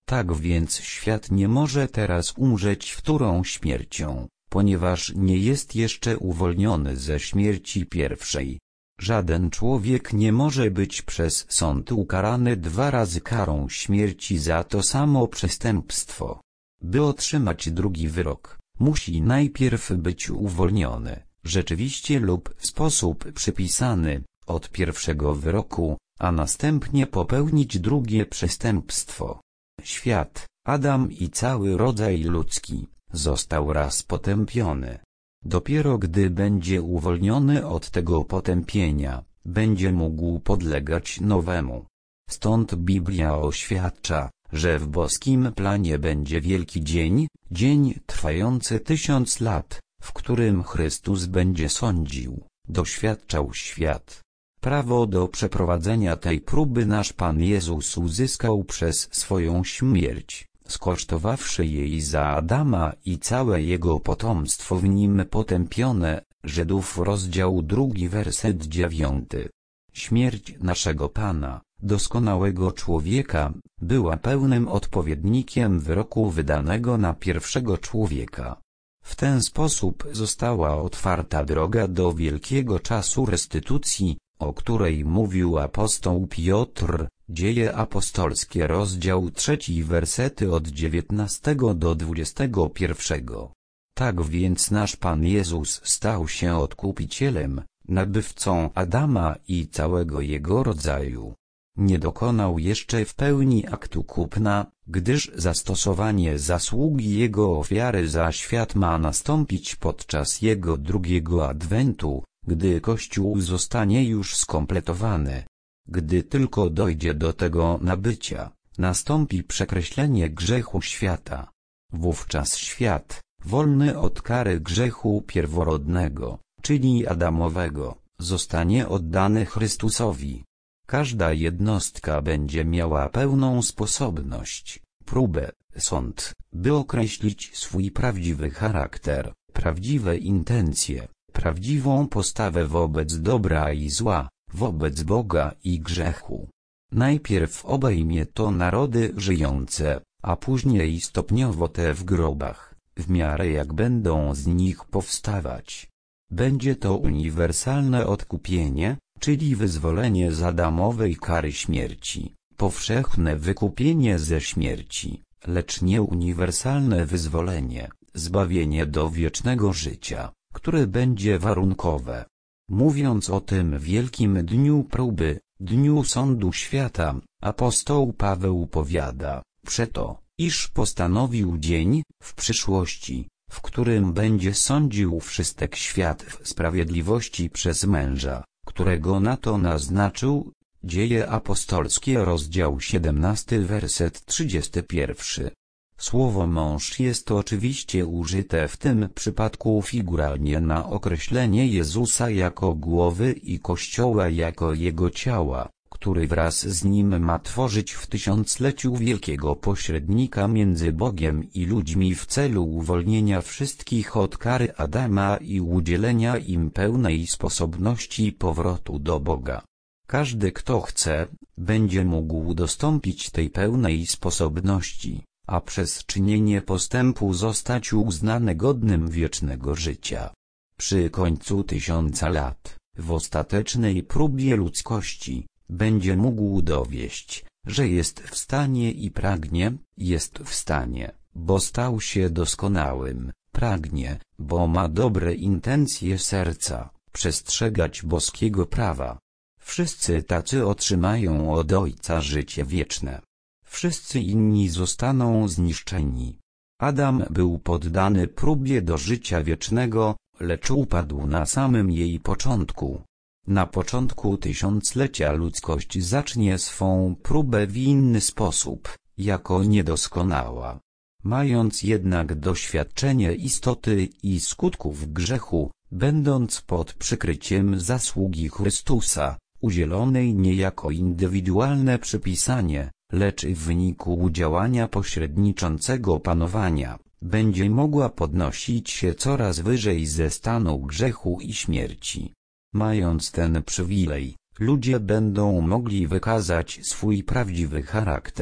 Tak więc świat nie może teraz umrzeć wtórą śmiercią, ponieważ nie jest jeszcze uwolniony ze śmierci pierwszej. Żaden człowiek nie może być przez sąd ukarany dwa razy karą śmierci za to samo przestępstwo. By otrzymać drugi wyrok, musi najpierw być uwolniony, rzeczywiście lub w sposób przypisany, od pierwszego wyroku, a następnie popełnić drugie przestępstwo. Świat, Adam i cały rodzaj ludzki, został raz potępiony. Dopiero gdy będzie uwolniony od tego potępienia, będzie mógł podlegać nowemu. Stąd Biblia oświadcza, że w boskim planie będzie wielki dzień, dzień trwający tysiąc lat, w którym Chrystus będzie sądził, doświadczał świat. Prawo do przeprowadzenia tej próby nasz Pan Jezus uzyskał przez swoją śmierć, skosztowawszy jej za Adama i całe jego potomstwo w nim potępione. Żydów rozdział drugi werset dziewiąty. Śmierć naszego Pana, doskonałego człowieka, była pełnym odpowiednikiem wyroku wydanego na pierwszego człowieka. W ten sposób została otwarta droga do wielkiego czasu restytucji, o której mówił apostoł Piotr, Dzieje apostolskie rozdział trzeci wersety od dziewiętnastego do dwudziestego pierwszego. Tak więc nasz Pan Jezus stał się odkupicielem, nabywcą Adama i całego jego rodzaju. Nie dokonał jeszcze w pełni aktu kupna, gdyż zastosowanie zasługi jego ofiary za świat ma nastąpić podczas jego drugiego adwentu, gdy Kościół zostanie już skompletowany. Gdy tylko dojdzie do tego nabycia, nastąpi przekreślenie grzechu świata. Wówczas świat, wolny od kary grzechu pierworodnego, czyli Adamowego, zostanie oddany Chrystusowi. Każda jednostka będzie miała pełną sposobność, próbę, sąd, by określić swój prawdziwy charakter, prawdziwe intencje, prawdziwą postawę wobec dobra i zła, wobec Boga i grzechu. Najpierw obejmie to narody żyjące, a później stopniowo te w grobach, w miarę jak będą z nich powstawać. Będzie to uniwersalne odkupienie, czyli wyzwolenie z Adamowej kary śmierci, powszechne wykupienie ze śmierci, lecz nie uniwersalne wyzwolenie, zbawienie do wiecznego życia, które będzie warunkowe. Mówiąc o tym wielkim dniu próby, dniu sądu świata, apostoł Paweł powiada, przeto, iż postanowił dzień, w przyszłości, w którym będzie sądził wszystek świat w sprawiedliwości przez męża, którego na to naznaczył. Dzieje apostolskie rozdział siedemnasty werset trzydziesty pierwszy. Słowo mąż jest oczywiście użyte w tym przypadku figuralnie na określenie Jezusa jako głowy i Kościoła jako jego ciała, który wraz z nim ma tworzyć w tysiącleciu wielkiego pośrednika między Bogiem i ludźmi w celu uwolnienia wszystkich od kary Adama i udzielenia im pełnej sposobności powrotu do Boga. Każdy, kto chce, będzie mógł dostąpić tej pełnej sposobności, a przez czynienie postępu zostać uznany godnym wiecznego życia. Przy końcu tysiąca lat, w ostatecznej próbie ludzkości, będzie mógł dowieść, że jest w stanie i pragnie, jest w stanie, bo stał się doskonałym, pragnie, bo ma dobre intencje serca, przestrzegać boskiego prawa. Wszyscy tacy otrzymają od Ojca życie wieczne. Wszyscy inni zostaną zniszczeni. Adam był poddany próbie do życia wiecznego, lecz upadł na samym jej początku. Na początku tysiąclecia ludzkość zacznie swą próbę w inny sposób, jako niedoskonała. Mając jednak doświadczenie istoty i skutków grzechu, będąc pod przykryciem zasługi Chrystusa, udzielonej nie jako indywidualne przypisanie, lecz w wyniku działania pośredniczącego panowania, będzie mogła podnosić się coraz wyżej ze stanu grzechu i śmierci. Mając ten przywilej, ludzie będą mogli wykazać swój prawdziwy charakter,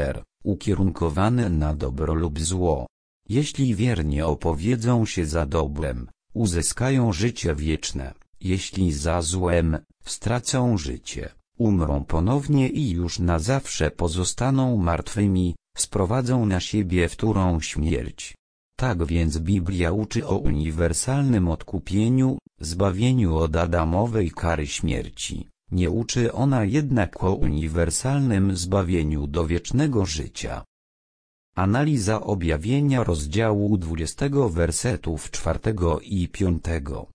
ukierunkowane na dobro lub zło. Jeśli wiernie opowiedzą się za dobrem, uzyskają życie wieczne, jeśli za złem, stracą życie, umrą ponownie i już na zawsze pozostaną martwymi, sprowadzą na siebie wtórną śmierć. Tak więc Biblia uczy o uniwersalnym odkupieniu, zbawieniu od Adamowej kary śmierci. Nie uczy ona jednak o uniwersalnym zbawieniu do wiecznego życia. Analiza objawienia rozdziału dwudziestego wersetów czwartego i piątego.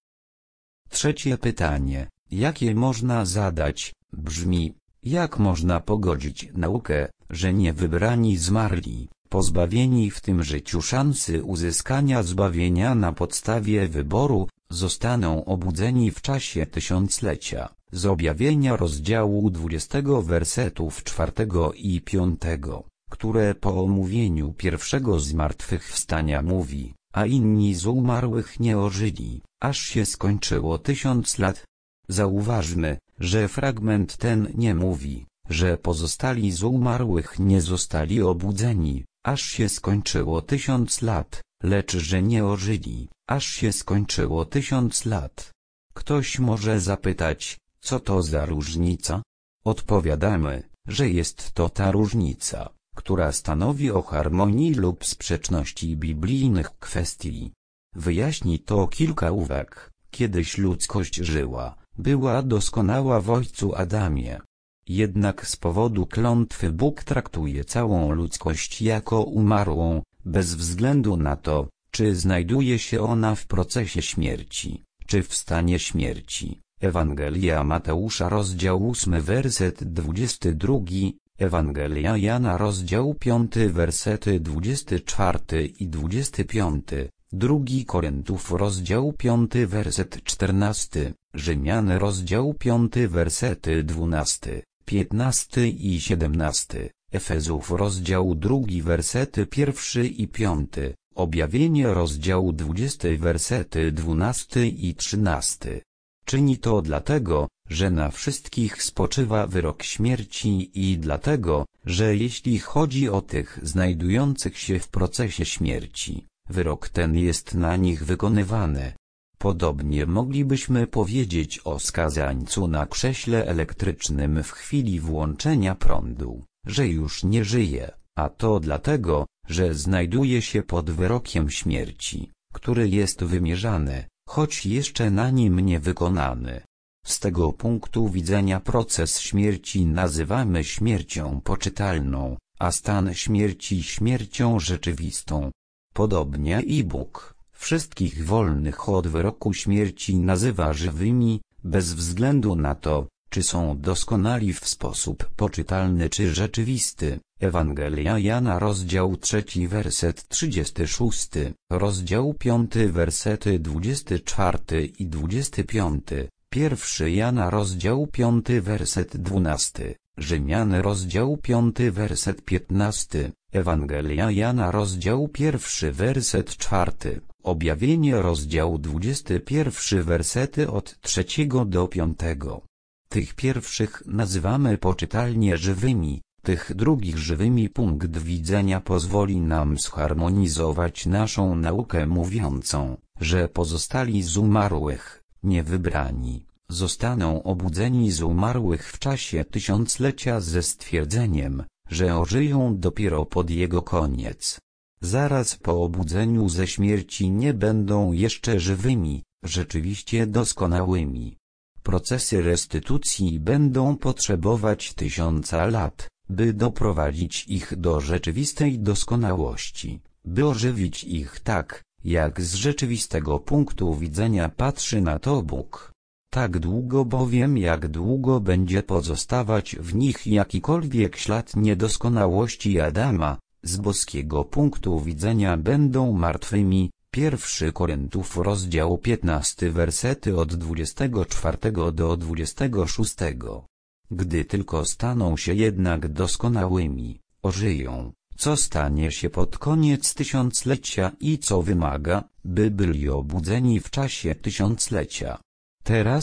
Trzecie pytanie, jakie można zadać, brzmi: jak można pogodzić naukę, że niewybrani zmarli, pozbawieni w tym życiu szansy uzyskania zbawienia na podstawie wyboru, zostaną obudzeni w czasie tysiąclecia, z objawienia rozdziału dwudziestego wersetów czwartego i piątego, które po omówieniu pierwszego zmartwychwstania mówi: a inni z umarłych nie ożyli, aż się skończyło tysiąc lat. Zauważmy, że fragment ten nie mówi, że pozostali z umarłych nie zostali obudzeni, aż się skończyło tysiąc lat, lecz że nie ożyli, aż się skończyło tysiąc lat. Ktoś może zapytać, co to za różnica? Odpowiadamy, że jest to ta różnica, która stanowi o harmonii lub sprzeczności biblijnych kwestii. Wyjaśni to kilka uwag. Kiedyś ludzkość żyła, była doskonała w ojcu Adamie. Jednak z powodu klątwy Bóg traktuje całą ludzkość jako umarłą, bez względu na to, czy znajduje się ona w procesie śmierci, czy w stanie śmierci. Ewangelia Mateusza rozdział ósmy werset dwudziesty drugi, Ewangelia Jana rozdział piąty wersety dwudziesty czwarty i dwudziesty piąty, drugi Koryntów rozdział piąty werset czternasty, Rzymian rozdział piąty wersety dwunasty, piętnasty i siedemnasty, Efezów rozdział drugi wersety pierwszy i piąty, Objawienie rozdział dwudziesty wersety dwunasty i trzynasty. Czyni to dlatego, że na wszystkich spoczywa wyrok śmierci i dlatego, że jeśli chodzi o tych znajdujących się w procesie śmierci, wyrok ten jest na nich wykonywany. Podobnie moglibyśmy powiedzieć o skazańcu na krześle elektrycznym w chwili włączenia prądu, że już nie żyje, a to dlatego, że znajduje się pod wyrokiem śmierci, który jest wymierzany, choć jeszcze na nim nie wykonany. Z tego punktu widzenia proces śmierci nazywamy śmiercią poczytalną, a stan śmierci śmiercią rzeczywistą. Podobnie i Bóg wszystkich wolnych od wyroku śmierci nazywa żywymi, bez względu na to, czy są doskonali w sposób poczytalny czy rzeczywisty. Ewangelia Jana rozdział trzeci werset trzydziesty szósty, rozdział piąty wersety dwudziesty czwarty i dwudziesty piąty, pierwszy Jana rozdział piąty werset dwunasty, Rzymian rozdział piąty werset piętnasty, Ewangelia Jana rozdział pierwszy werset czwarty, Objawienie rozdział dwudziesty pierwszy wersety od trzeciego do piątego. Tych pierwszych nazywamy poczytalnie żywymi, tych drugich żywymi. Punkt widzenia pozwoli nam zharmonizować naszą naukę mówiącą, że pozostali z umarłych, niewybrani, zostaną obudzeni z umarłych w czasie tysiąclecia ze stwierdzeniem, że ożyją dopiero pod jego koniec. Zaraz po obudzeniu ze śmierci nie będą jeszcze żywymi, rzeczywiście doskonałymi. Procesy restytucji będą potrzebować tysiąca lat, by doprowadzić ich do rzeczywistej doskonałości, by ożywić ich tak, jak z rzeczywistego punktu widzenia patrzy na to Bóg. Tak długo bowiem jak długo będzie pozostawać w nich jakikolwiek ślad niedoskonałości Adama, z boskiego punktu widzenia będą martwymi. Pierwszy Koryntów rozdział piętnasty wersety od dwudziestego czwartego do dwudziestego szóstego. Gdy tylko staną się jednak doskonałymi, ożyją, co stanie się pod koniec tysiąclecia i co wymaga, by byli obudzeni w czasie tysiąclecia. Teraz,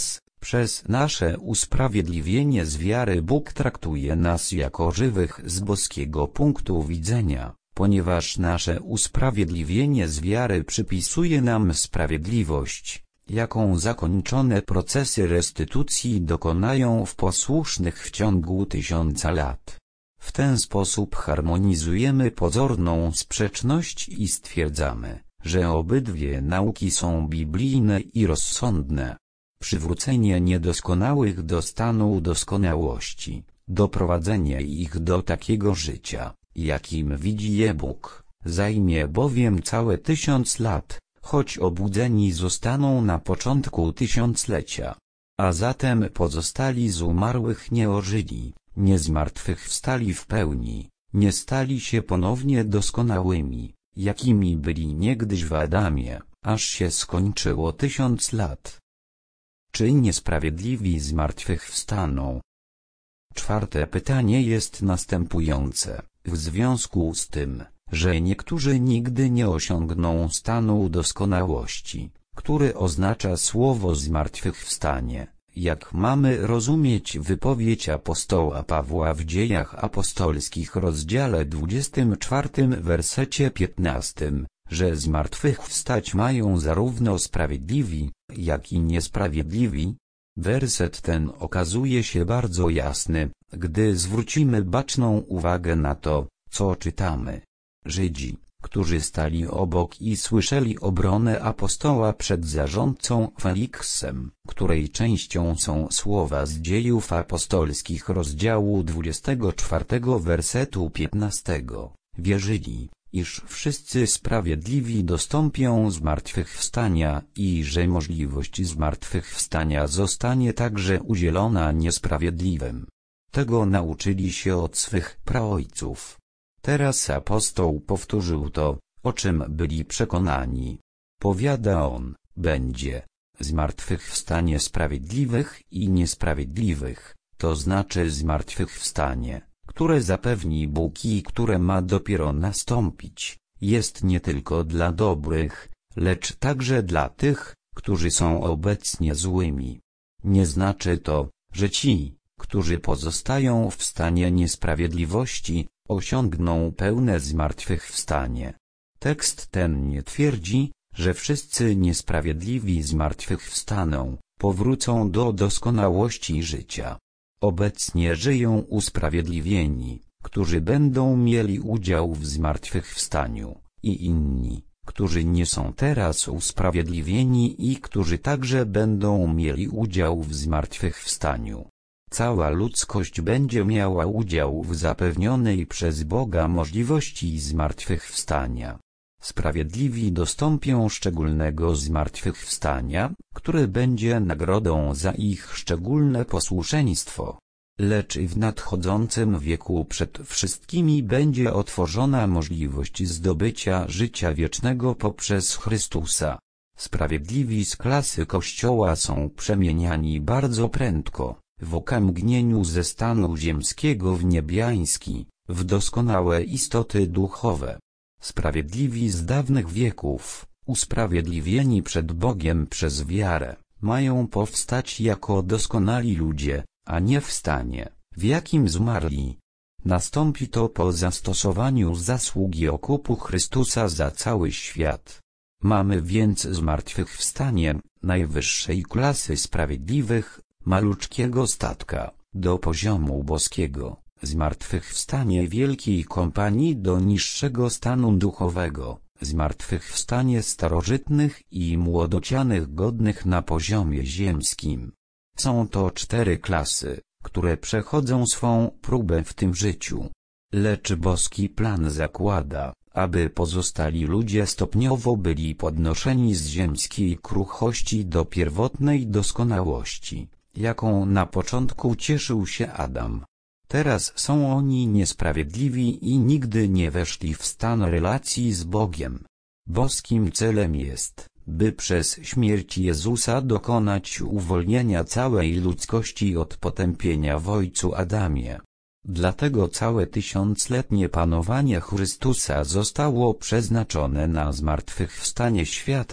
Przez nasze usprawiedliwienie z wiary Bóg traktuje nas jako żywych z boskiego punktu widzenia, ponieważ nasze usprawiedliwienie z wiary przypisuje nam sprawiedliwość, jaką zakończone procesy restytucji dokonają w posłusznych w ciągu tysiąca lat. W ten sposób harmonizujemy pozorną sprzeczność i stwierdzamy, że obydwie nauki są biblijne i rozsądne. Przywrócenie niedoskonałych do stanu doskonałości, doprowadzenie ich do takiego życia, jakim widzi je Bóg, zajmie bowiem całe tysiąc lat, choć obudzeni zostaną na początku tysiąclecia. A zatem pozostali z umarłych nie ożyli, nie zmartwychwstali w pełni, nie stali się ponownie doskonałymi, jakimi byli niegdyś w Adamie, aż się skończyło tysiąc lat. Czy niesprawiedliwi zmartwychwstaną? Czwarte pytanie jest następujące. W związku z tym, że niektórzy nigdy nie osiągną stanu doskonałości, który oznacza słowo zmartwychwstanie, jak mamy rozumieć wypowiedź apostoła Pawła w Dziejach Apostolskich rozdziale dwudziestym czwartym wersecie piętnastym, że zmartwychwstać mają zarówno sprawiedliwi, jak i niesprawiedliwi? Werset ten okazuje się bardzo jasny, gdy zwrócimy baczną uwagę na to, co czytamy. Żydzi, którzy stali obok i słyszeli obronę apostoła przed zarządcą Feliksem, której częścią są słowa z Dziejów Apostolskich rozdziału dwudziestego czwartego wersetu piętnastego, wierzyli, iż wszyscy sprawiedliwi dostąpią zmartwychwstania i że możliwość zmartwychwstania zostanie także udzielona niesprawiedliwym. Tego nauczyli się od swych praojców. Teraz apostoł powtórzył to, o czym byli przekonani. Powiada on, będzie zmartwychwstanie sprawiedliwych i niesprawiedliwych, to znaczy zmartwychwstanie, które zapewni Bóg i które ma dopiero nastąpić, jest nie tylko dla dobrych, lecz także dla tych, którzy są obecnie złymi. Nie znaczy to, że ci, którzy pozostają w stanie niesprawiedliwości, osiągną pełne zmartwychwstanie. Tekst ten nie twierdzi, że wszyscy niesprawiedliwi zmartwychwstaną, powrócą do doskonałości życia. Obecnie żyją usprawiedliwieni, którzy będą mieli udział w zmartwychwstaniu, i inni, którzy nie są teraz usprawiedliwieni i którzy także będą mieli udział w zmartwychwstaniu. Cała ludzkość będzie miała udział w zapewnionej przez Boga możliwości zmartwychwstania. Sprawiedliwi dostąpią szczególnego zmartwychwstania, które będzie nagrodą za ich szczególne posłuszeństwo. Lecz w nadchodzącym wieku przed wszystkimi będzie otworzona możliwość zdobycia życia wiecznego poprzez Chrystusa. Sprawiedliwi z klasy Kościoła są przemieniani bardzo prędko, w okamgnieniu ze stanu ziemskiego w niebiański, w doskonałe istoty duchowe. Sprawiedliwi z dawnych wieków, usprawiedliwieni przed Bogiem przez wiarę, mają powstać jako doskonali ludzie, a nie w stanie, w jakim zmarli. Nastąpi to po zastosowaniu zasługi okupu Chrystusa za cały świat. Mamy więc zmartwychwstanie najwyższej klasy sprawiedliwych, maluczkiego statka, do poziomu boskiego, zmartwychwstanie wielkiej kompanii do niższego stanu duchowego, zmartwychwstanie starożytnych i młodocianych godnych na poziomie ziemskim. Są to cztery klasy, które przechodzą swą próbę w tym życiu. Lecz boski plan zakłada, aby pozostali ludzie stopniowo byli podnoszeni z ziemskiej kruchości do pierwotnej doskonałości, jaką na początku cieszył się Adam. Teraz są oni niesprawiedliwi i nigdy nie weszli w stan relacji z Bogiem. Boskim celem jest, by przez śmierć Jezusa dokonać uwolnienia całej ludzkości od potępienia w ojcu Adamie. Dlatego całe tysiącletnie panowanie Chrystusa zostało przeznaczone na zmartwychwstanie świata,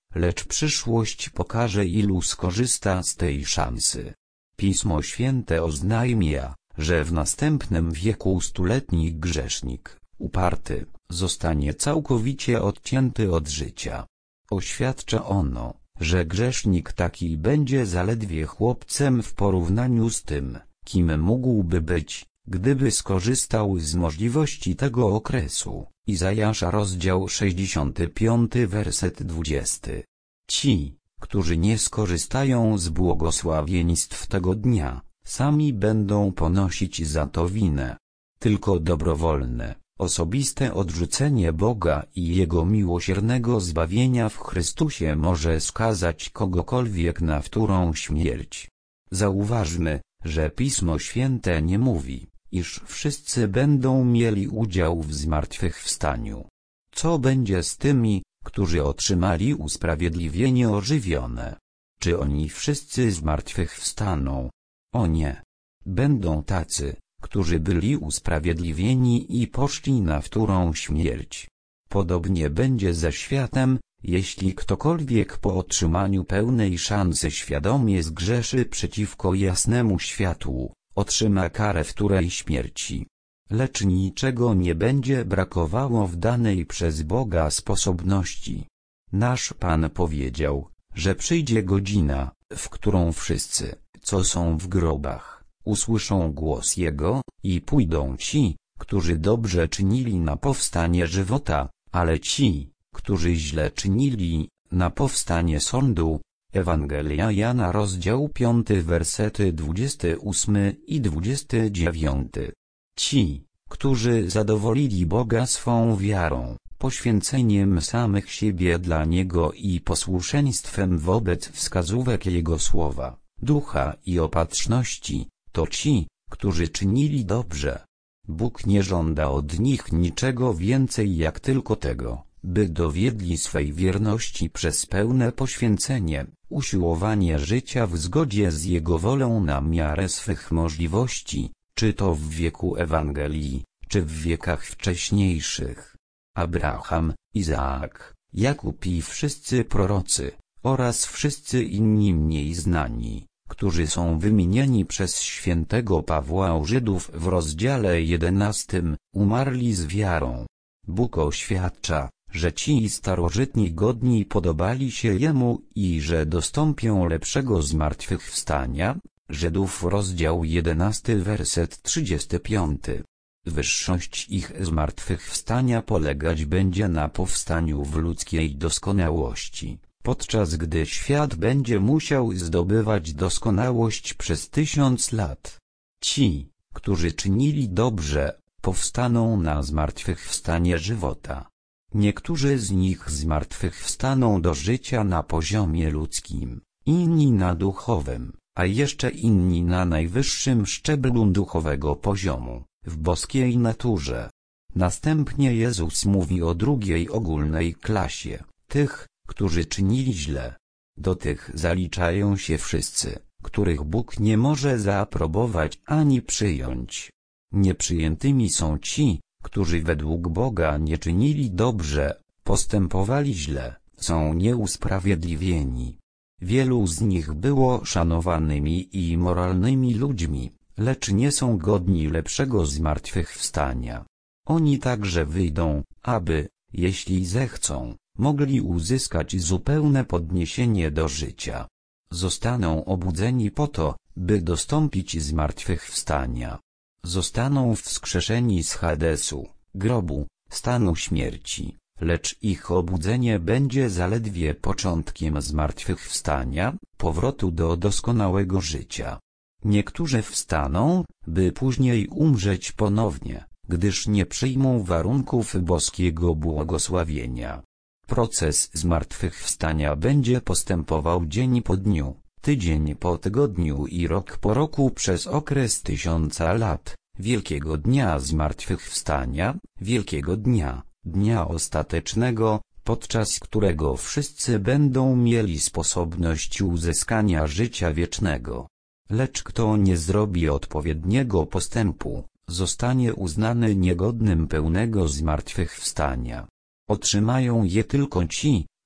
lecz przyszłość pokaże, ilu skorzysta z tej szansy. Pismo Święte oznajmia, że w następnym wieku stuletni grzesznik, uparty, zostanie całkowicie odcięty od życia. Oświadcza ono, że grzesznik taki będzie zaledwie chłopcem w porównaniu z tym, kim mógłby być, gdyby skorzystał z możliwości tego okresu. Izajasza rozdział sześćdziesiąty piąty werset dwudziesty. Ci, którzy nie skorzystają z błogosławieństw tego dnia, sami będą ponosić za to winę. Tylko dobrowolne, osobiste odrzucenie Boga i Jego miłosiernego zbawienia w Chrystusie może skazać kogokolwiek na wtórną śmierć. Zauważmy, że Pismo Święte nie mówi, iż wszyscy będą mieli udział w zmartwychwstaniu. Co będzie z tymi, którzy otrzymali usprawiedliwienie ożywione? Czy oni wszyscy zmartwychwstaną? O nie. Będą tacy, którzy byli usprawiedliwieni i poszli na wtórną śmierć. Podobnie będzie ze światem, jeśli ktokolwiek po otrzymaniu pełnej szansy świadomie zgrzeszy przeciwko jasnemu światłu, otrzyma karę wtórej śmierci. Lecz niczego nie będzie brakowało w danej przez Boga sposobności. Nasz Pan powiedział, że przyjdzie godzina, w którą wszyscy, co są w grobach, usłyszą głos Jego, i pójdą ci, którzy dobrze czynili, na powstanie żywota, ale ci, którzy źle czynili, na powstanie sądu. Ewangelia Jana rozdział piąty wersety dwudziesty ósmy i dwudziesty dziewiąty. Ci, którzy zadowolili Boga swą wiarą, poświęceniem samych siebie dla Niego i posłuszeństwem wobec wskazówek Jego słowa, ducha i opatrzności, to ci, którzy czynili dobrze. Bóg nie żąda od nich niczego więcej jak tylko tego, by dowiedli swej wierności przez pełne poświęcenie, usiłowanie życia w zgodzie z Jego wolą na miarę swych możliwości, czy to w wieku Ewangelii, czy w wiekach wcześniejszych. Abraham, Izaak, Jakub i wszyscy prorocy, oraz wszyscy inni mniej znani, którzy są wymienieni przez świętego Pawła u Żydów w rozdziale jedenastym, umarli z wiarą. Bóg oświadcza, że ci starożytni godni podobali się Jemu i że dostąpią lepszego zmartwychwstania. Żydów rozdział jedenasty werset trzydziesty piąty. Wyższość ich zmartwychwstania polegać będzie na powstaniu w ludzkiej doskonałości, podczas gdy świat będzie musiał zdobywać doskonałość przez tysiąc lat. Ci, którzy czynili dobrze, powstaną na zmartwychwstanie żywota. Niektórzy z nich zmartwychwstaną do życia na poziomie ludzkim, inni na duchowym, a jeszcze inni na najwyższym szczeblu duchowego poziomu, w boskiej naturze. Następnie Jezus mówi o drugiej ogólnej klasie, tych, którzy czynili źle. Do tych zaliczają się wszyscy, których Bóg nie może zaaprobować ani przyjąć. Nieprzyjętymi są ci, którzy według Boga nie czynili dobrze, postępowali źle, są nieusprawiedliwieni. Wielu z nich było szanowanymi i moralnymi ludźmi, lecz nie są godni lepszego zmartwychwstania. Oni także wyjdą, aby, jeśli zechcą, mogli uzyskać zupełne podniesienie do życia. Zostaną obudzeni po to, by dostąpić zmartwychwstania. Zostaną wskrzeszeni z Hadesu, grobu, stanu śmierci, lecz ich obudzenie będzie zaledwie początkiem zmartwychwstania, powrotu do doskonałego życia. Niektórzy wstaną, by później umrzeć ponownie, gdyż nie przyjmą warunków boskiego błogosławienia. Proces zmartwychwstania będzie postępował dzień po dniu, tydzień po tygodniu i rok po roku przez okres tysiąca lat, wielkiego dnia zmartwychwstania, wielkiego dnia, dnia ostatecznego, podczas którego wszyscy będą mieli sposobność uzyskania życia wiecznego. Lecz kto nie zrobi odpowiedniego postępu, zostanie uznany niegodnym pełnego zmartwychwstania. Otrzymają je tylko ci,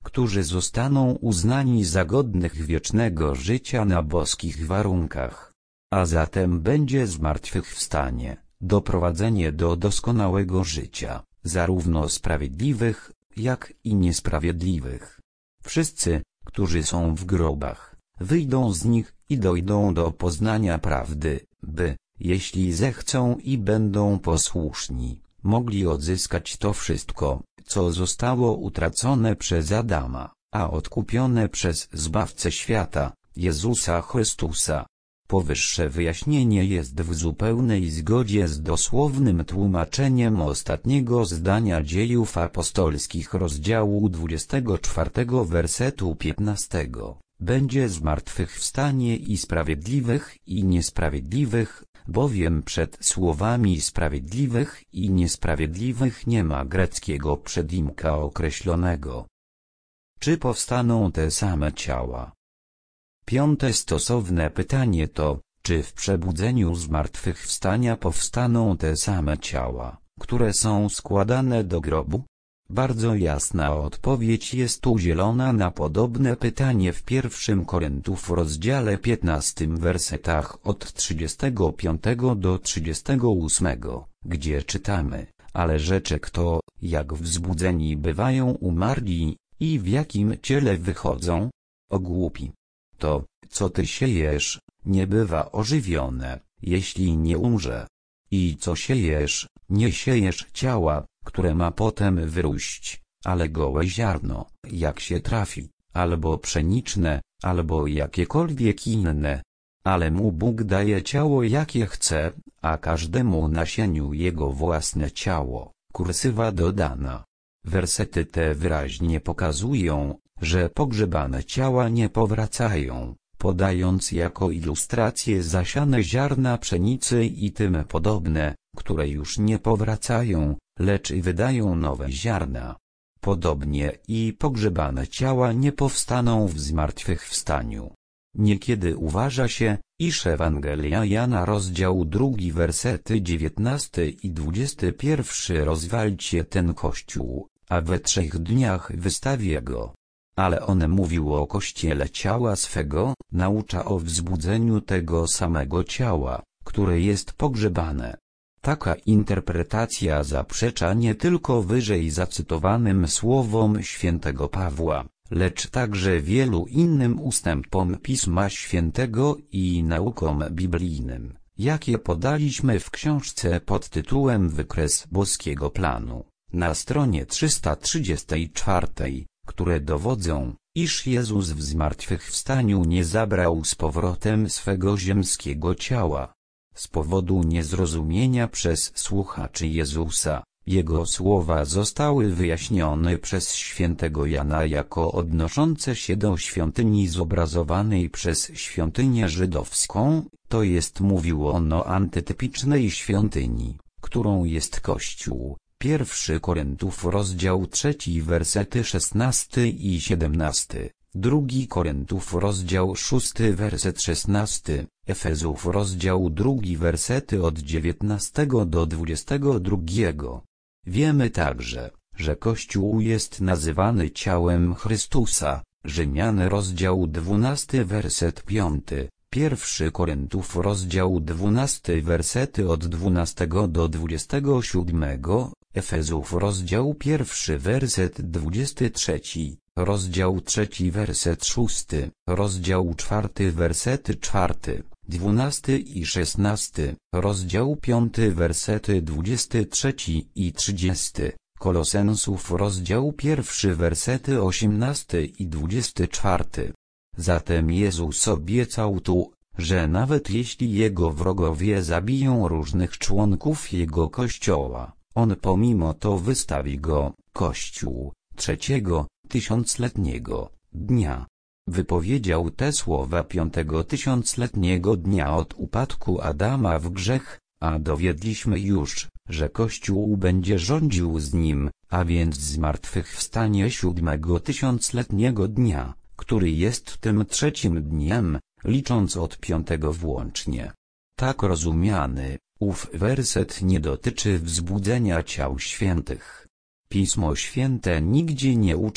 którzy zostaną uznani za godnych wiecznego życia na boskich warunkach. A zatem będzie zmartwychwstanie, doprowadzenie do doskonałego życia, zarówno sprawiedliwych, jak i niesprawiedliwych. Wszyscy, którzy są w grobach, wyjdą z nich i dojdą do poznania prawdy, by, jeśli zechcą i będą posłuszni, mogli odzyskać to wszystko, co zostało utracone przez Adama, a odkupione przez Zbawcę świata, Jezusa Chrystusa. Powyższe wyjaśnienie jest w zupełnej zgodzie z dosłownym tłumaczeniem ostatniego zdania Dziejów Apostolskich rozdziału dwudziestego czwartego wersetu piętnastego. Będzie zmartwychwstanie i sprawiedliwych i niesprawiedliwych, bowiem przed słowami sprawiedliwych i niesprawiedliwych nie ma greckiego przedimka określonego. Czy powstaną te same ciała? Piąte stosowne pytanie to, czy w przebudzeniu zmartwychwstania powstaną te same ciała, które są składane do grobu? Bardzo jasna odpowiedź jest udzielona na podobne pytanie w pierwszym Koryntiów rozdziale piętnastym wersetach od trzydziestego piątego do trzydziestego ósmego, gdzie czytamy: ale rzeczy kto, jak wzbudzeni bywają umarli, i w jakim ciele wychodzą? O głupi! To, co ty siejesz, nie bywa ożywione, jeśli nie umrze. I co siejesz, nie siejesz ciała, które ma potem wyróść, ale gołe ziarno, jak się trafi, albo pszeniczne, albo jakiekolwiek inne. Ale mu Bóg daje ciało jakie chce, a każdemu nasieniu jego własne ciało. Kursywa dodana. Wersety te wyraźnie pokazują, że pogrzebane ciała nie powracają, podając jako ilustrację zasiane ziarna pszenicy i tym podobne, które już nie powracają, lecz wydają nowe ziarna. Podobnie i pogrzebane ciała nie powstaną w zmartwychwstaniu. Niekiedy uważa się, iż Ewangelia Jana rozdział drugi wersety dziewiętnasty i dwudziesty pierwszy rozwalcie ten kościół, a we trzech dniach wystawię go. Ale on mówił o kościele ciała swego, naucza o wzbudzeniu tego samego ciała, które jest pogrzebane. Taka interpretacja zaprzecza nie tylko wyżej zacytowanym słowom świętego Pawła, lecz także wielu innym ustępom Pisma Świętego i naukom biblijnym, jakie podaliśmy w książce pod tytułem Wykres boskiego planu, na stronie trzysta trzydziestej czwartej, które dowodzą, iż Jezus w zmartwychwstaniu nie zabrał z powrotem swego ziemskiego ciała. Z powodu niezrozumienia przez słuchaczy Jezusa, Jego słowa zostały wyjaśnione przez świętego Jana jako odnoszące się do świątyni zobrazowanej przez świątynię żydowską, to jest mówił on o antytypicznej świątyni, którą jest Kościół. Pierwszy Koryntiów rozdział trzeci wersety szesnasty i siedemnasty, drugi Koryntiów rozdział szósty werset szesnasty, Efezów rozdział drugi wersety od dziewiętnastego do dwudziestego drugiego. Wiemy także, że Kościół jest nazywany ciałem Chrystusa, Rzymian rozdział dwunasty werset piąty, pierwszy Koryntiów rozdział dwunasty wersety od dwunastego do dwudziestego siódmego, Efezów rozdział pierwszy werset dwudziesty trzeci, rozdział trzeci werset szósty, rozdział czwarty wersety czwarty, dwunasty i szesnasty, rozdział piąty wersety dwudziesty trzeci i trzydziesty, Kolosensów rozdział pierwszy wersety osiemnasty i dwudziesty czwarty. Zatem Jezus obiecał tu, że nawet jeśli Jego wrogowie zabiją różnych członków Jego Kościoła, On pomimo to wystawi go, Kościół, trzeciego, tysiącletniego, dnia. Wypowiedział te słowa piątego tysiącletniego dnia od upadku Adama w grzech, a dowiedliśmy już, że Kościół będzie rządził z nim, a więc zmartwychwstanie siódmego tysiącletniego dnia, który jest tym trzecim dniem, licząc od piątego włącznie. Tak rozumiany, ów werset nie dotyczy wzbudzenia ciał świętych. Pismo Święte nigdzie nie uczy,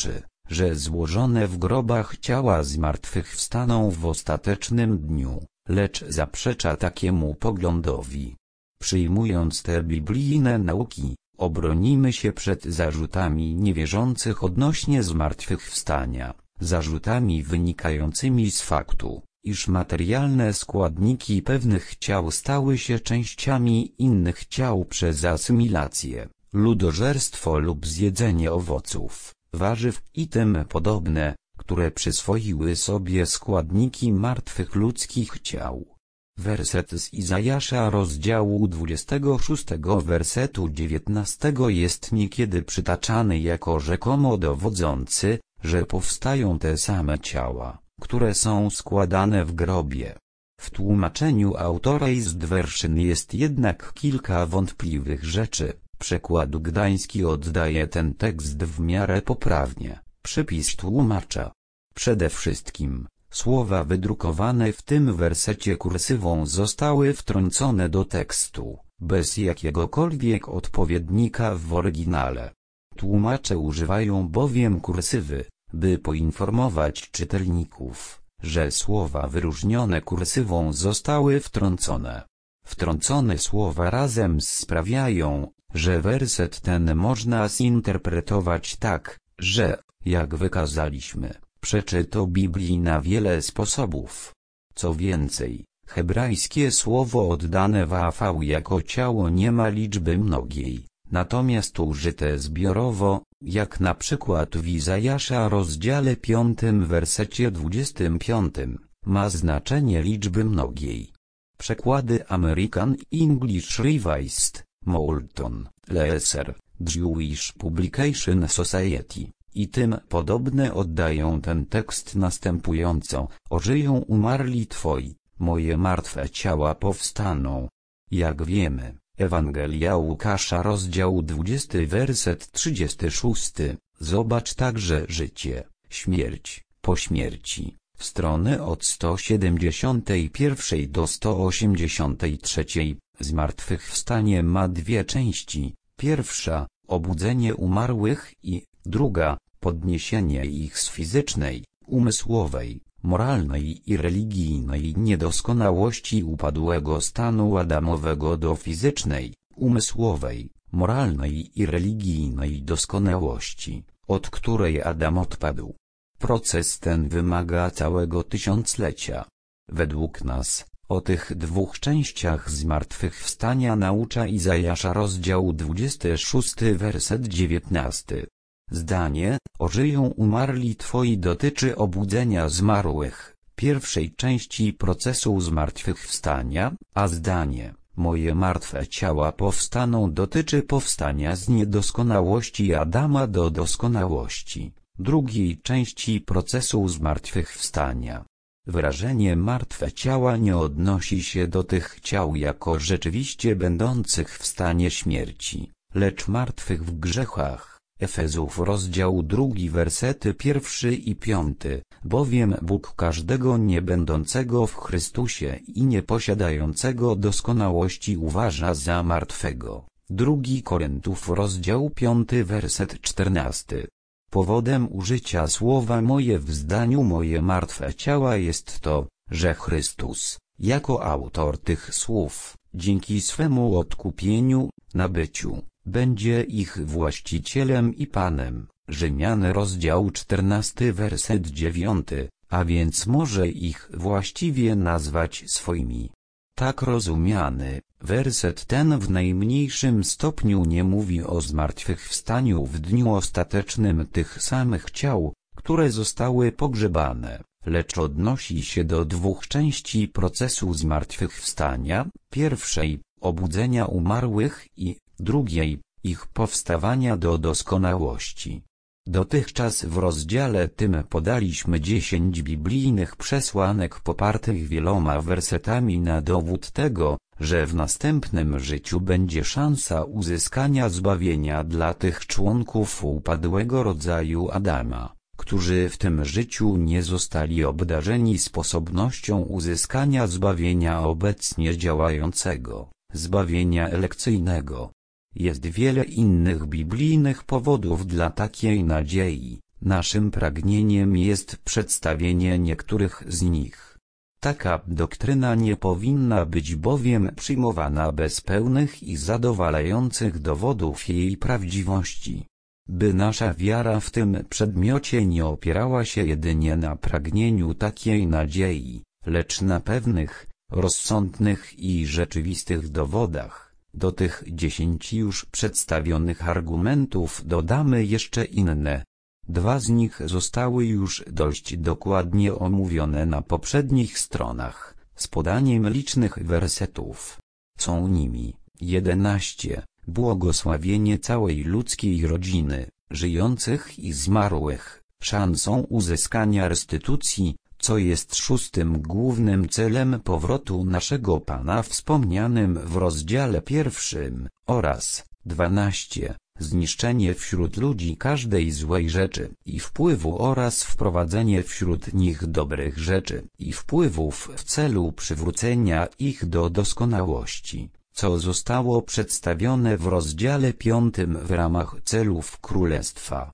że złożone w grobach ciała zmartwychwstaną w ostatecznym dniu, lecz zaprzecza takiemu poglądowi. Przyjmując te biblijne nauki, obronimy się przed zarzutami niewierzących odnośnie zmartwychwstania, zarzutami wynikającymi z faktu, iż materialne składniki pewnych ciał stały się częściami innych ciał przez asymilację, ludożerstwo lub zjedzenie owoców, warzyw i tym podobne, które przyswoiły sobie składniki martwych ludzkich ciał. Werset z Izajasza rozdziału dwudziestego szóstego wersetu dziewiętnastego jest niekiedy przytaczany jako rzekomo dowodzący, że powstają te same ciała, które są składane w grobie. W tłumaczeniu autora East Version jest jednak kilka wątpliwych rzeczy. Przekład gdański oddaje ten tekst w miarę poprawnie. Przypis tłumacza. Przede wszystkim, słowa wydrukowane w tym wersecie kursywą zostały wtrącone do tekstu, bez jakiegokolwiek odpowiednika w oryginale. Tłumacze używają bowiem kursywy, by poinformować czytelników, że słowa wyróżnione kursywą zostały wtrącone. Wtrącone słowa razem sprawiają, że werset ten można zinterpretować tak, że, jak wykazaliśmy, przeczy to Biblii na wiele sposobów. Co więcej, hebrajskie słowo oddane w A V jako ciało nie ma liczby mnogiej, natomiast użyte zbiorowo, jak na przykład w Izajasza rozdziale piątym wersecie dwudziestym piątym, ma znaczenie liczby mnogiej. Przekłady American English Revised, Moulton, Leeser, Jewish Publication Society i tym podobne oddają ten tekst następująco: ożyją umarli Twoi, moje martwe ciała powstaną. Jak wiemy, Ewangelia Łukasza rozdział dwudziesty werset trzydziesty szósty, zobacz także życie, śmierć, po śmierci, strony od sto siedemdziesiątej pierwszej do sto osiemdziesiątej trzeciej, zmartwychwstanie ma dwie części, pierwsza, obudzenie umarłych i, druga, podniesienie ich z fizycznej, umysłowej, moralnej i religijnej niedoskonałości upadłego stanu adamowego do fizycznej, umysłowej, moralnej i religijnej doskonałości, od której Adam odpadł. Proces ten wymaga całego tysiąclecia. Według nas, o tych dwóch częściach zmartwychwstania naucza Izajasza rozdział dwudziesty szósty werset dziewiętnasty. Zdanie, ożyją umarli Twoi dotyczy obudzenia zmarłych, pierwszej części procesu zmartwychwstania, a zdanie, moje martwe ciała powstaną dotyczy powstania z niedoskonałości Adama do doskonałości, drugiej części procesu zmartwychwstania. Wyrażenie martwe ciała nie odnosi się do tych ciał jako rzeczywiście będących w stanie śmierci, lecz martwych w grzechach. Efezów rozdział drugi wersety pierwszy i piąty, bowiem Bóg każdego niebędącego w Chrystusie i nieposiadającego doskonałości uważa za martwego. Drugi Koryntów rozdział piąty werset czternasty. Powodem użycia słowa moje w zdaniu moje martwe ciała jest to, że Chrystus, jako autor tych słów, dzięki swemu odkupieniu, nabyciu, będzie ich właścicielem i Panem. Rzymian rozdział czternasty werset dziewiąty, a więc może ich właściwie nazwać swoimi. Tak rozumiany, werset ten w najmniejszym stopniu nie mówi o zmartwychwstaniu w dniu ostatecznym tych samych ciał, które zostały pogrzebane, lecz odnosi się do dwóch części procesu zmartwychwstania, pierwszej, obudzenia umarłych i, drugiej, ich powstawania do doskonałości. Dotychczas w rozdziale tym podaliśmy dziesięć biblijnych przesłanek popartych wieloma wersetami na dowód tego, że w następnym życiu będzie szansa uzyskania zbawienia dla tych członków upadłego rodzaju Adama, którzy w tym życiu nie zostali obdarzeni sposobnością uzyskania zbawienia obecnie działającego, zbawienia elekcyjnego. Jest wiele innych biblijnych powodów dla takiej nadziei, Naszym pragnieniem jest przedstawienie niektórych z nich. Taka doktryna nie powinna być bowiem przyjmowana bez pełnych i zadowalających dowodów jej prawdziwości. By nasza wiara w tym przedmiocie nie opierała się jedynie na pragnieniu takiej nadziei, lecz na pewnych, rozsądnych i rzeczywistych dowodach. Do tych dziesięciu już przedstawionych argumentów dodamy jeszcze inne. Dwa z nich zostały już dość dokładnie omówione na poprzednich stronach, z podaniem licznych wersetów. Są nimi: jedenaście. Błogosławienie całej ludzkiej rodziny, żyjących i zmarłych, szansą uzyskania restytucji, co jest szóstym głównym celem powrotu naszego Pana wspomnianym w rozdziale pierwszym, oraz dwanaście. Zniszczenie wśród ludzi każdej złej rzeczy i wpływu oraz wprowadzenie wśród nich dobrych rzeczy i wpływów w celu przywrócenia ich do doskonałości, co zostało przedstawione w rozdziale piątym w ramach celów Królestwa.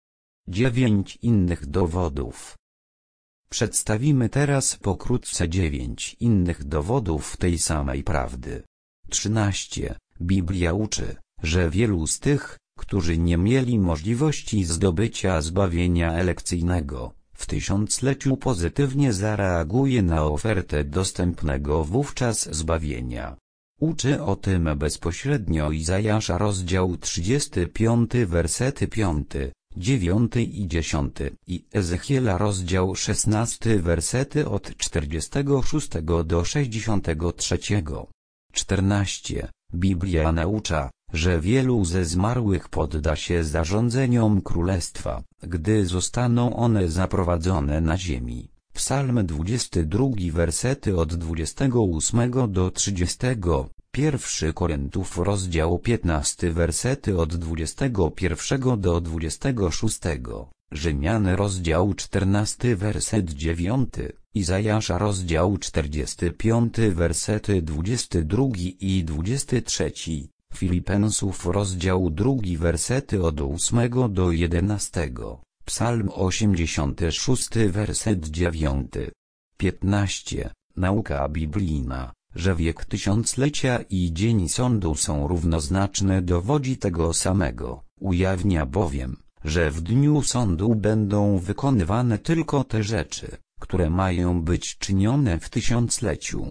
Dziewięć innych dowodów. Przedstawimy teraz pokrótce dziewięć innych dowodów tej samej prawdy. trzynaście. Biblia uczy, że wielu z tych, którzy nie mieli możliwości zdobycia zbawienia elekcyjnego, w tysiącleciu pozytywnie zareaguje na ofertę dostępnego wówczas zbawienia. Uczy o tym bezpośrednio Izajasza rozdział trzydziesty piąty wersety piąty, dziewiąty i dziesiąty i Ezechiela rozdział szesnasty wersety od czterdziestego szóstego do sześćdziesiątego trzeciego. czternaście. Biblia naucza, że wielu ze zmarłych podda się zarządzeniom królestwa, gdy zostaną one zaprowadzone na ziemi. Psalm dwudziesty drugi wersety od dwudziestego ósmego do trzydziestego. Pierwszy Koryntów rozdział piętnasty wersety od dwudziestego pierwszego do dwudziestego szóstego. Rzymian rozdział czternasty werset dziewiąty. Izajasza rozdział czterdziesty piąty wersety dwudziesty drugi i dwudziesty trzeci. Filipensów rozdział drugi wersety od ósmego do jedenastego. Psalm osiemdziesiąty szósty werset dziewiąty. piętnaście. Nauka biblijna, że wiek tysiąclecia i dzień sądu są równoznaczne, dowodzi tego samego, ujawnia bowiem, że w dniu sądu będą wykonywane tylko te rzeczy, które mają być czynione w tysiącleciu.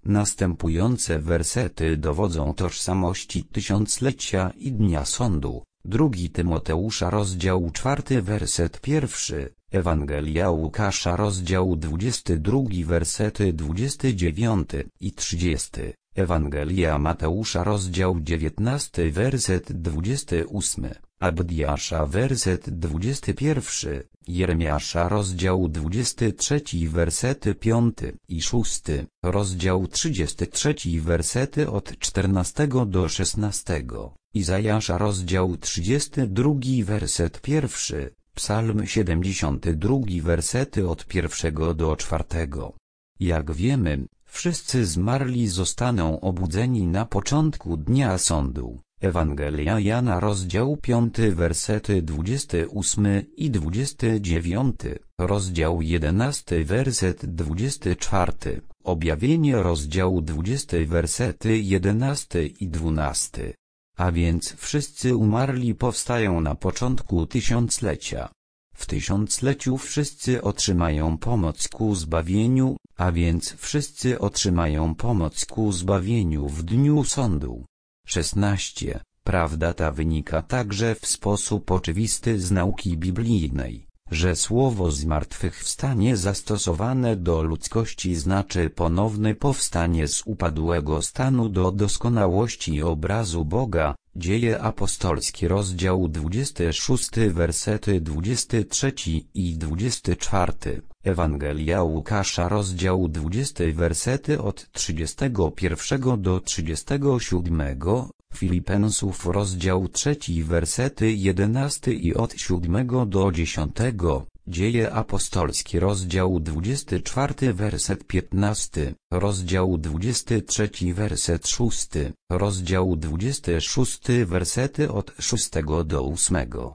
Następujące wersety dowodzą tożsamości tysiąclecia i dnia sądu. Drugi Tymoteusza rozdział czwarty werset pierwszy, Ewangelia Łukasza rozdział dwudziesty drugi wersety dwudziesty dziewiąty i trzydziesty, Ewangelia Mateusza rozdział dziewiętnasty werset dwudziesty ósmy, Abdiasza werset dwudziesty pierwszy, Jeremiasza rozdział dwudziesty trzeci wersety piąty i szósty, rozdział trzydziesty trzeci wersety od czternastego do szesnastego, Izajasza rozdział trzydziesty drugi werset pierwszy, Psalm siedemdziesiąty drugi wersety od pierwszego do czwartego. Jak wiemy, wszyscy zmarli zostaną obudzeni na początku dnia sądu. Ewangelia Jana rozdział piąty wersety dwudziesty ósmy i dwudziesty dziewiąty, rozdział jedenasty werset dwudziesty czwarty, Objawienie rozdział dwudziesty wersety jedenasty i dwunasty. A więc wszyscy umarli powstają na początku tysiąclecia. W tysiącleciu wszyscy otrzymają pomoc ku zbawieniu, a więc wszyscy otrzymają pomoc ku zbawieniu w dniu sądu. szesnaście. Prawda ta wynika także w sposób oczywisty z nauki biblijnej, że słowo zmartwychwstanie zastosowane do ludzkości znaczy ponowne powstanie z upadłego stanu do doskonałości obrazu Boga. Dzieje apostolskie rozdział dwudziesty szósty wersety dwudziesty trzeci i dwudziesty czwarty, Ewangelia Łukasza rozdział dwudziesty wersety od trzydziestego pierwszego do trzydziestego siódmego, Filipensów rozdział trzeci wersety jedenasty i od siódmego do dziesiątego, Dzieje apostolskie rozdział dwudziesty czwarty werset piętnasty, rozdział dwudziesty trzeci werset szósty, rozdział dwudziesty szósty wersety od szóstego do ósmego.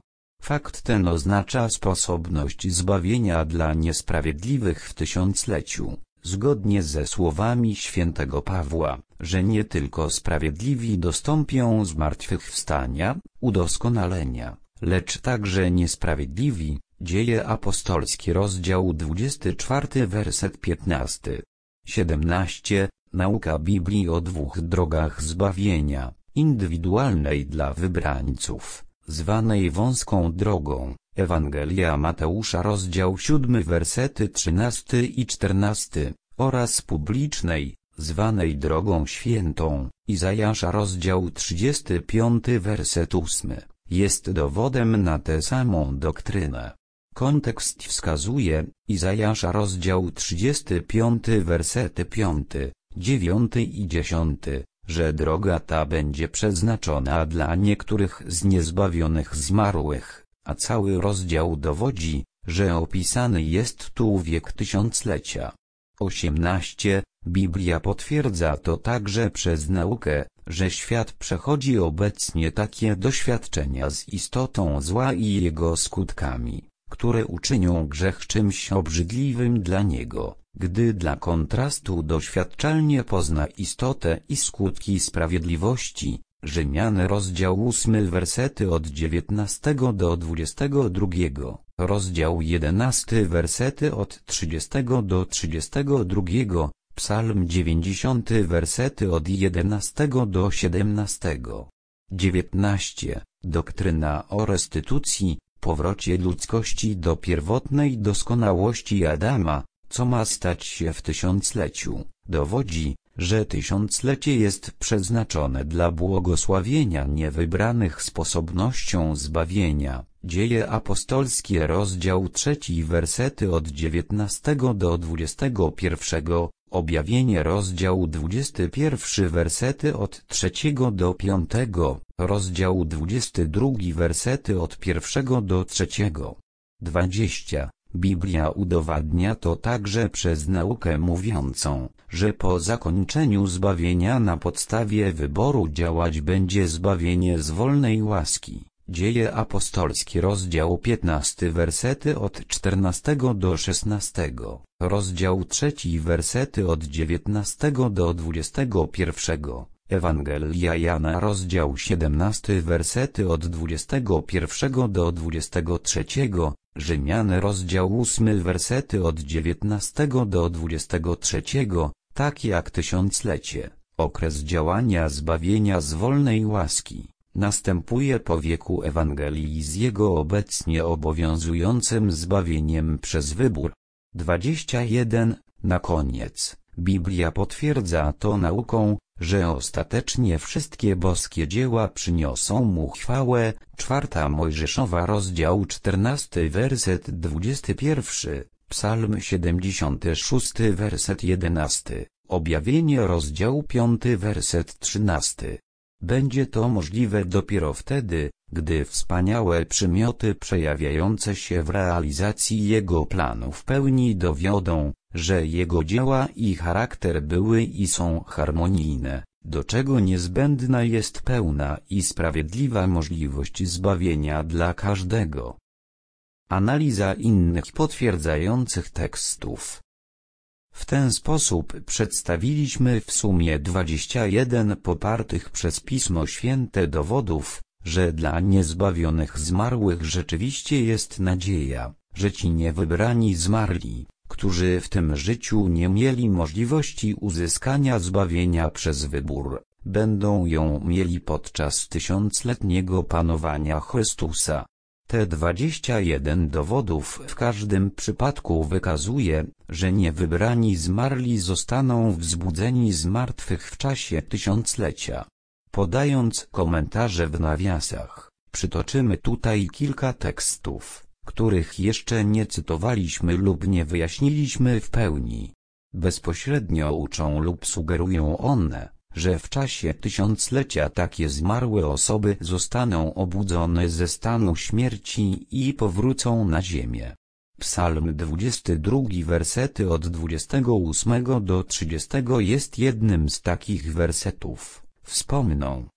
Fakt ten oznacza sposobność zbawienia dla niesprawiedliwych w tysiącleciu, zgodnie ze słowami świętego Pawła, że nie tylko sprawiedliwi dostąpią zmartwychwstania, udoskonalenia, lecz także niesprawiedliwi. Dzieje apostolskie, rozdział dwudziesty czwarty, werset piętnasty. siedemnaście. Nauka Biblii o dwóch drogach zbawienia, indywidualnej dla wybrańców, zwanej wąską drogą. Ewangelia Mateusza, rozdział siódmy, wersety trzynasty i czternasty, oraz publicznej, zwanej drogą świętą. Izajasza, rozdział trzydziesty piąty, werset ósmy, jest dowodem na tę samą doktrynę. Kontekst wskazuje, Izajasza, rozdział trzydziesty piąty, wersety piąty, dziewiąty i dziesiąty, że droga ta będzie przeznaczona dla niektórych z niezbawionych zmarłych, a cały rozdział dowodzi, że opisany jest tu wiek tysiąclecia. osiemnaście. Biblia potwierdza to także przez naukę, że świat przechodzi obecnie takie doświadczenia z istotą zła i jego skutkami, które uczynią grzech czymś obrzydliwym dla niego, gdy dla kontrastu doświadczalnie pozna istotę i skutki sprawiedliwości. Rzymian, rozdział ósmy, wersety od dziewiętnastego do dwudziestego drugiego, rozdział jedenasty, wersety od trzydziestego do trzydziestego drugiego, Psalm dziewięćdziesiąty, wersety od jedenastego do siedemnastego. dziewiętnaście. Doktryna o restytucji, powrocie ludzkości do pierwotnej doskonałości Adama, co ma stać się w tysiącleciu, dowodzi, że tysiąclecie jest przeznaczone dla błogosławienia niewybranych sposobnością zbawienia. Dzieje apostolskie, rozdział trzeci, wersety od dziewiętnastego do dwudziestego pierwszego, Objawienie, rozdział dwudziesty pierwszy, wersety od trzeciego do piątego, rozdział dwudziesty drugi, wersety od pierwszego do trzeciego. dwadzieścia. Biblia udowadnia to także przez naukę mówiącą, że po zakończeniu zbawienia na podstawie wyboru działać będzie zbawienie z wolnej łaski. Dzieje apostolskie, rozdział piętnasty, wersety od czternastego do szesnastego, rozdział trzeci, wersety od dziewiętnastego do dwudziestego pierwszego, Ewangelia Jana, rozdział siedemnasty, wersety od dwudziestego pierwszego do dwudziestego trzeciego, Rzymian, rozdział ósmy, wersety od dziewiętnastego do dwudziestego trzeciego, tak jak tysiąclecie, okres działania zbawienia z wolnej łaski, następuje po wieku Ewangelii z jego obecnie obowiązującym zbawieniem przez wybór. dwadzieścia jeden. Na koniec, Biblia potwierdza to nauką, że ostatecznie wszystkie boskie dzieła przyniosą mu chwałę. Czwarta Mojżeszowa, rozdział czternasty, werset dwudziesty pierwszy, Psalm siedemdziesiąty szósty, werset jedenasty, Objawienie, rozdział piąty, werset trzynasty. Będzie to możliwe dopiero wtedy, gdy wspaniałe przymioty przejawiające się w realizacji Jego planu w pełni dowiodą, że Jego dzieła i charakter były i są harmonijne, do czego niezbędna jest pełna i sprawiedliwa możliwość zbawienia dla każdego. Analiza innych potwierdzających tekstów. W ten sposób przedstawiliśmy w sumie dwadzieścia jeden popartych przez Pismo Święte dowodów, że dla niezbawionych zmarłych rzeczywiście jest nadzieja, że ci niewybrani zmarli, którzy w tym życiu nie mieli możliwości uzyskania zbawienia przez wybór, będą ją mieli podczas tysiącletniego panowania Chrystusa. Te dwadzieścia jeden dowodów w każdym przypadku wykazuje, że niewybrani zmarli zostaną wzbudzeni z martwych w czasie tysiąclecia. Podając komentarze w nawiasach, przytoczymy tutaj kilka tekstów, których jeszcze nie cytowaliśmy lub nie wyjaśniliśmy w pełni. Bezpośrednio uczą lub sugerują one, że w czasie tysiąclecia takie zmarłe osoby zostaną obudzone ze stanu śmierci i powrócą na ziemię. Psalm dwudziesty drugi, wersety od dwudziestego ósmego do trzydziestego jest jednym z takich wersetów. Wspomną,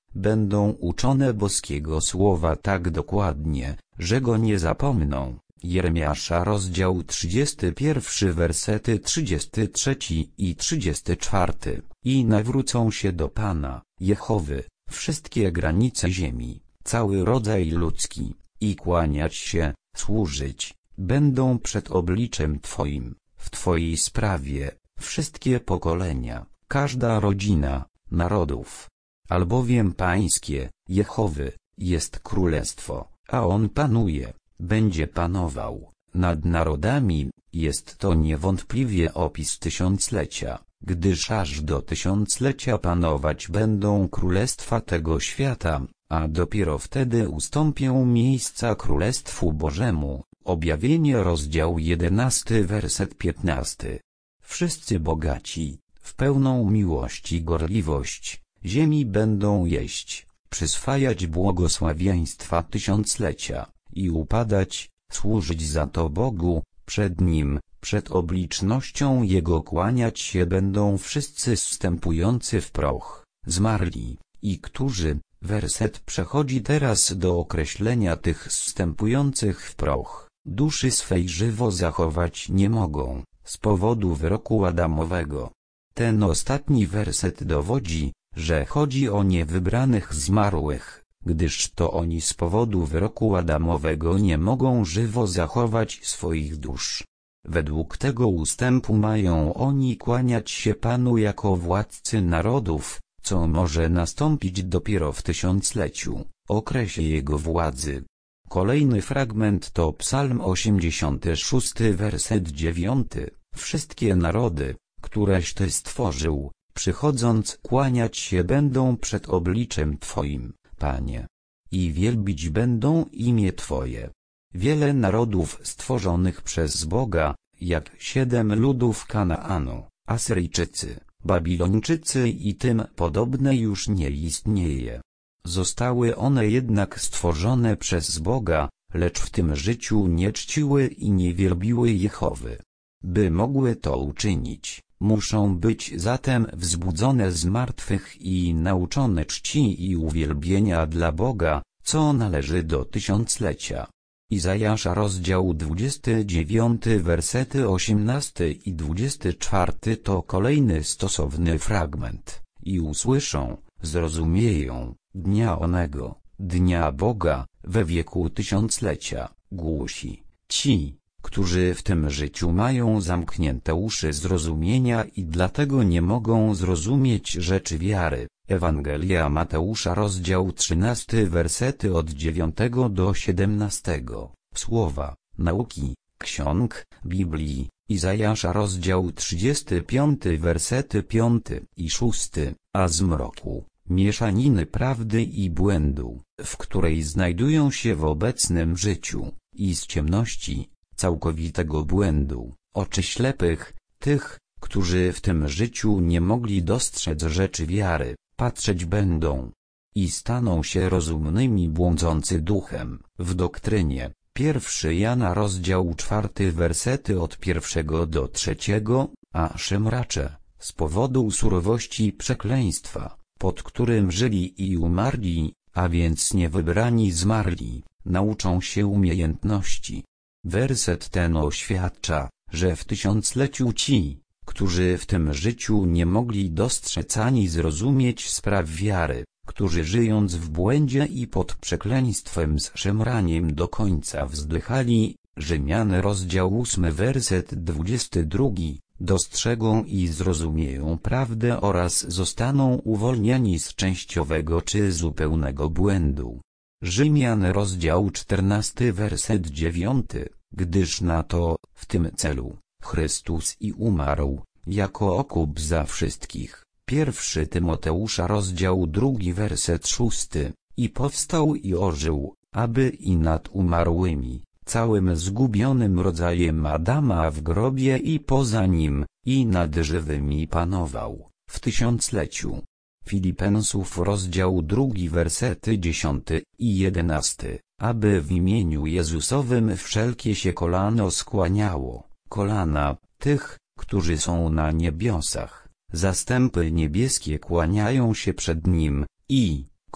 będą uczone boskiego słowa tak dokładnie, że go nie zapomną. Jeremiasza rozdział trzydziesty pierwszy wersety trzydziesty trzeci i trzydziesty czwarty. I nawrócą się do Pana, Jehowy, wszystkie granice ziemi, cały rodzaj ludzki, i kłaniać się, służyć, będą przed obliczem Twoim, w Twojej sprawie, wszystkie pokolenia, każda rodzina, narodów. Albowiem Pańskie, Jehowy, jest królestwo, a On panuje, będzie panował nad narodami. Jest to niewątpliwie opis tysiąclecia, gdyż aż do tysiąclecia panować będą królestwa tego świata, a dopiero wtedy ustąpią miejsca Królestwu Bożemu. Objawienie rozdział jedenasty werset piętnasty. Wszyscy bogaci, w pełną miłość i gorliwość, ziemi będą jeść, przyswajać błogosławieństwa tysiąclecia, i upadać, służyć za to Bogu, przed Nim, przed oblicznością Jego kłaniać się będą wszyscy zstępujący w proch, zmarli, i którzy, werset przechodzi teraz do określenia tych zstępujących w proch, duszy swej żywo zachować nie mogą, z powodu wyroku Adamowego. Ten ostatni werset dowodzi, że chodzi o niewybranych zmarłych, gdyż to oni z powodu wyroku Adamowego nie mogą żywo zachować swoich dusz. Według tego ustępu mają oni kłaniać się Panu jako władcy narodów, co może nastąpić dopiero w tysiącleciu, okresie Jego władzy. Kolejny fragment to Psalm osiemdziesiąty szósty werset dziewiąty. Wszystkie narody, któreś Ty stworzył, przychodząc kłaniać się będą przed obliczem Twoim, Panie, i wielbić będą imię Twoje. Wiele narodów stworzonych przez Boga, jak siedem ludów Kanaanu, Asyryjczycy, Babilończycy i tym podobne, już nie istnieje. Zostały one jednak stworzone przez Boga, lecz w tym życiu nie czciły i nie wielbiły Jehowy. By mogły to uczynić, muszą być zatem wzbudzone z martwych i nauczone czci i uwielbienia dla Boga, co należy do tysiąclecia. Izajasza rozdział dwudziesty dziewiąty wersety osiemnasty i dwudziesty czwarty to kolejny stosowny fragment. I usłyszą, zrozumieją, dnia onego, dnia Boga, we wieku tysiąclecia, głosi, ci, którzy w tym życiu mają zamknięte uszy zrozumienia i dlatego nie mogą zrozumieć rzeczy wiary. Ewangelia Mateusza rozdział trzynasty wersety od dziewiątego do siedemnastego. Słowa, nauki, ksiąg, Biblii, Izajasza rozdział trzydziesty piąty wersety piąty i szósty, a zmroku, mieszaniny prawdy i błędu, w której znajdują się w obecnym życiu, i z ciemności, całkowitego błędu, oczy ślepych, tych, którzy w tym życiu nie mogli dostrzec rzeczy wiary, patrzeć będą i staną się rozumnymi błądzący duchem, w doktrynie. Pierwszy Jana rozdział czwarty wersety od pierwszego do trzeciego, a szemracze, z powodu surowości przekleństwa, pod którym żyli i umarli, a więc niewybrani zmarli, nauczą się umiejętności. Werset ten oświadcza, że w tysiącleciu ci, którzy w tym życiu nie mogli dostrzec ani zrozumieć spraw wiary, którzy żyjąc w błędzie i pod przekleństwem z szemraniem do końca wzdychali, Rzymian rozdział ósmy werset dwudziesty drugi, dostrzegą i zrozumieją prawdę oraz zostaną uwolnieni z częściowego czy zupełnego błędu. Rzymian rozdział czternasty werset dziewiąty, gdyż na to, w tym celu, Chrystus i umarł, jako okup za wszystkich. Pierwszy Tymoteusza rozdział drugi werset szósty, i powstał i ożył, aby i nad umarłymi, całym zgubionym rodzajem Adama w grobie i poza nim, i nad żywymi panował, w tysiącleciu. Filipensów rozdział drugi wersety dziesiąty i jedenasty, aby w imieniu Jezusowym wszelkie się kolano skłaniało, kolana, tych, którzy są na niebiosach, zastępy niebieskie kłaniają się przed Nim, i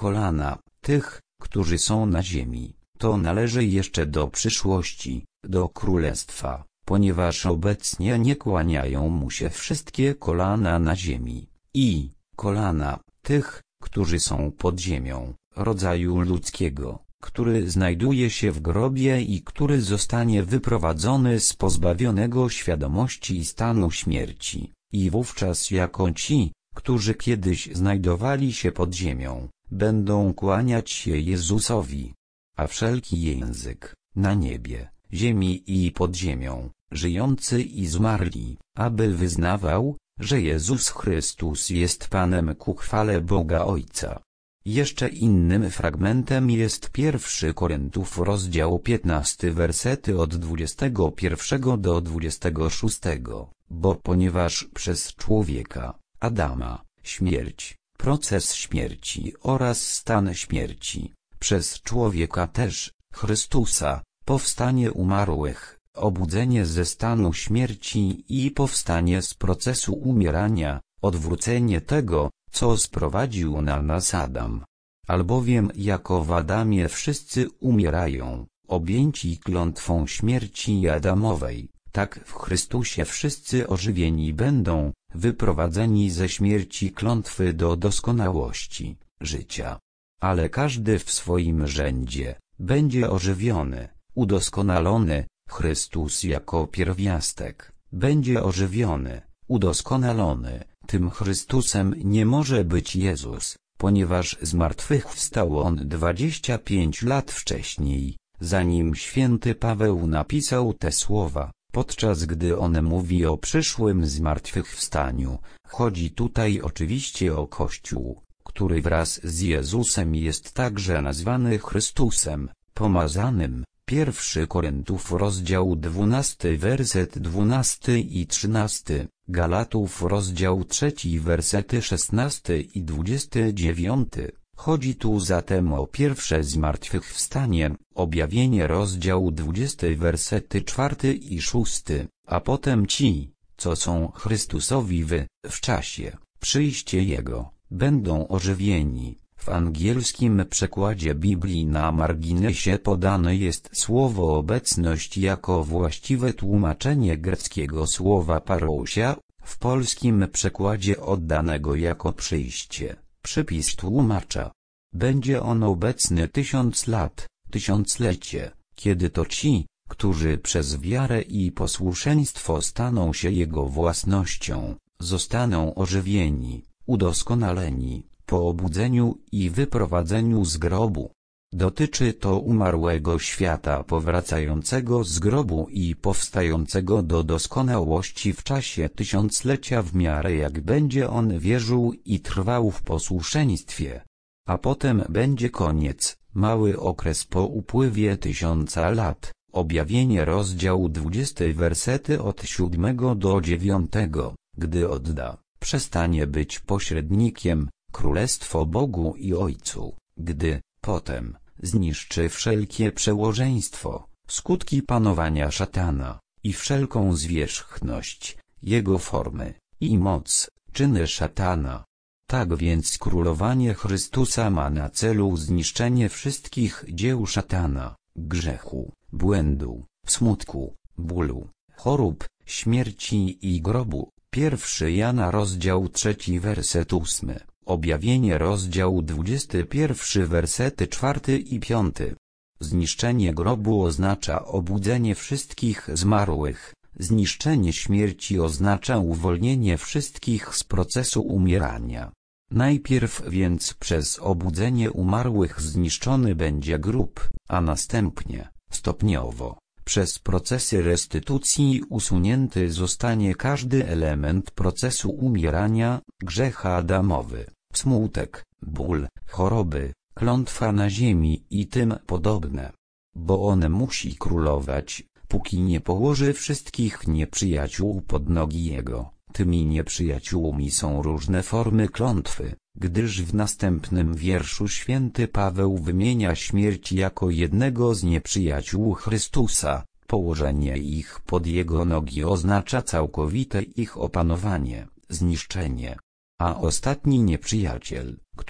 kolana tych, którzy są na ziemi, to należy jeszcze do przyszłości, do królestwa, ponieważ obecnie nie kłaniają mu się wszystkie kolana na ziemi, i kolana tych, którzy są pod ziemią, rodzaju ludzkiego, który znajduje się w grobie i który zostanie wyprowadzony z pozbawionego świadomości stanu śmierci, i wówczas jako ci, którzy kiedyś znajdowali się pod ziemią, będą kłaniać się Jezusowi. A wszelki język, na niebie, ziemi i pod ziemią, żyjący i zmarli, aby wyznawał, że Jezus Chrystus jest Panem ku chwale Boga Ojca. Jeszcze innym fragmentem jest pierwszy Koryntiów rozdział piętnasty wersety od dwudziestego pierwszego do dwudziestego szóstego, bo ponieważ przez człowieka, Adama, śmierć, proces śmierci oraz stan śmierci, przez człowieka też, Chrystusa, powstanie umarłych, obudzenie ze stanu śmierci i powstanie z procesu umierania, odwrócenie tego, co sprowadził na nas Adam. Albowiem jako w Adamie wszyscy umierają, objęci klątwą śmierci Adamowej, tak w Chrystusie wszyscy ożywieni będą, wyprowadzeni ze śmierci klątwy do doskonałości, życia. Ale każdy w swoim rzędzie, będzie ożywiony, udoskonalony, Chrystus jako pierwiastek, będzie ożywiony, udoskonalony, tym Chrystusem nie może być Jezus, ponieważ zmartwychwstał On dwadzieścia pięć lat wcześniej, zanim święty Paweł napisał te słowa, podczas gdy on mówi o przyszłym zmartwychwstaniu. Chodzi tutaj oczywiście o Kościół, który wraz z Jezusem jest także nazwany Chrystusem, pomazanym. Pierwszy Koryntiów rozdział dwunasty werset dwunasty i trzynasty, Galatów rozdział trzeci wersety szesnasty i dwudziesty dziewiąty. Chodzi tu zatem o pierwsze zmartwychwstanie, objawienie rozdział dwudziesty wersety czwarty i szósty, a potem ci, co są Chrystusowi w, w czasie, przyjście Jego, będą ożywieni. W angielskim przekładzie Biblii na marginesie podane jest słowo obecność jako właściwe tłumaczenie greckiego słowa parousia, w polskim przekładzie oddanego jako przyjście, przypis tłumacza. Będzie on obecny tysiąc lat, tysiąclecie, kiedy to ci, którzy przez wiarę i posłuszeństwo staną się Jego własnością, zostaną ożywieni, udoskonaleni, po obudzeniu i wyprowadzeniu z grobu. Dotyczy to umarłego świata powracającego z grobu i powstającego do doskonałości w czasie tysiąclecia w miarę jak będzie on wierzył i trwał w posłuszeństwie. A potem będzie koniec, mały okres po upływie tysiąca lat. Objawienie rozdział dwudziesty wersety od siódmego do dziewiątego, gdy odda, przestanie być pośrednikiem, królestwo Bogu i Ojcu, gdy, potem, zniszczy wszelkie przełożeństwo, skutki panowania szatana, i wszelką zwierzchność, jego formy, i moc, czyny szatana. Tak więc królowanie Chrystusa ma na celu zniszczenie wszystkich dzieł szatana, grzechu, błędu, smutku, bólu, chorób, śmierci i grobu. Pierwszy Jana rozdział trzeci werset ósmy. Objawienie rozdział dwudziesty pierwszy wersety czwarty i piąty. Zniszczenie grobu oznacza obudzenie wszystkich zmarłych, zniszczenie śmierci oznacza uwolnienie wszystkich z procesu umierania. Najpierw więc przez obudzenie umarłych zniszczony będzie grób, a następnie, stopniowo, przez procesy restytucji usunięty zostanie każdy element procesu umierania, grzech Adamowy, smutek, ból, choroby, klątwa na ziemi i tym podobne. Bo on musi królować, póki nie położy wszystkich nieprzyjaciół pod nogi jego. Tymi nieprzyjaciółmi są różne formy klątwy, gdyż w następnym wierszu święty Paweł wymienia śmierć jako jednego z nieprzyjaciół Chrystusa. Położenie ich pod jego nogi oznacza całkowite ich opanowanie, zniszczenie. A ostatni nieprzyjaciel, który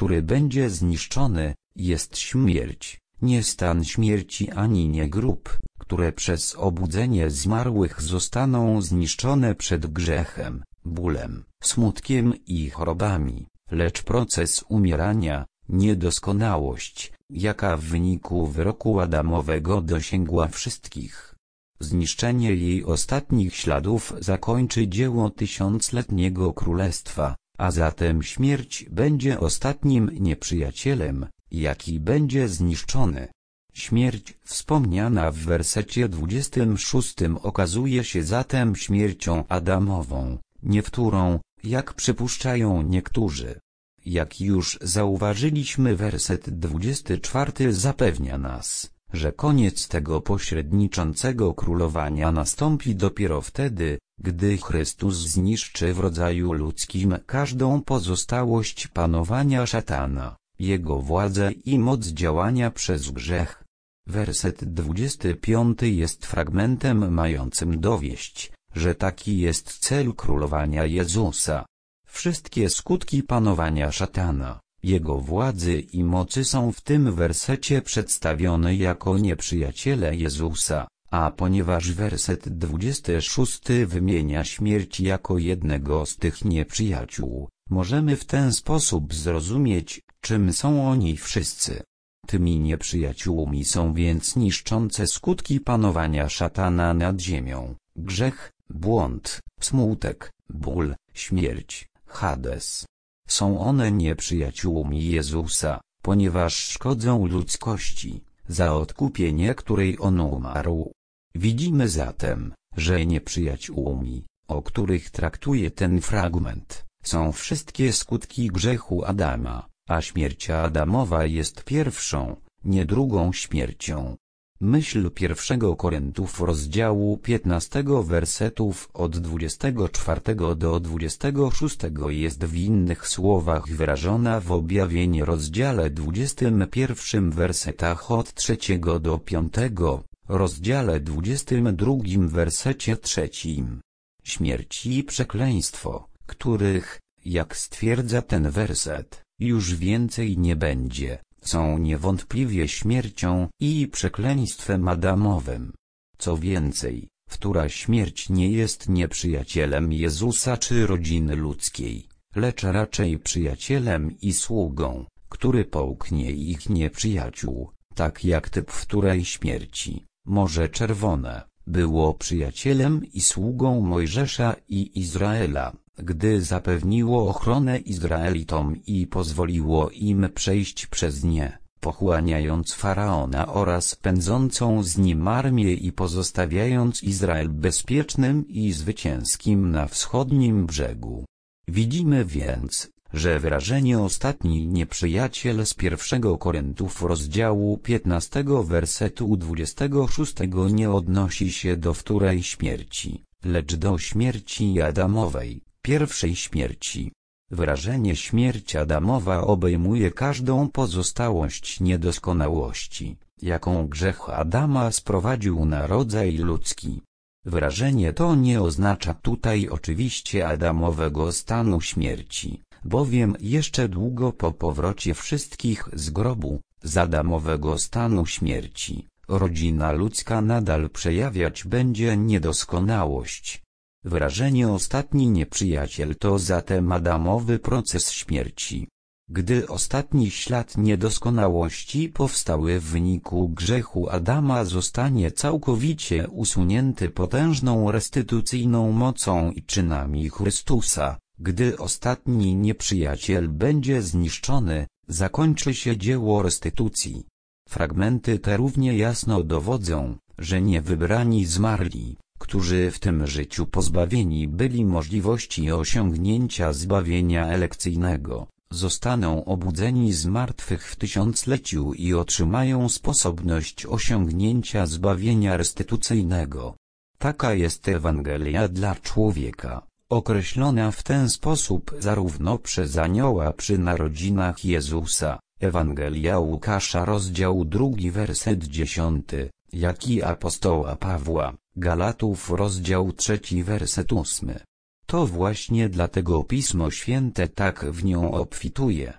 który będzie zniszczony, jest śmierć, nie stan śmierci ani nie grób, które przez obudzenie zmarłych zostaną zniszczone przed grzechem, bólem, smutkiem i chorobami, lecz proces umierania, niedoskonałość, jaka w wyniku wyroku Adamowego dosięgła wszystkich. Zniszczenie jej ostatnich śladów zakończy dzieło tysiącletniego królestwa, a zatem śmierć będzie ostatnim nieprzyjacielem, jaki będzie zniszczony. Śmierć wspomniana w wersecie dwudziestym szóstym okazuje się zatem śmiercią Adamową, nie wtórą, jak przypuszczają niektórzy. Jak już zauważyliśmy, werset dwudziesty czwarty zapewnia nas, że koniec tego pośredniczącego królowania nastąpi dopiero wtedy, gdy Chrystus zniszczy w rodzaju ludzkim każdą pozostałość panowania szatana, jego władzę i moc działania przez grzech. Werset dwudziesty piąty jest fragmentem mającym dowieść, że taki jest cel królowania Jezusa. Wszystkie skutki panowania szatana, jego władzy i mocy są w tym wersecie przedstawione jako nieprzyjaciele Jezusa, a ponieważ werset dwudziesty szósty wymienia śmierć jako jednego z tych nieprzyjaciół, możemy w ten sposób zrozumieć, czym są oni wszyscy. Tymi nieprzyjaciółmi są więc niszczące skutki panowania szatana nad ziemią, grzech, błąd, smutek, ból, śmierć, Hades. Są one nieprzyjaciółmi Jezusa, ponieważ szkodzą ludzkości, za odkupienie której On umarł. Widzimy zatem, że nieprzyjaciółmi, o których traktuje ten fragment, są wszystkie skutki grzechu Adama, a śmierć Adamowa jest pierwszą, nie drugą śmiercią. Myśl pierwszego Koryntiów rozdziału piętnastego wersetów od dwudziestego czwartego do dwudziestego szóstego jest w innych słowach wyrażona w Objawieniu rozdziale dwudziestym pierwszym wersetach od trzeciego do piątego, rozdziale dwudziestym drugim wersecie trzecim. Śmierć i przekleństwo, których, jak stwierdza ten werset, już więcej nie będzie, są niewątpliwie śmiercią i przekleństwem Adamowym. Co więcej, wtóra śmierć nie jest nieprzyjacielem Jezusa czy rodziny ludzkiej, lecz raczej przyjacielem i sługą, który połknie ich nieprzyjaciół, tak jak typ wtórej śmierci, Morze Czerwone, było przyjacielem i sługą Mojżesza i Izraela, gdy zapewniło ochronę Izraelitom i pozwoliło im przejść przez nie, pochłaniając Faraona oraz pędzącą z nim armię i pozostawiając Izrael bezpiecznym i zwycięskim na wschodnim brzegu. Widzimy więc, że wyrażenie ostatni nieprzyjaciel z pierwszego Koryntiów rozdziału piętnastego wersetu dwudziestego szóstego nie odnosi się do wtórej śmierci, lecz do śmierci Adamowej, pierwszej śmierci. Wyrażenie śmierć Adamowa obejmuje każdą pozostałość niedoskonałości, jaką grzech Adama sprowadził na rodzaj ludzki. Wyrażenie to nie oznacza tutaj oczywiście Adamowego stanu śmierci, bowiem jeszcze długo po powrocie wszystkich z grobu, z Adamowego stanu śmierci, rodzina ludzka nadal przejawiać będzie niedoskonałość. Wyrażenie ostatni nieprzyjaciel to zatem Adamowy proces śmierci. Gdy ostatni ślad niedoskonałości powstały w wyniku grzechu Adama zostanie całkowicie usunięty potężną restytucyjną mocą i czynami Chrystusa, gdy ostatni nieprzyjaciel będzie zniszczony, zakończy się dzieło restytucji. Fragmenty te równie jasno dowodzą, że niewybrani zmarli, którzy w tym życiu pozbawieni byli możliwości osiągnięcia zbawienia elekcyjnego, zostaną obudzeni z martwych w tysiącleciu i otrzymają sposobność osiągnięcia zbawienia restytucyjnego. Taka jest Ewangelia dla człowieka, określona w ten sposób zarówno przez anioła przy narodzinach Jezusa, Ewangelia Łukasza rozdział drugi werset dziesiąty, jak i apostoła Pawła, Galatów rozdział trzeci werset ósmy. To właśnie dlatego Pismo Święte tak w nią obfituje.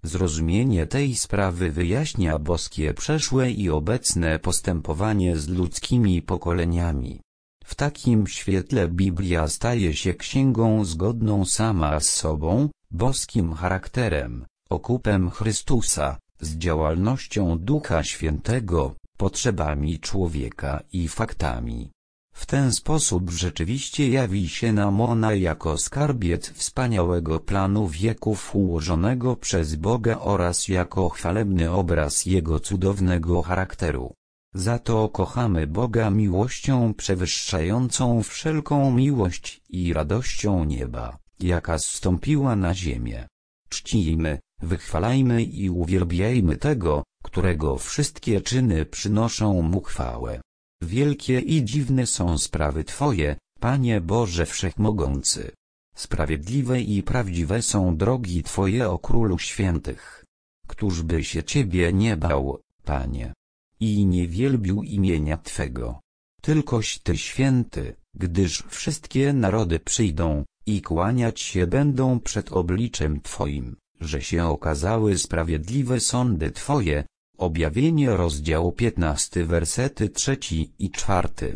Zrozumienie tej sprawy wyjaśnia boskie przeszłe i obecne postępowanie z ludzkimi pokoleniami. W takim świetle Biblia staje się księgą zgodną sama z sobą, boskim charakterem, okupem Chrystusa, z działalnością Ducha Świętego, potrzebami człowieka i faktami. W ten sposób rzeczywiście jawi się nam ona jako skarbiec wspaniałego planu wieków ułożonego przez Boga oraz jako chwalebny obraz Jego cudownego charakteru. Za to kochamy Boga miłością przewyższającą wszelką miłość i radością nieba, jaka zstąpiła na ziemię. Czcijmy, wychwalajmy i uwielbiajmy tego, którego wszystkie czyny przynoszą Mu chwałę. Wielkie i dziwne są sprawy Twoje, Panie Boże Wszechmogący. Sprawiedliwe i prawdziwe są drogi Twoje, o Królu Świętych. Któż by się Ciebie nie bał, Panie, i nie wielbił imienia Twego? Tylkoś Ty święty, gdyż wszystkie narody przyjdą i kłaniać się będą przed obliczem Twoim, że się okazały sprawiedliwe sądy Twoje. Objawienie rozdział piętnasty wersety trzeci i czwarty.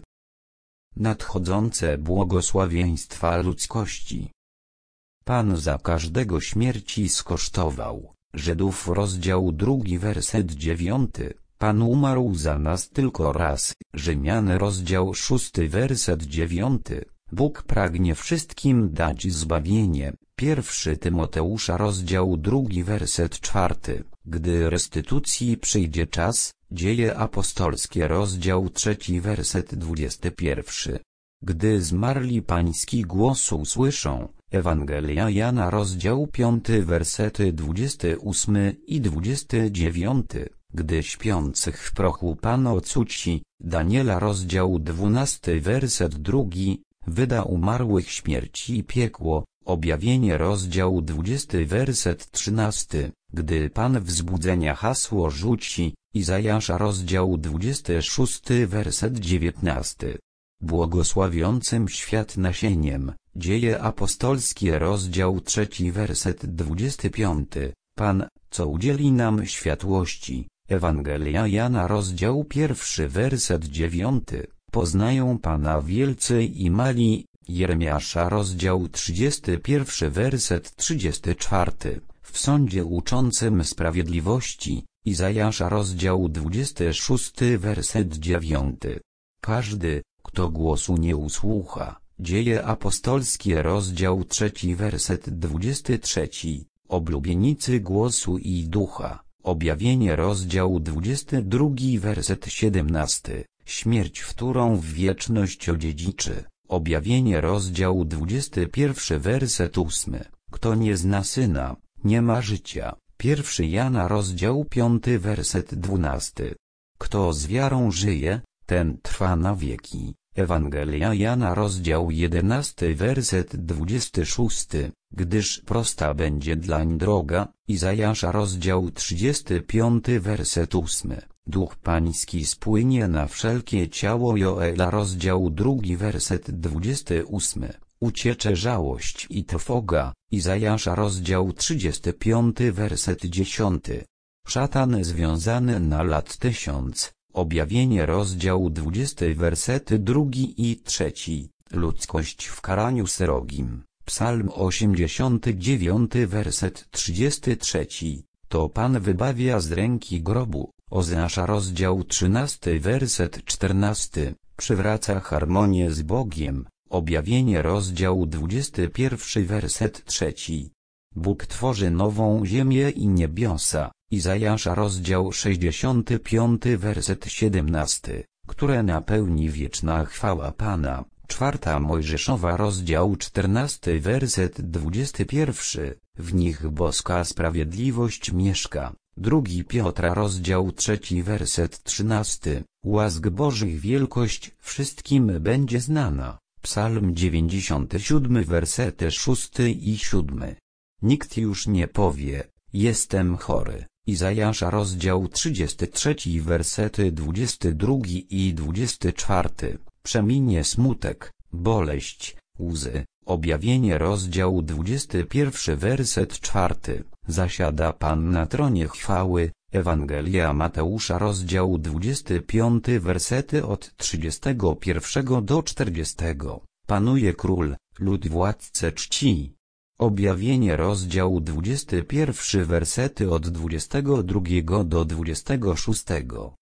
Nadchodzące błogosławieństwa ludzkości. Pan za każdego śmierci skosztował. Żydów rozdział drugi werset dziewiąty. Pan umarł za nas tylko raz. Rzymian rozdział szósty werset dziewiąty. Bóg pragnie wszystkim dać zbawienie. Pierwszy Tymoteusza rozdział drugi werset czwarty. Gdy restytucji przyjdzie czas, Dzieje apostolskie rozdział trzeci werset dwudziesty pierwszy. Gdy zmarli pański głos usłyszą, Ewangelia Jana rozdział piąty wersety dwudziesty ósmy i dwudziesty dziewiąty. Gdy śpiących w prochu Pan ocuci, Daniela rozdział dwunasty werset drugi, wyda umarłych śmierci i piekło. Objawienie rozdział dwudziesty werset trzynasty. Gdy Pan wzbudzenia hasło rzuci, Izajasza rozdział dwudziesty szósty werset dziewiętnasty. Błogosławiącym świat nasieniem, Dzieje apostolskie rozdział trzeci werset dwudziesty piąty. Pan, co udzieli nam światłości, Ewangelia Jana rozdział pierwszy werset dziewiąty. Poznają Pana wielcy i mali, Jeremiasza rozdział trzydziesty pierwszy werset trzydziesty czwarty. W sądzie uczącym sprawiedliwości, Izajasza rozdział dwudziesty szósty werset dziewiąty. Każdy, kto głosu nie usłucha, Dzieje apostolskie rozdział trzeci werset dwudziesty trzeci. Oblubienicy głosu i ducha, objawienie rozdział dwudziesty drugi werset siedemnasty. Śmierć, w którą w wieczność odziedziczy, objawienie rozdział dwudziesty pierwszy werset ósmy. Kto nie zna Syna, nie ma życia. Pierwszy Jana rozdział piąty werset dwunasty. Kto z wiarą żyje, ten trwa na wieki. Ewangelia Jana rozdział jedenasty werset dwudziesty szósty. Gdyż prosta będzie dlań droga, Izajasza rozdział trzydziesty piąty werset ósmy. Duch Pański spłynie na wszelkie ciało, Joela rozdział drugi werset dwudziesty ósmy. Uciecze żałość i trwoga, Izajasza rozdział trzydziesty piąty werset dziesiąty. Szatan związany na lat tysiąc, objawienie rozdział dwudziesty wersety drugi i trzeci. Ludzkość w karaniu srogim, psalm osiemdziesiąty dziewiąty werset trzydziesty trzeci. To Pan wybawia z ręki grobu, Ozeasza rozdział trzynasty werset czternasty. Przywraca harmonię z Bogiem, objawienie rozdział dwudziesty pierwszy werset trzeci. Bóg tworzy nową ziemię i niebiosa, Izajasza rozdział sześćdziesiąty piąty werset siedemnasty, które napełni wieczna chwała Pana. Czwarta Mojżeszowa rozdział czternasty werset dwudziesty pierwszy, w nich boska sprawiedliwość mieszka. Drugi Piotra rozdział trzeci werset trzynasty, łask Bożych wielkość wszystkim będzie znana. Psalm dziewięćdziesiąty siódmy wersety szósty i siódmy. Nikt już nie powie, jestem chory. Izajasza rozdział trzydziesty trzeci wersety dwudziesty drugi i dwudziesty czwarty. Przeminie smutek, boleść, łzy, Objawienie rozdział dwudziesty pierwszy werset czwarty. Zasiada Pan na tronie chwały. Ewangelia Mateusza rozdział dwudziesty piąty wersety od trzydziestego pierwszego do czterdziestego. Panuje król, lud władcę czci. Objawienie rozdział dwudziesty pierwszy wersety od dwudziestego drugiego do dwudziestego szóstego.